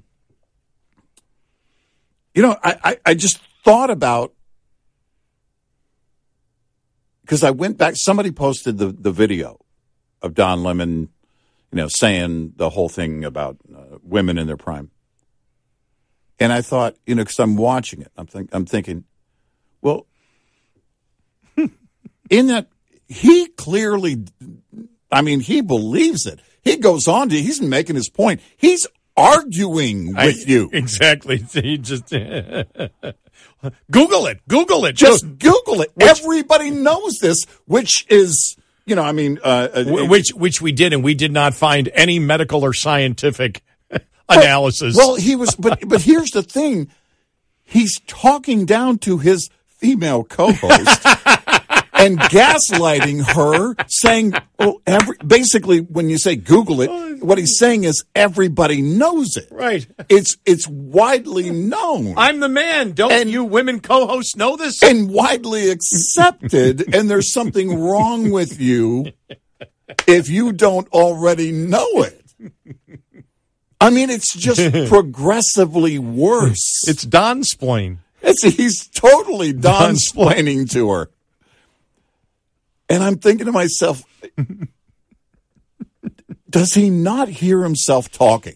I just thought about, because I went back, somebody posted the video of Don Lemon, saying the whole thing about women in their prime. And I thought, because I'm watching it, I'm thinking, well, in that, he clearly, he believes it. He goes on he's making his point. He's arguing with you. Exactly. He just Google it. Just Google it. Everybody knows this, which is, which we did, and we did not find any medical or scientific analysis. Well, he was, but here's the thing. He's talking down to his female co-host and gaslighting her, saying, basically, when you say Google it, what he's saying is everybody knows it. Right. It's widely known. I'm the man. Don't you women co-hosts know this? And widely accepted, and there's something wrong with you if you don't already know it. It's just progressively worse. It's Donsplain. He's totally Donsplaining to her. And I'm thinking to myself, does he not hear himself talking?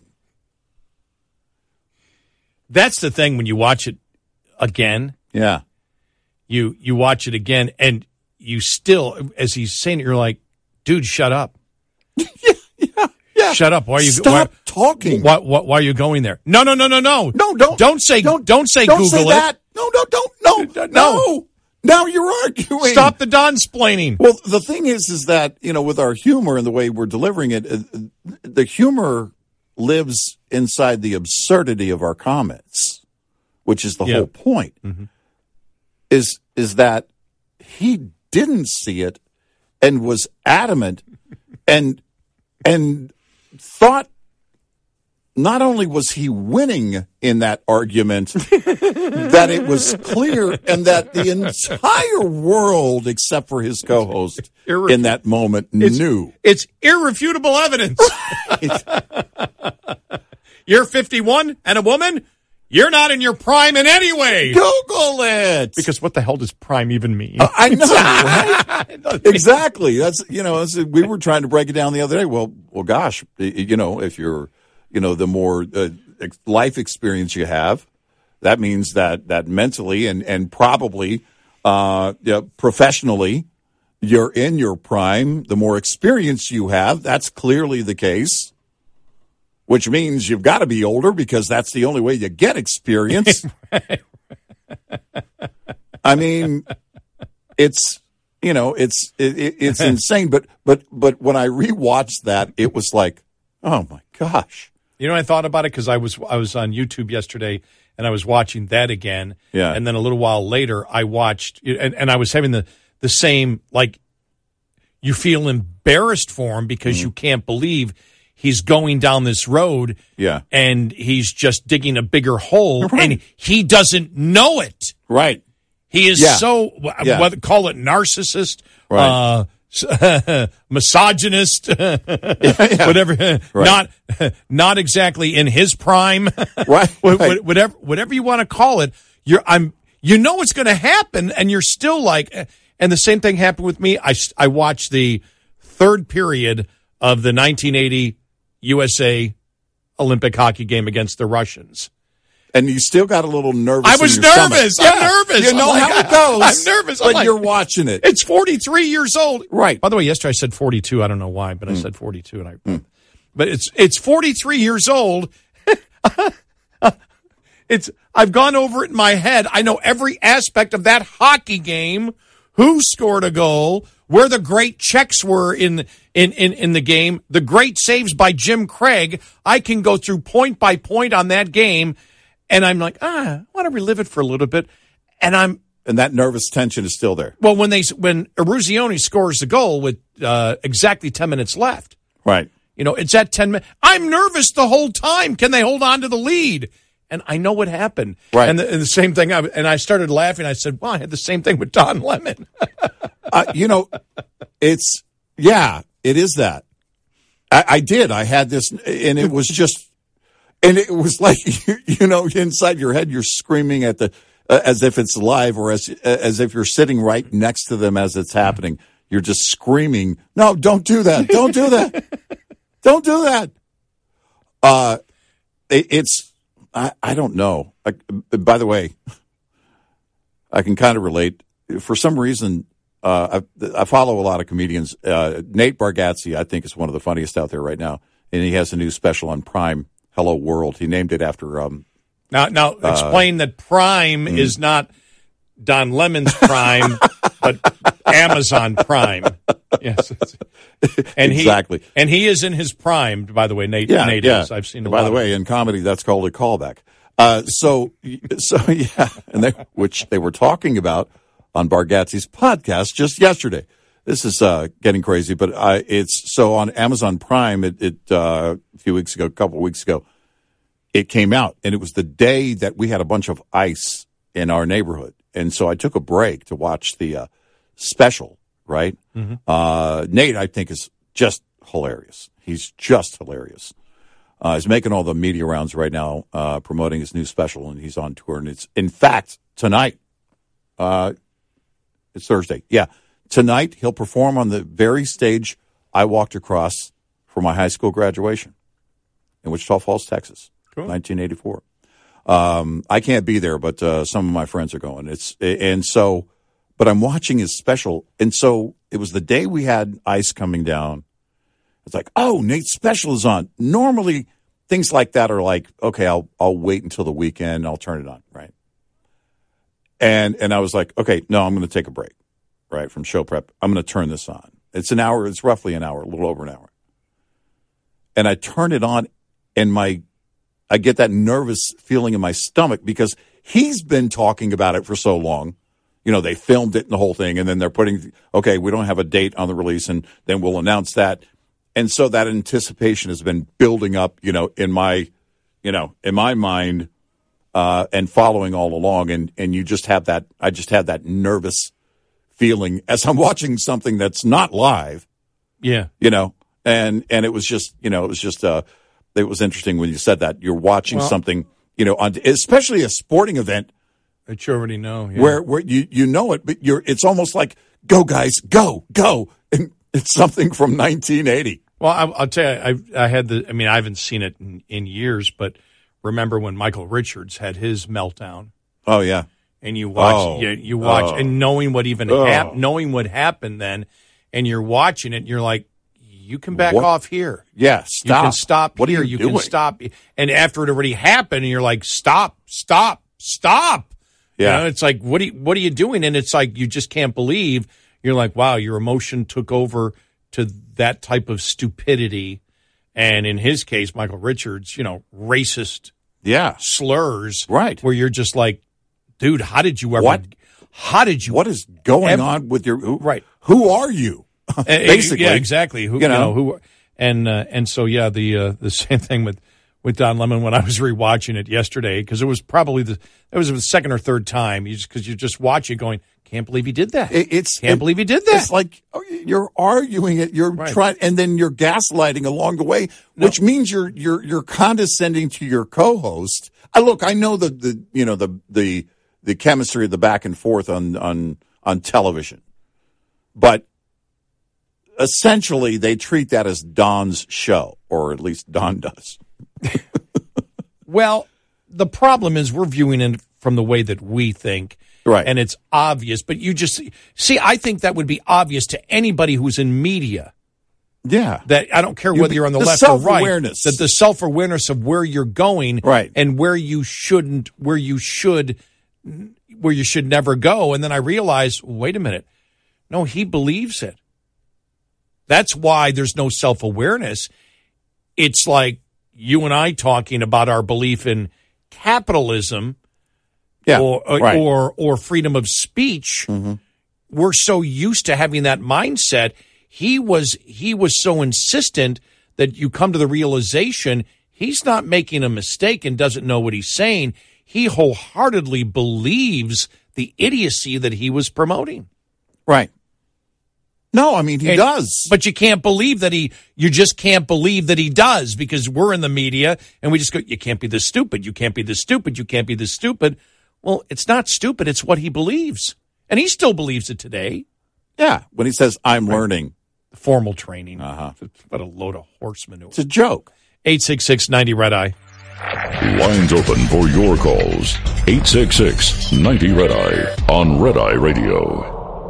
That's the thing when you watch it again. Yeah. You watch it again, and you still, as he's saying it, you're like, dude, shut up. Yeah. Shut up. Why are you talking? Why are you going there? No. No, don't say Google say that. No. Now you're arguing. Stop the Donsplaining. Well, the thing is that, with our humor and the way we're delivering it, the humor lives inside the absurdity of our comments, which is the whole point, is that he didn't see it and was adamant and thought not only was he winning in that argument, that it was clear and that the entire world, except for his co-host, in that moment knew. It's irrefutable evidence. You're 51 and a woman? You're not in your prime in any way. Google it. Because what the hell does prime even mean? I know, right? Exactly. That's, we were trying to break it down the other day. Well, gosh, if you're, the more life experience you have, that means that mentally and probably professionally, you're in your prime. The more experience you have, that's clearly the case, which means you've got to be older because that's the only way you get experience. I mean, it's insane. But when I rewatched that, it was like, oh my gosh. I thought about it because I was on YouTube yesterday and I was watching that again. Yeah. And then a little while later, I watched and I was having the same, like, you feel embarrassed for him because you can't believe he's going down this road. Yeah. And he's just digging a bigger hole and he doesn't know it. Right. He is call it narcissist, right. Misogynist, whatever. Right. Not exactly in his prime, right? Whatever you want to call it. It's going to happen, and you're still like. And the same thing happened with me. I watched the third period of the 1980 USA Olympic hockey game against the Russians. And you still got a little nervous. I was nervous. I'm nervous. You know how it goes. I'm nervous. But you're watching it. It's 43 years old. Right. By the way, yesterday I said 42. I don't know why, but I said 42. But it's 43 years old. I've gone over it in my head. I know every aspect of that hockey game. Who scored a goal? Where the great checks were in the game. The great saves by Jim Craig. I can go through point by point on that game. And I'm like, I want to relive it for a little bit. And that nervous tension is still there. Well, when Eruzione scores the goal with exactly 10 minutes left. Right. It's at 10 minutes. I'm nervous the whole time. Can they hold on to the lead? And I know what happened. Right. And the same thing. And I started laughing. I said, well, I had the same thing with Don Lemon. It is that. I did. I had this, and it was just. And it was like, inside your head, you're screaming at as if it's live or as if you're sitting right next to them as it's happening. You're just screaming, no, don't do that. Don't do that. Don't do that. I don't know. By the way, I can kind of relate. For some reason, I follow a lot of comedians. Nate Bargatze, I think, is one of the funniest out there right now. And he has a new special on Prime, Hello World. He named it after. Now explain that Prime is not Don Lemon's Prime, but Amazon Prime. Yes, and exactly. He is in his prime. By the way, Nate is. I've seen. By the way, in comedy, that's called a callback. And which they were talking about on Bargatze's podcast just yesterday. This is getting crazy, but it's so on Amazon Prime. It a couple of weeks ago, it came out, and it was the day that we had a bunch of ice in our neighborhood, and so I took a break to watch the special. Right, Nate, I think, is just hilarious. He's just hilarious. He's making all the media rounds right now, promoting his new special, and he's on tour. And it's, in fact, tonight. It's Thursday. Yeah. Tonight, he'll perform on the very stage I walked across for my high school graduation in Wichita Falls, Texas, 1984. I can't be there, but some of my friends are going. But I'm watching his special, and so it was the day we had ice coming down. It's like, oh, Nate's special is on. Normally, things like that are like, okay, I'll wait until the weekend, I'll turn it on, right? And I was like, okay, no, I'm going to take a break. Right, from show prep. I'm going to turn this on. It's an hour. It's roughly an hour, a little over an hour. And I turn it on, and I get that nervous feeling in my stomach because he's been talking about it for so long. They filmed it and the whole thing, and then they're putting, okay, we don't have a date on the release, and then we'll announce that. And so that anticipation has been building up, in my mind, and following all along. And you just have that, I just had that nervous feeling as I'm watching something that's not live. Yeah. And it was just, it was interesting when you said that you're watching something, on, especially a sporting event that you already know, where you know it, but it's almost like, go guys, go. And it's something from 1980. Well, I'll tell you, I haven't seen it in years, but remember when Michael Richards had his meltdown? Oh, yeah. And you watch, and knowing what knowing what happened then, and you're watching it, and you're like, you can back off here. Yeah, stop. You can stop what here. Are you can stop. And after it already happened, and you're like, stop. Yeah. You know, it's like, what are you doing? And it's like, you just can't believe. You're like, wow, your emotion took over to that type of stupidity. And in his case, Michael Richards, racist slurs. Right. Where you're just like, dude, how did you ever? What is going on with your? Who are you? Basically, yeah, exactly. Who? And so the same thing with Don Lemon when I was rewatching it yesterday, because it was probably the second or third time. Because you just watch it going, can't believe he did that. Can't believe he did that. It's like you're arguing it. You're trying, and then you're gaslighting along the way, which means you're condescending to your co-host. I know the chemistry of the back and forth on television, but essentially they treat that as Don's show, or at least Don does. Well, the problem is we're viewing it from the way that we think. Right. And it's obvious, but you just see, I think that would be obvious to anybody who's in media. Yeah. That I don't care whether you're on the left or right. Self-awareness. That the self-awareness of where you're going, right, and where you should never go. And then I realized, wait a minute. No, he believes it. That's why there's no self-awareness. It's like you and I talking about our belief in capitalism. Yeah, or freedom of speech. Mm-hmm. We're so used to having that mindset. He was so insistent that you come to the realization he's not making a mistake and doesn't know what he's saying. He wholeheartedly believes the idiocy that he was promoting. Right. No, I mean, he does. But you can't believe that you just can't believe that he does, because we're in the media and we just go, you can't be this stupid. You can't be this stupid. You can't be this stupid. Well, it's not stupid. It's what he believes. And he still believes it today. Yeah. When he says, I'm learning. Formal training. Uh-huh. What a load of horse manure. It's a joke. 866-90-RED-EYE. Lines open for your calls. 866-90-RED-EYE on Red Eye Radio.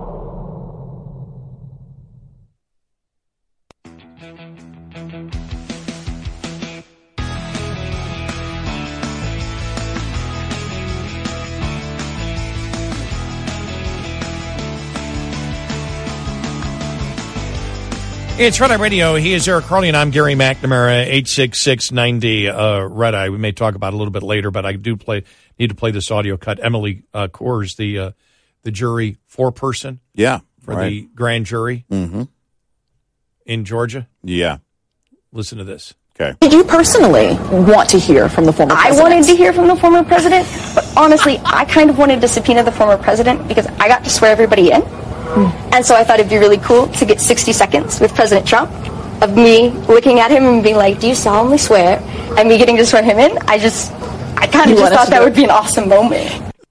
It's Red Eye Radio. He is Eric Carly, and I'm Gary McNamara. 866-90 Red Eye. We may talk about it a little bit later, but I need to play this audio cut. Emily Coors, the jury foreperson, for the grand jury in Georgia. Yeah, listen to this. Okay. Did you personally want to hear from the former president? I wanted to hear from the former president, but honestly, I kind of wanted to subpoena the former president because I got to swear everybody in. And so I thought it'd be really cool to get 60 seconds with President Trump of me looking at him and being like, do you solemnly swear? And me getting to swear him in. I kind of just thought that would be an awesome moment.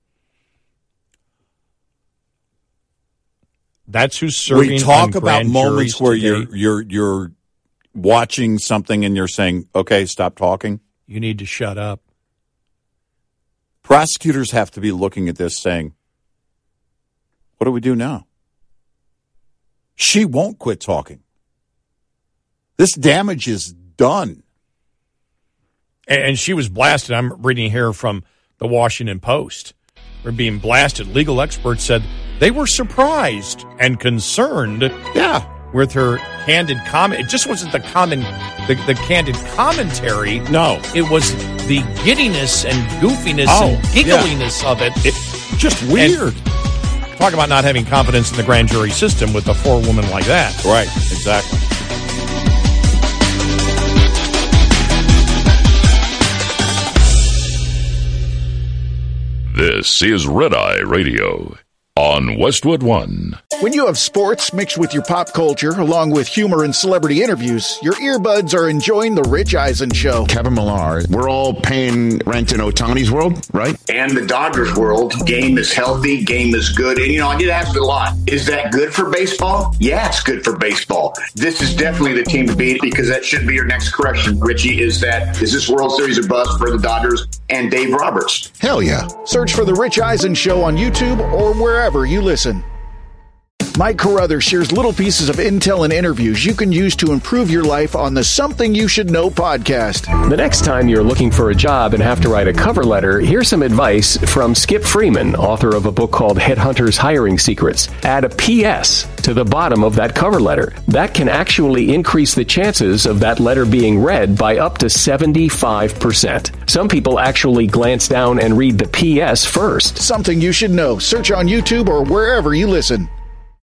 That's who's serving. We talk about moments where you're watching something and you're saying, okay, stop talking. You need to shut up. Prosecutors have to be looking at this saying, what do we do now? She won't quit talking. This damage is done. And she was blasted. I'm reading here from the Washington Post. We're being blasted. Legal experts said they were surprised and concerned with her candid comment. It just wasn't the candid commentary. No. It was the giddiness and goofiness and giggliness of it. It's just weird. Talk about not having confidence in the grand jury system with a forewoman like that. Right, exactly. This is Red Eye Radio on Westwood One. When you have sports mixed with your pop culture, along with humor and celebrity interviews, your earbuds are enjoying The Rich Eisen Show. Kevin Millar, we're all paying rent in Ohtani's world, right? And the Dodgers world. Game is healthy, game is good. And, I get asked a lot, is that good for baseball? Yeah, it's good for baseball. This is definitely the team to beat, because that should be your next question, Richie, is this World Series a bust for the Dodgers and Dave Roberts? Hell yeah. Search for The Rich Eisen Show on YouTube or wherever you listen. Mike Carruthers shares little pieces of intel and interviews you can use to improve your life on the Something You Should Know podcast. The next time you're looking for a job and have to write a cover letter, here's some advice from Skip Freeman, author of a book called Headhunters Hiring Secrets. Add a PS to the bottom of that cover letter. That can actually increase the chances of that letter being read by up to 75%. Some people actually glance down and read the PS first. Something You Should Know. Search on YouTube or wherever you listen.